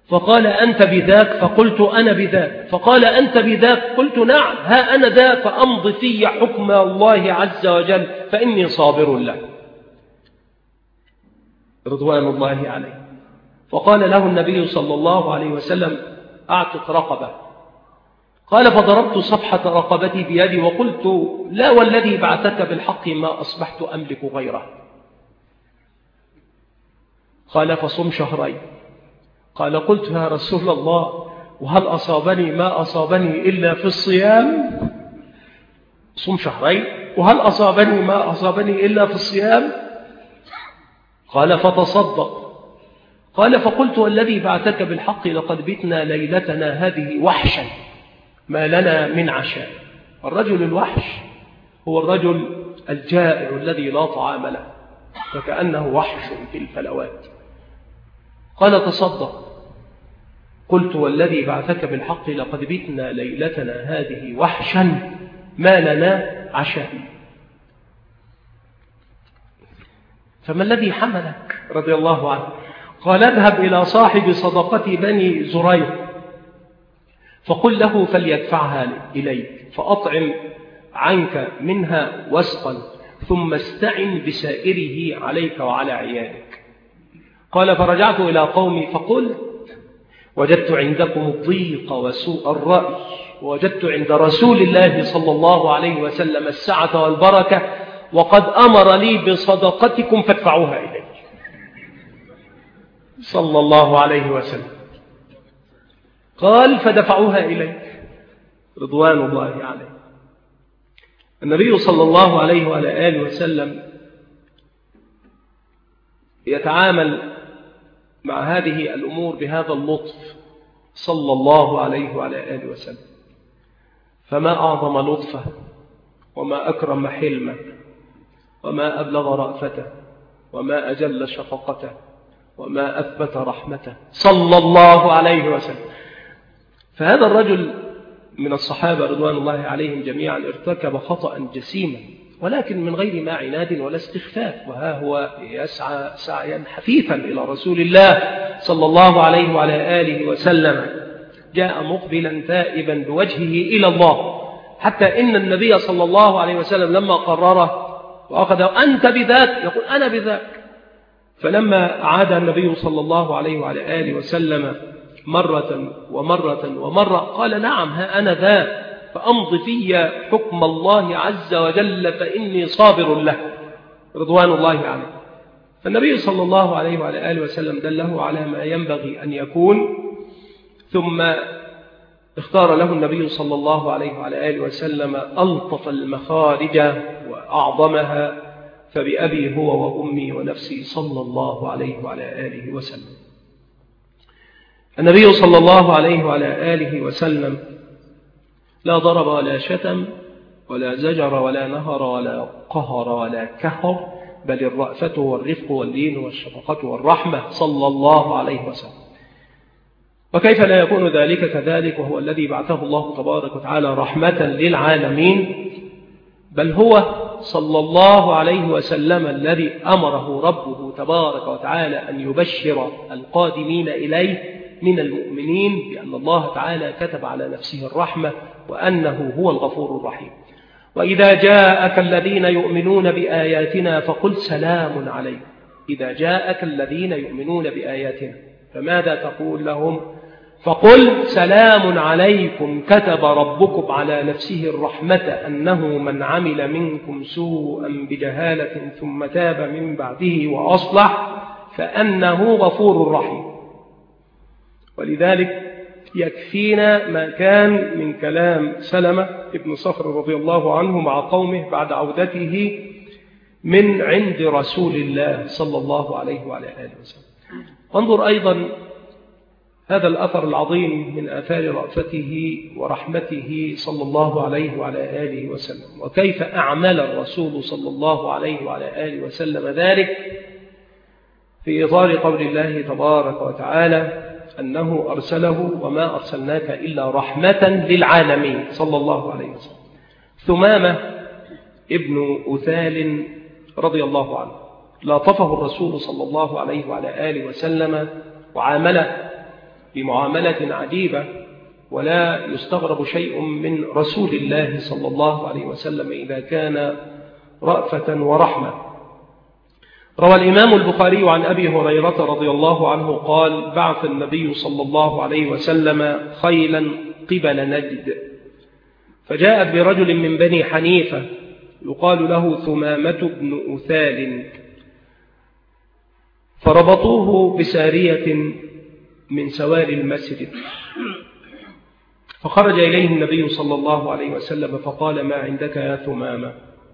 فقال أنت بذاك؟ فقلت أنا بذاك. فقال أنت بذاك؟ قلت نعم، ها أنا ذا، فأمض في حكم الله عز وجل فإني صابر له، رضوان الله عليه. فقال له النبي صلى الله عليه وسلم أعتق رقبة. قال فضربت صفحة رقبتي بيدي وقلت لا والذي بعثك بالحق ما أصبحت أملك غيره. قال فصم شهرين. قال قلت يا رسول الله وهل أصابني ما أصابني إلا في الصيام؟ صم شهرين وهل أصابني ما أصابني إلا في الصيام؟ قال فتصدق. قال فقلت والذي بعثك بالحق لقد بتنا ليلتنا هذه وحشا ما لنا من عشاء. الرجل الوحش هو الرجل الجائع الذي لا طعام له، فكأنه وحش في الفلوات. قال تصدق. قلت والذي بعثك بالحق لقد بتنا ليلتنا هذه وحشا ما لنا عشاء. فما الذي حملك رضي الله عنه؟ قال اذهب إلى صاحب صدقة بني زريق فقل له فليدفعها إليك فأطعم عنك منها وسقا ثم استعن بسائره عليك وعلى عيالك. قال فرجعت إلى قومي فقلت وجدت عندكم الضيق وسوء الرأي، ووجدت عند رسول الله صلى الله عليه وسلم السعة والبركة، وقد أمر لي بصدقتكم فادفعوها إلي صلى الله عليه وسلم. قال فدفعوها إليك رضوان الله عليه. النبي صلى الله عليه وعلى آله وسلم يتعامل مع هذه الأمور بهذا اللطف صلى الله عليه وعلى آله وسلم. فما أعظم لطفه وما أكرم حلمه وما أبلغ رأفته وما أجل شفقته وما أثبت رحمته صلى الله عليه وسلم. فهذا الرجل من الصحابة رضوان الله عليهم جميعا ارتكب خطأ جسيما، ولكن من غير ما عناد ولا استخفاف، وها هو يسعى سعيا حثيثا إلى رسول الله صلى الله عليه وعلى آله وسلم. جاء مقبلا تائبا بوجهه إلى الله، حتى إن النبي صلى الله عليه وسلم لما قرره وأخذه أنت بذاك يقول أنا بذاك. فلما عاد النبي صلى الله عليه وعلى آله وسلم مرة ومرة ومرة قال نعم ها أنا ذا، فأمض في حكم الله عز وجل فإني صابر له رضوان الله عليه. فالنبي صلى الله عليه وعلى آله وسلم دله على ما ينبغي أن يكون، ثم اختار له النبي صلى الله عليه وعلى آله وسلم ألطف المخارج وأعظمها، فبأبي هو وأمي ونفسي صلى الله عليه وعلى آله وسلم. النبي صلى الله عليه وعلى آله وسلم لا ضرب ولا شتم ولا زجر ولا نهر ولا قهر ولا كهر، بل الرأفة والرفق واللين والشفقة والرحمة صلى الله عليه وسلم. وكيف لا يكون ذلك كذلك وهو الذي بعثه الله تبارك وتعالى رحمة للعالمين، بل هو صلى الله عليه وسلم الذي أمره ربه تبارك وتعالى أن يبشر القادمين إليه من المؤمنين بأن الله تعالى كتب على نفسه الرحمة وأنه هو الغفور الرحيم. وإذا جاءك الذين يؤمنون بآياتنا فقل سلام عليكم. إذا جاءك الذين يؤمنون بآياتنا فماذا تقول لهم؟ فقل سلام عليكم كتب ربكم على نفسه الرحمة أنه من عمل منكم سوءا بجهالة ثم تاب من بعده وأصلح فأنه غفور رحيم. ولذلك يكفينا ما كان من كلام سلمة ابن صخر رضي الله عنه مع قومه بعد عودته من عند رسول الله صلى الله عليه وعلى آله وسلم. وانظر أيضا هذا الأثر العظيم من آثار رأفته ورحمته صلى الله عليه وعلى آله وسلم، وكيف أعمل الرسول صلى الله عليه وعلى آله وسلم ذلك في إطار قول الله تبارك وتعالى أنه أرسله وما أرسلناك إلا رحمة للعالمين صلى الله عليه وسلم. ثمامة ابن أثال رضي الله عنه لاطفه الرسول صلى الله عليه وعلى آله وسلم وعامله، بمعاملة عجيبة، ولا يستغرب شيء من رسول الله صلى الله عليه وسلم إذا كان رأفة ورحمة. روى الإمام البخاري عن أبي هريرة رضي الله عنه قال: بعث النبي صلى الله عليه وسلم خيلا قبل نجد، فجاءت برجل من بني حنيفة يقال له ثمامة بن أثال، فربطوه بسارية من سواري المسجد، فخرج إليه النبي صلى الله عليه وسلم فقال: ما عندك يا ثمامة؟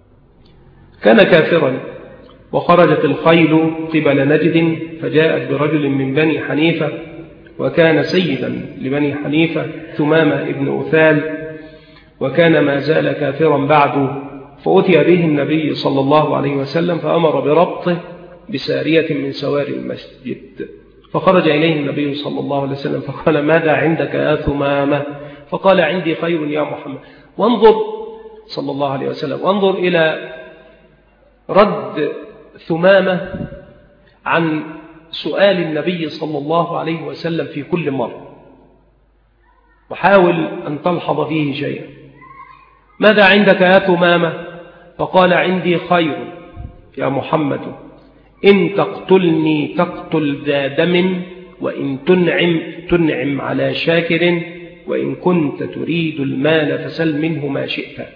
كان كافرا. وخرجت الخيل قبل نجد، فجاءت برجل من بني حنيفة، وكان سيدا لبني حنيفة ثمامة ابن أثال، وكان ما زال كافرا بعد، فأتي به النبي صلى الله عليه وسلم فأمر بربطه بسارية من سواري المسجد، فخرج إليه النبي صلى الله عليه وسلم فقال: ماذا عندك يا ثمامة؟ فقال: عندي خير يا محمد. وانظر صلى الله عليه وسلم، وانظر إلى رد ثمامة عن سؤال النبي صلى الله عليه وسلم في كل مرة، وحاول أن تلحظ فيه شيئا. ماذا عندك يا ثمامة؟ فقال: عندي خير يا محمد، إن تقتلني تقتل ذا دم، وإن تنعم تنعم على شاكر، وإن كنت تريد المال فسل منه ما شئت.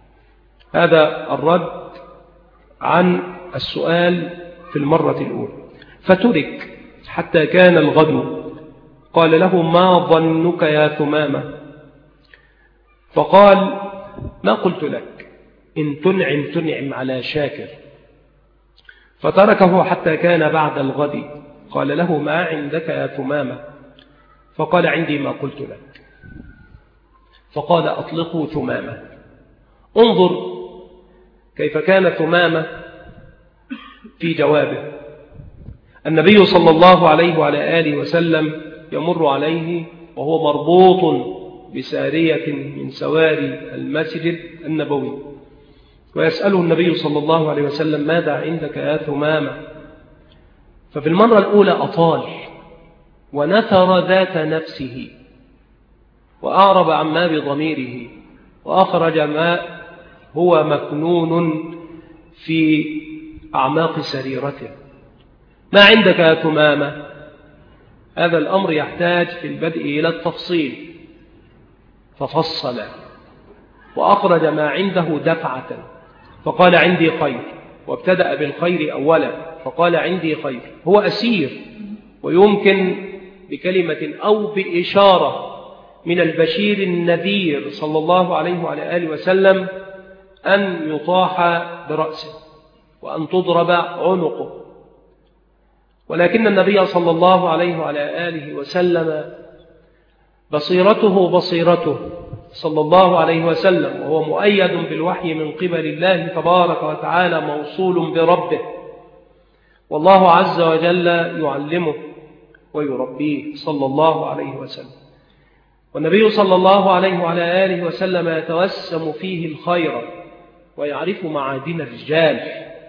هذا الرد عن السؤال في المرة الأولى. فترك حتى كان الغد، قال له: ما ظنك يا ثمامة؟ فقال: ما قلت لك، إن تنعم تنعم على شاكر. فتركه حتى كان بعد الغد، قال له: ما عندك يا ثمامة؟ فقال: عندي ما قلت لك. فقال: أطلقوا ثمامة. انظر كيف كان ثمامة في جوابه. النبي صلى الله عليه وعلى آله وسلم يمر عليه وهو مربوط بسارية من سواري المسجد النبوي، ويسأله النبي صلى الله عليه وسلم: ماذا عندك يا ثمامة؟ ففي المرة الأولى أطال ونثر ذات نفسه، وأعرب عن ما بضميره، وأخرج ما هو مكنون في أعماق سريرته. ما عندك يا ثمامة؟ هذا الأمر يحتاج في البدء إلى التفصيل، ففصل وأخرج ما عنده دفعة، فقال: عندي خير، وابتدأ بالخير أولا، فقال: عندي خير. هو أسير، ويمكن بكلمة أو بإشارة من البشير النذير صلى الله عليه وعلى آله وسلم أن يطاح برأسه وأن تضرب عنقه، ولكن النبي صلى الله عليه وعلى آله وسلم بصيرته بصيرته صلى الله عليه وسلم، وهو مؤيد بالوحي من قبل الله تبارك وتعالى، موصول بربه، والله عز وجل يعلمه ويربيه صلى الله عليه وسلم. والنبي صلى الله عليه وعلى آله وسلم يتوسم فيه الخير ويعرف معادن الرجال.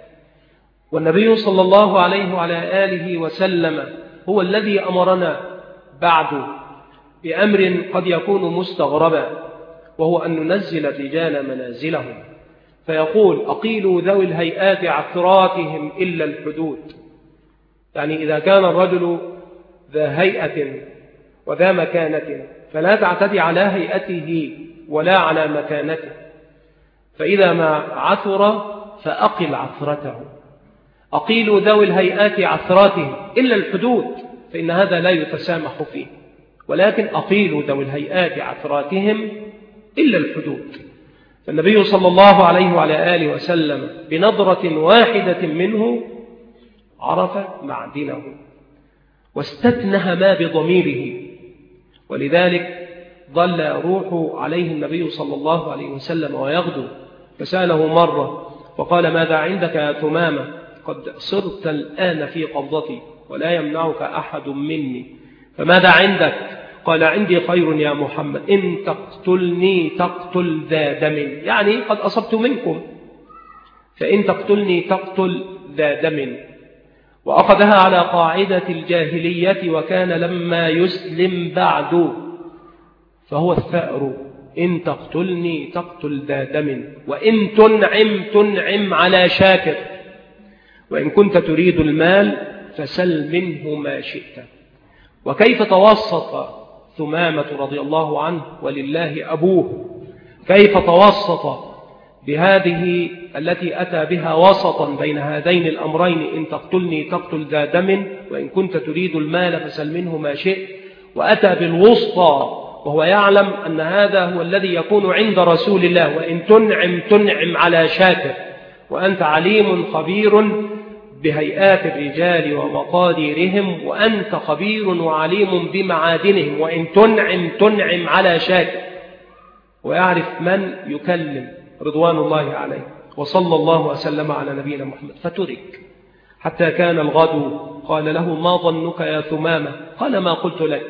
والنبي صلى الله عليه وعلى آله وسلم هو الذي أمرنا بعد بأمر قد يكون مستغربا، وهو أن ننزل الرجال منازلهم، فيقول: أقيلوا ذوي الهيئات عثراتهم إلا الحدود. يعني إذا كان الرجل ذا هيئة وذا مكانة فلا تعتدي على هيئته ولا على مكانته، فإذا ما عثر فأقل عثرته. أقيلوا ذوي الهيئات عثراتهم إلا الحدود، فإن هذا لا يتسامح فيه، ولكن أقيلوا ذوي الهيئات عثراتهم إلا الحدود. فالنبي صلى الله عليه وعلى آله وسلم بنظرة واحدة منه عرف معدنه واستتنه ما بضميره، ولذلك ظل يروح عليه النبي صلى الله عليه وسلم ويغدو، فسأله مرة فقال: ماذا عندك يا ثمامة؟ قد صرت الآن في قبضتي ولا يمنعك أحد مني، فماذا عندك؟ قال: عندي خير يا محمد، إن تقتلني تقتل ذا دم، يعني قد أصبت منكم، فإن تقتلني تقتل ذا دم، وأخذها على قاعدة الجاهلية، وكان لما يسلم بعد فهو الثأر، إن تقتلني تقتل ذا دم، وإن تنعم تنعم على شاكر، وإن كنت تريد المال فسل منه ما شئت. وكيف توسط ثمامة رضي الله عنه ولله أبوه، كيف توسط بهذه التي أتى بها وسطا بين هذين الأمرين، إن تقتلني تقتل ذا دم، وإن كنت تريد المال فسل منه ما شئت، وأتى بالوسطى وهو يعلم أن هذا هو الذي يكون عند رسول الله، وإن تنعم تنعم على شاكر، وأنت عليم خبير بهيئات الرجال ومقاديرهم، وأنت خبير وعليم بمعادنهم، وإن تنعم تنعم على شاكر، ويعرف من يكلم رضوان الله عليه. وصلى الله وسلم على نبينا محمد. فترك حتى كان الغد، قال له: ما ظنك يا ثمامة؟ قال: ما قلت لك.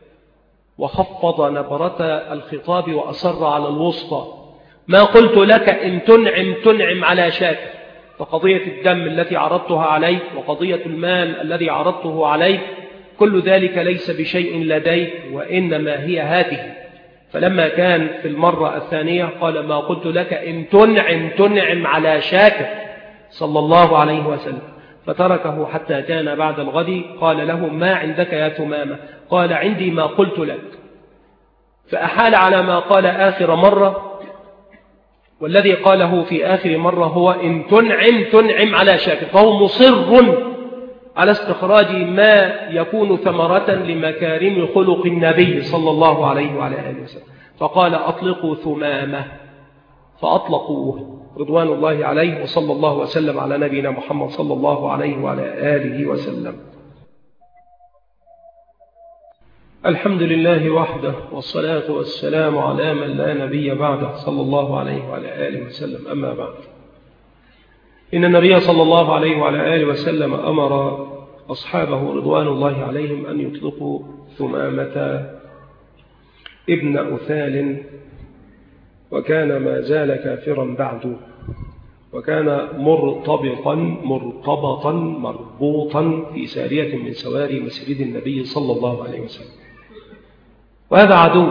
وخفض نبرة الخطاب وأصر على الوسطى: ما قلت لك إن تنعم تنعم على شاكر. فقضية الدم التي عرضتها عليك، وقضية المال الذي عرضته عليك، كل ذلك ليس بشيء لديك، وإنما هي هذه. فلما كان في المرة الثانية قال: ما قلت لك إن تنعم تنعم على شاكر، صلى الله عليه وسلم. فتركه حتى كان بعد الغد. قال له: ما عندك يا ثمامة؟ قال: عندي ما قلت لك. فأحال على ما قال آخر مرة، والذي قاله في آخر مرة هو إن تنعم تنعم على شاكر، فهو مصر على استخراج ما يكون ثمرة لمكارم خلق النبي صلى الله عليه وعلى آله وسلم. فقال: أطلقوا ثمامة، فأطلقوه رضوان الله عليه. وصلى الله وسلم على نبينا محمد صلى الله عليه وعلى آله وسلم. الحمد لله وحده، والصلاة والسلام على من لا نبي بعده، صلى الله عليه وعلى آله وسلم. أما بعد، إن النبي صلى الله عليه وعلى آله وسلم أمر أصحابه رضوان الله عليهم أن يطلقوا ثمامة ابن أثال، وكان ما زال كافرا بعد، وكان مرتبطا مرتبطا مربوطا في سارية من سواري مسجد النبي صلى الله عليه وسلم. وهذا عدو،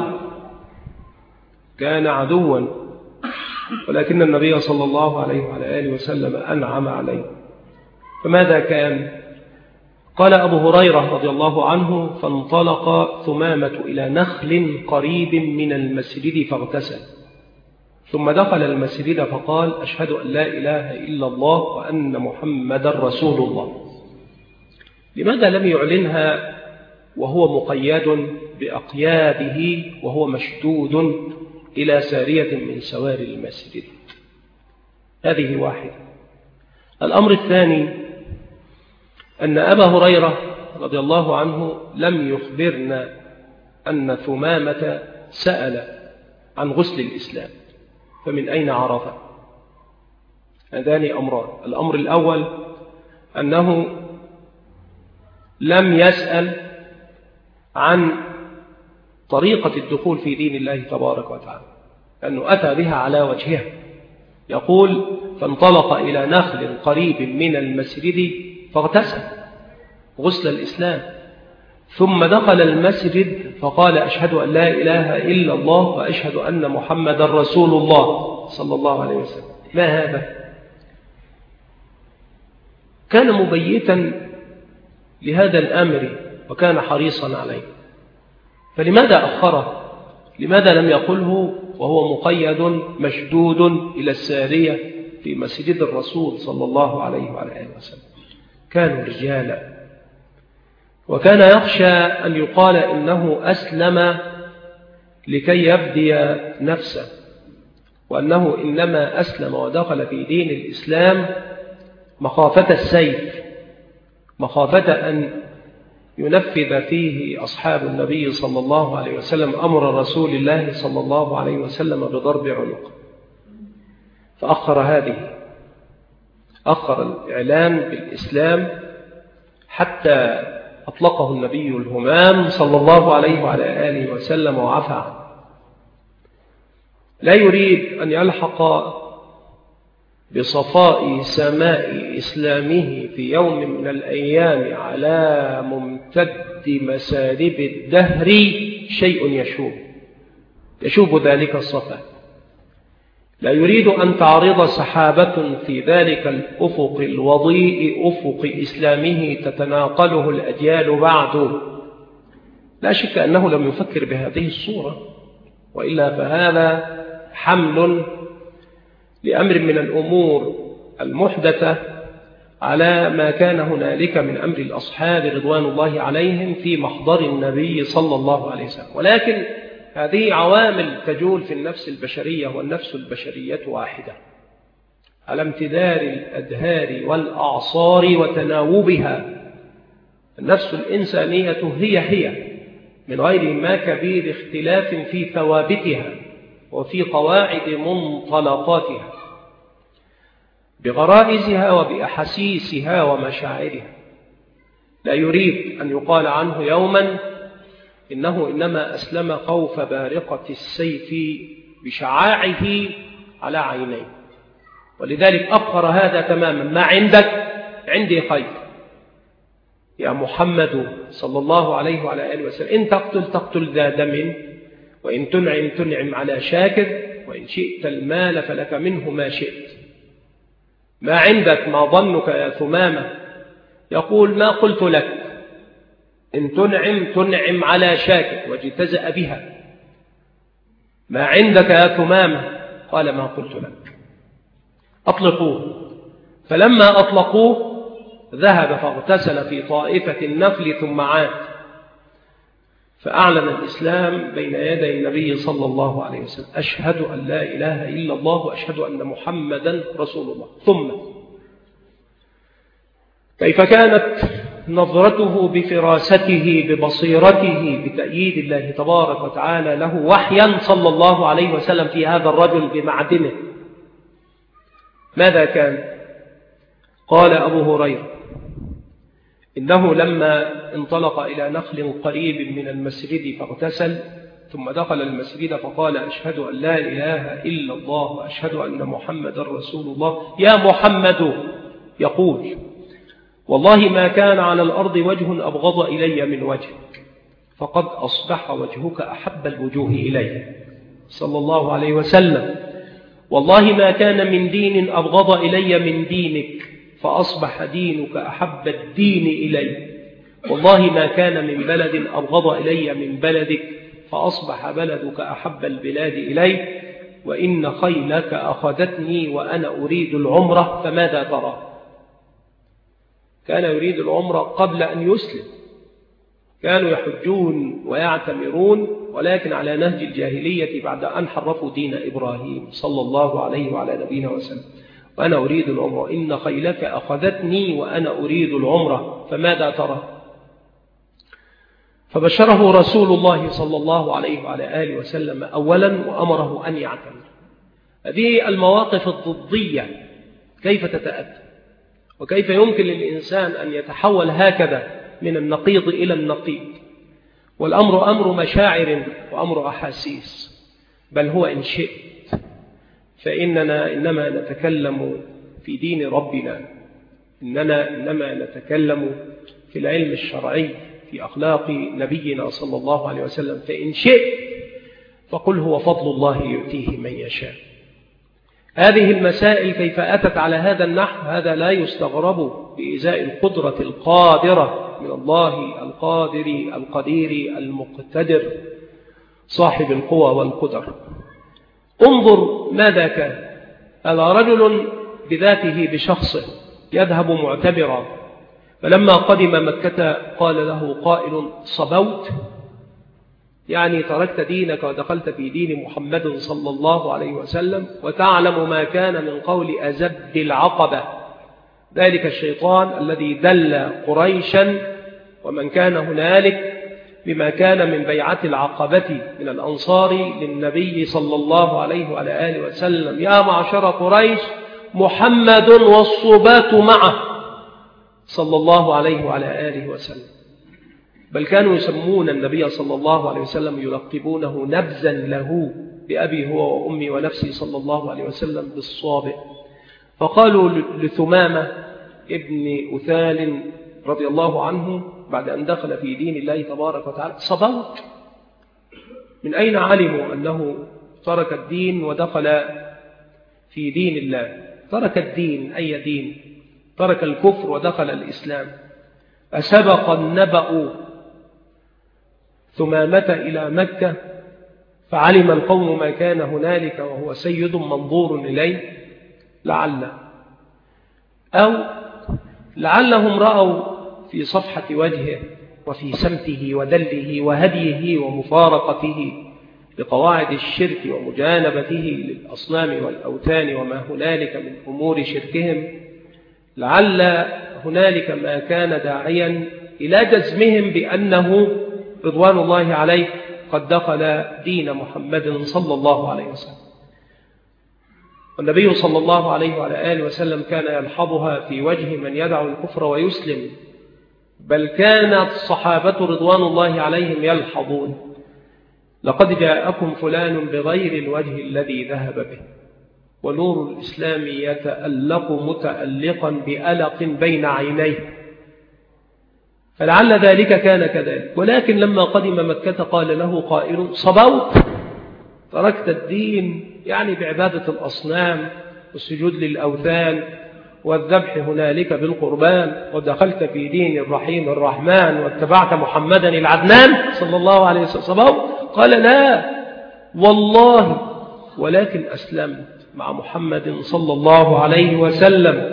كان عدوا، ولكن النبي صلى الله عليه وعلى آله وسلم أنعم عليه. فماذا كان؟ قال أبو هريرة رضي الله عنه: فانطلق ثمامة إلى نخل قريب من المسجد فاغتسل، ثم دخل المسجد فقال: أشهد أن لا إله إلا الله وأن محمد رسول الله. لماذا لم يعلنها وهو مقيد بأقياده وهو مشدود إلى سارية من سواري المسجد؟ هذه واحدة. الأمر الثاني أن أبا هريرة رضي الله عنه لم يخبرنا أن ثمامة سأل عن غسل الإسلام، فمن أين عرف؟ هذان أمران. الأمر الأول أنه لم يسأل عن طريقة الدخول في دين الله تبارك وتعالى، لأنه أتى بها على وجهها. يقول: فانطلق إلى نخل قريب من المسجد فاغتسل غسل الإسلام، ثم دخل المسجد فقال: أشهد أن لا إله إلا الله وأشهد أن محمد رسول الله صلى الله عليه وسلم. ما هذا؟ كان مبيتا لهذا الأمر وكان حريصا عليه، فلماذا أخره؟ لماذا لم يقله وهو مقيد مشدود إلى السارية في مسجد الرسول صلى الله عليه وعلى آله وسلم؟ كانوا رجالا، وكان يخشى أن يقال إنه أسلم لكي يفدي نفسه، وأنه إنما أسلم ودخل في دين الإسلام مخافة السيف، مخافة أن ينفذ فيه أصحاب النبي صلى الله عليه وسلم أمر رسول الله صلى الله عليه وسلم بضرب عنق. فأخر هذه، أخر الإعلان بالإسلام حتى أطلقه النبي الهمام صلى الله عليه وعلى آله وسلم وعفى عنه. لا يريد أن يلحق بصفاء سماء إسلامه في يوم من الأيام على ممتد مسارب الدهر شيء يشوب يشوب ذلك الصفاء. لا يريد أن تعرض سحابة في ذلك الأفق الوضيء أفق إسلامه تتناقله الأجيال بعده. لا شك أنه لم يفكر بهذه الصورة، وإلا فهذا حمل لأمر من الأمور المحدثة على ما كان هنالك من أمر الأصحاب رضوان الله عليهم في محضر النبي صلى الله عليه وسلم. ولكن هذه عوامل تجول في النفس البشرية، والنفس البشرية واحدة على امتدار الأدهار والأعصار وتناوبها. النفس الإنسانية هي هي من غير ما كبير اختلاف في ثوابتها وفي قواعد منطلقاتها، بغرائزها وبأحاسيسها ومشاعرها. لا يريد أن يقال عنه يوما إنه إنما أسلم خوف بارقة السيف بشعاعه على عينيه. ولذلك أبقر هذا تماما: ما عندك عندي خير يا محمد صلى الله عليه وعلى آله وسلم. إن تقتل تقتل ذا دم، وإن تنعم تنعم على شاكر، وإن شئت المال فلك منه ما شئت. ما عندك ما ظنك يا ثمامة؟ يقول: ما قلت لك. إن تنعم تنعم على شاكر، واجتزأ بها. ما عندك يا ثمامة؟ قال: ما قلت لك. أطلقوه. فلما أطلقوه ذهب فاغتسل في طائفة النفل ثم عاد، فأعلن الإسلام بين يدي النبي صلى الله عليه وسلم: أشهد أن لا إله إلا الله وأشهد أن محمدا رسول الله. ثم كيف كانت نظرته بفراسته ببصيرته بتأييد الله تبارك وتعالى له وحيا صلى الله عليه وسلم في هذا الرجل بمعدنه. ماذا كان؟ قال أبو هريرة: إنه لما انطلق إلى نخل قريب من المسجد فاغتسل، ثم دخل المسجد فقال: أشهد أن لا إله إلا الله وأشهد أن محمد رسول الله. يا محمد، يقول: والله ما كان على الأرض وجه أبغض إلي من وجهك، فقد أصبح وجهك أحب الوجوه إلي صلى الله عليه وسلم. والله ما كان من دين أبغض إلي من دينك، فأصبح دينك أحب الدين إلي. والله ما كان من بلد أبغض إلي من بلدك، فأصبح بلدك أحب البلاد إلي. وإن خيلك أخذتني وأنا أريد العمرة، فماذا ترى؟ كان يريد العمرة قبل أن يسلم. كانوا يحجون ويعتمرون، ولكن على نهج الجاهلية بعد أن حرفوا دين إبراهيم صلى الله عليه وعلى نبينا وسلم. وأنا أريد العمرة. إن خيلك أخذتني وأنا أريد العمرة، فماذا ترى؟ فبشره رسول الله صلى الله عليه وعلى آله وسلم أولا، وأمره أن يعتمر. هذه المواقف الضدية كيف تتأتى؟ وكيف يمكن للإنسان أن يتحول هكذا من النقيض إلى النقيض؟ والأمر أمر مشاعر وأمر أحاسيس. بل هو إن شئت فإننا إنما نتكلم في دين ربنا، إننا إنما نتكلم في العلم الشرعي في أخلاق نبينا صلى الله عليه وسلم. فإن شئت فقل هو فضل الله يؤتيه من يشاء. هذه المسائل كيف أتت على هذا النحو؟ هذا لا يستغرب بإزاء القدرة القادرة من الله، القادر القدير المقتدر صاحب القوى والقدر. انظر ماذا كان. هذا رجل بذاته بشخصه يذهب معتبرا، فلما قدم مكة قال له قائل: صبوت، يعني تركت دينك ودخلت في دين محمد صلى الله عليه وسلم. وتعلم ما كان من قول أزد العقبة، ذلك الشيطان الذي دل قريشا ومن كان هنالك بما كان من بيعة العقبة من الأنصار للنبي صلى الله عليه وعلى آله وسلم: يا معشر قريش، محمد والصبات معه صلى الله عليه وعلى آله وسلم. بل كانوا يسمون النبي صلى الله عليه وسلم يلقبونه نبذا له بأبي هو وأمي ونفسي صلى الله عليه وسلم بالصابئ. فقالوا لثمامة ابن أثال رضي الله عنه بعد أن دخل في دين الله تبارك وتعالى: صبوت. من أين علموا أنه ترك الدين ودخل في دين الله؟ ترك الدين، أي دين؟ ترك الكفر ودخل الإسلام. أسبق النبأ ثمامة إلى مكة فعلم القوم ما كان هنالك وهو سيد منظور إليه؟ لعل أو لعلهم رأوا في صفحة وجهه وفي سمته ودله وهديه ومفارقته لقواعد الشرك ومجانبته للأصنام والأوثان وما هنالك من أمور شركهم، لعل هنالك ما كان داعيا إلى جزمهم بأنه رضوان الله عليه قد دخل دين محمد صلى الله عليه وسلم. والنبي صلى الله عليه وعلى آله وسلم كان يلحظها في وجه من يدع الكفر ويسلم، بل كانت الصحابة رضوان الله عليهم يلحظون: لقد جاءكم فلان بغير الوجه الذي ذهب به، ونور الإسلام يتألق متألقا بألق بين عينيه. فلعل ذلك كان كذلك. ولكن لما قدم مكة قال له قائل: صبوت، تركت الدين، يعني بعبادة الأصنام والسجود للأوثان والذبح هنالك بالقربان، ودخلت في دين الرحيم الرحمن واتبعت محمدا العدنان صلى الله عليه وسلم. صبوت؟ قال: لا والله، ولكن أسلمت مع محمد صلى الله عليه وسلم.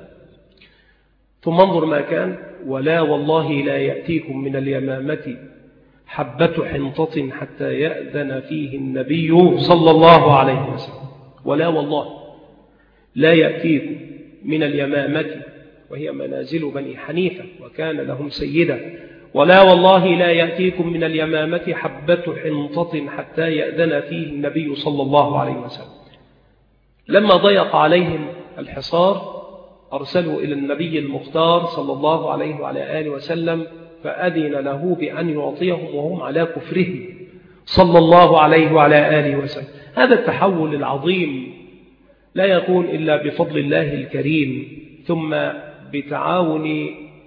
ثم انظر ما كان: ولا والله لا يأتيكم من اليمامة حبة حنطة حتى يأذن فيه النبي صلى الله عليه وسلم. ولا والله لا يأتيكم من اليمامة، وهي منازل بني حنيفة وكان لهم سيدا، ولا والله لا يأتيكم من اليمامة حبة حنطة حتى يأذن فيه النبي صلى الله عليه وسلم. لما ضيق عليهم الحصار أرسلوا إلى النبي المختار صلى الله عليه وعلى آله وسلم، فأذن له بأن يعطيهم وهم على كفره صلى الله عليه وعلى آله وسلم. هذا التحول العظيم لا يكون إلا بفضل الله الكريم، ثم بتعاون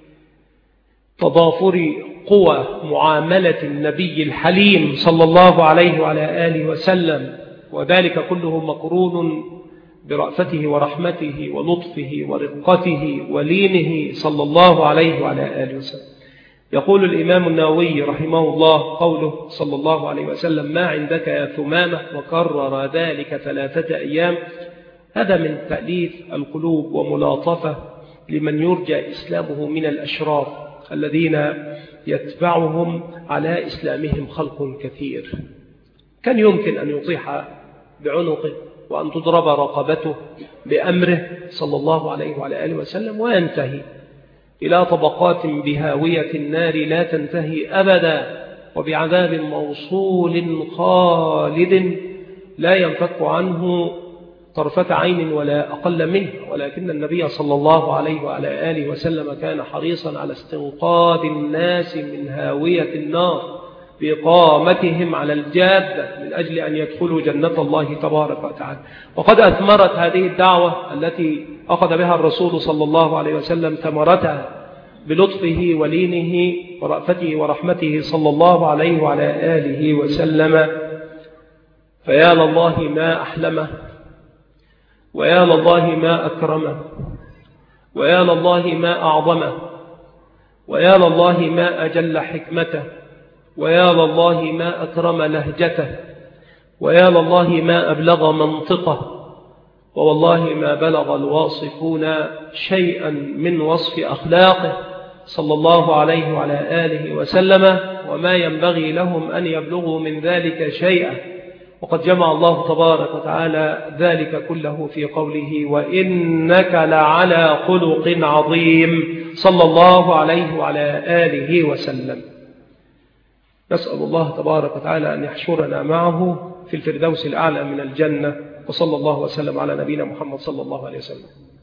تضافر قوى معاملة النبي الحليم صلى الله عليه وعلى آله وسلم، وذلك كله مقرون برأفته ورحمته ولطفه ورقته ولينه صلى الله عليه وعلى آله وسلم. يقول الإمام النووي رحمه الله قوله صلى الله عليه وسلم: ما عندك يا ثمامة، وكرر ذلك ثلاثة أيام. هذا من تأليف القلوب وملاطفة لمن يرجى إسلامه من الأشرار الذين يتبعهم على إسلامهم خلق كثير. كان يمكن أن يطيح بعنقه وأن تضرب رقبته بأمره صلى الله عليه وعلى آله وسلم وينتهي إلى طبقات بهاوية النار لا تنتهي أبدا، وبعذاب موصول خالد لا ينفك عنه طرفة عين ولا أقل منه. ولكن النبي صلى الله عليه وعلى آله وسلم كان حريصا على استنقاذ الناس من هاوية النار بإقامتهم على الجادة من أجل أن يدخلوا جنة الله تبارك وتعالى. وقد أثمرت هذه الدعوة التي أخذ بها الرسول صلى الله عليه وسلم ثمرتها بلطفه ولينه ورأفته ورحمته صلى الله عليه وعلى آله وسلم. فيا لله ما أحلمه، ويا لله ما أكرمه، ويا لله ما أعظمه، ويا لله ما أجل حكمته، ويا لله ما أكرم لهجته، ويا لله ما أبلغ منطقه، ووالله ما بلغ الواصفون شيئا من وصف أخلاقه صلى الله عليه وعلى آله وسلم، وما ينبغي لهم أن يبلغوا من ذلك شيئا. وقد جمع الله تبارك وتعالى ذلك كله في قوله: وإنك لعلى خلق عظيم صلى الله عليه وعلى آله وسلم. نسأل الله تبارك وتعالى أن يحشرنا معه في الفردوس الأعلى من الجنة، وصلى الله وسلم على نبينا محمد صلى الله عليه وسلم.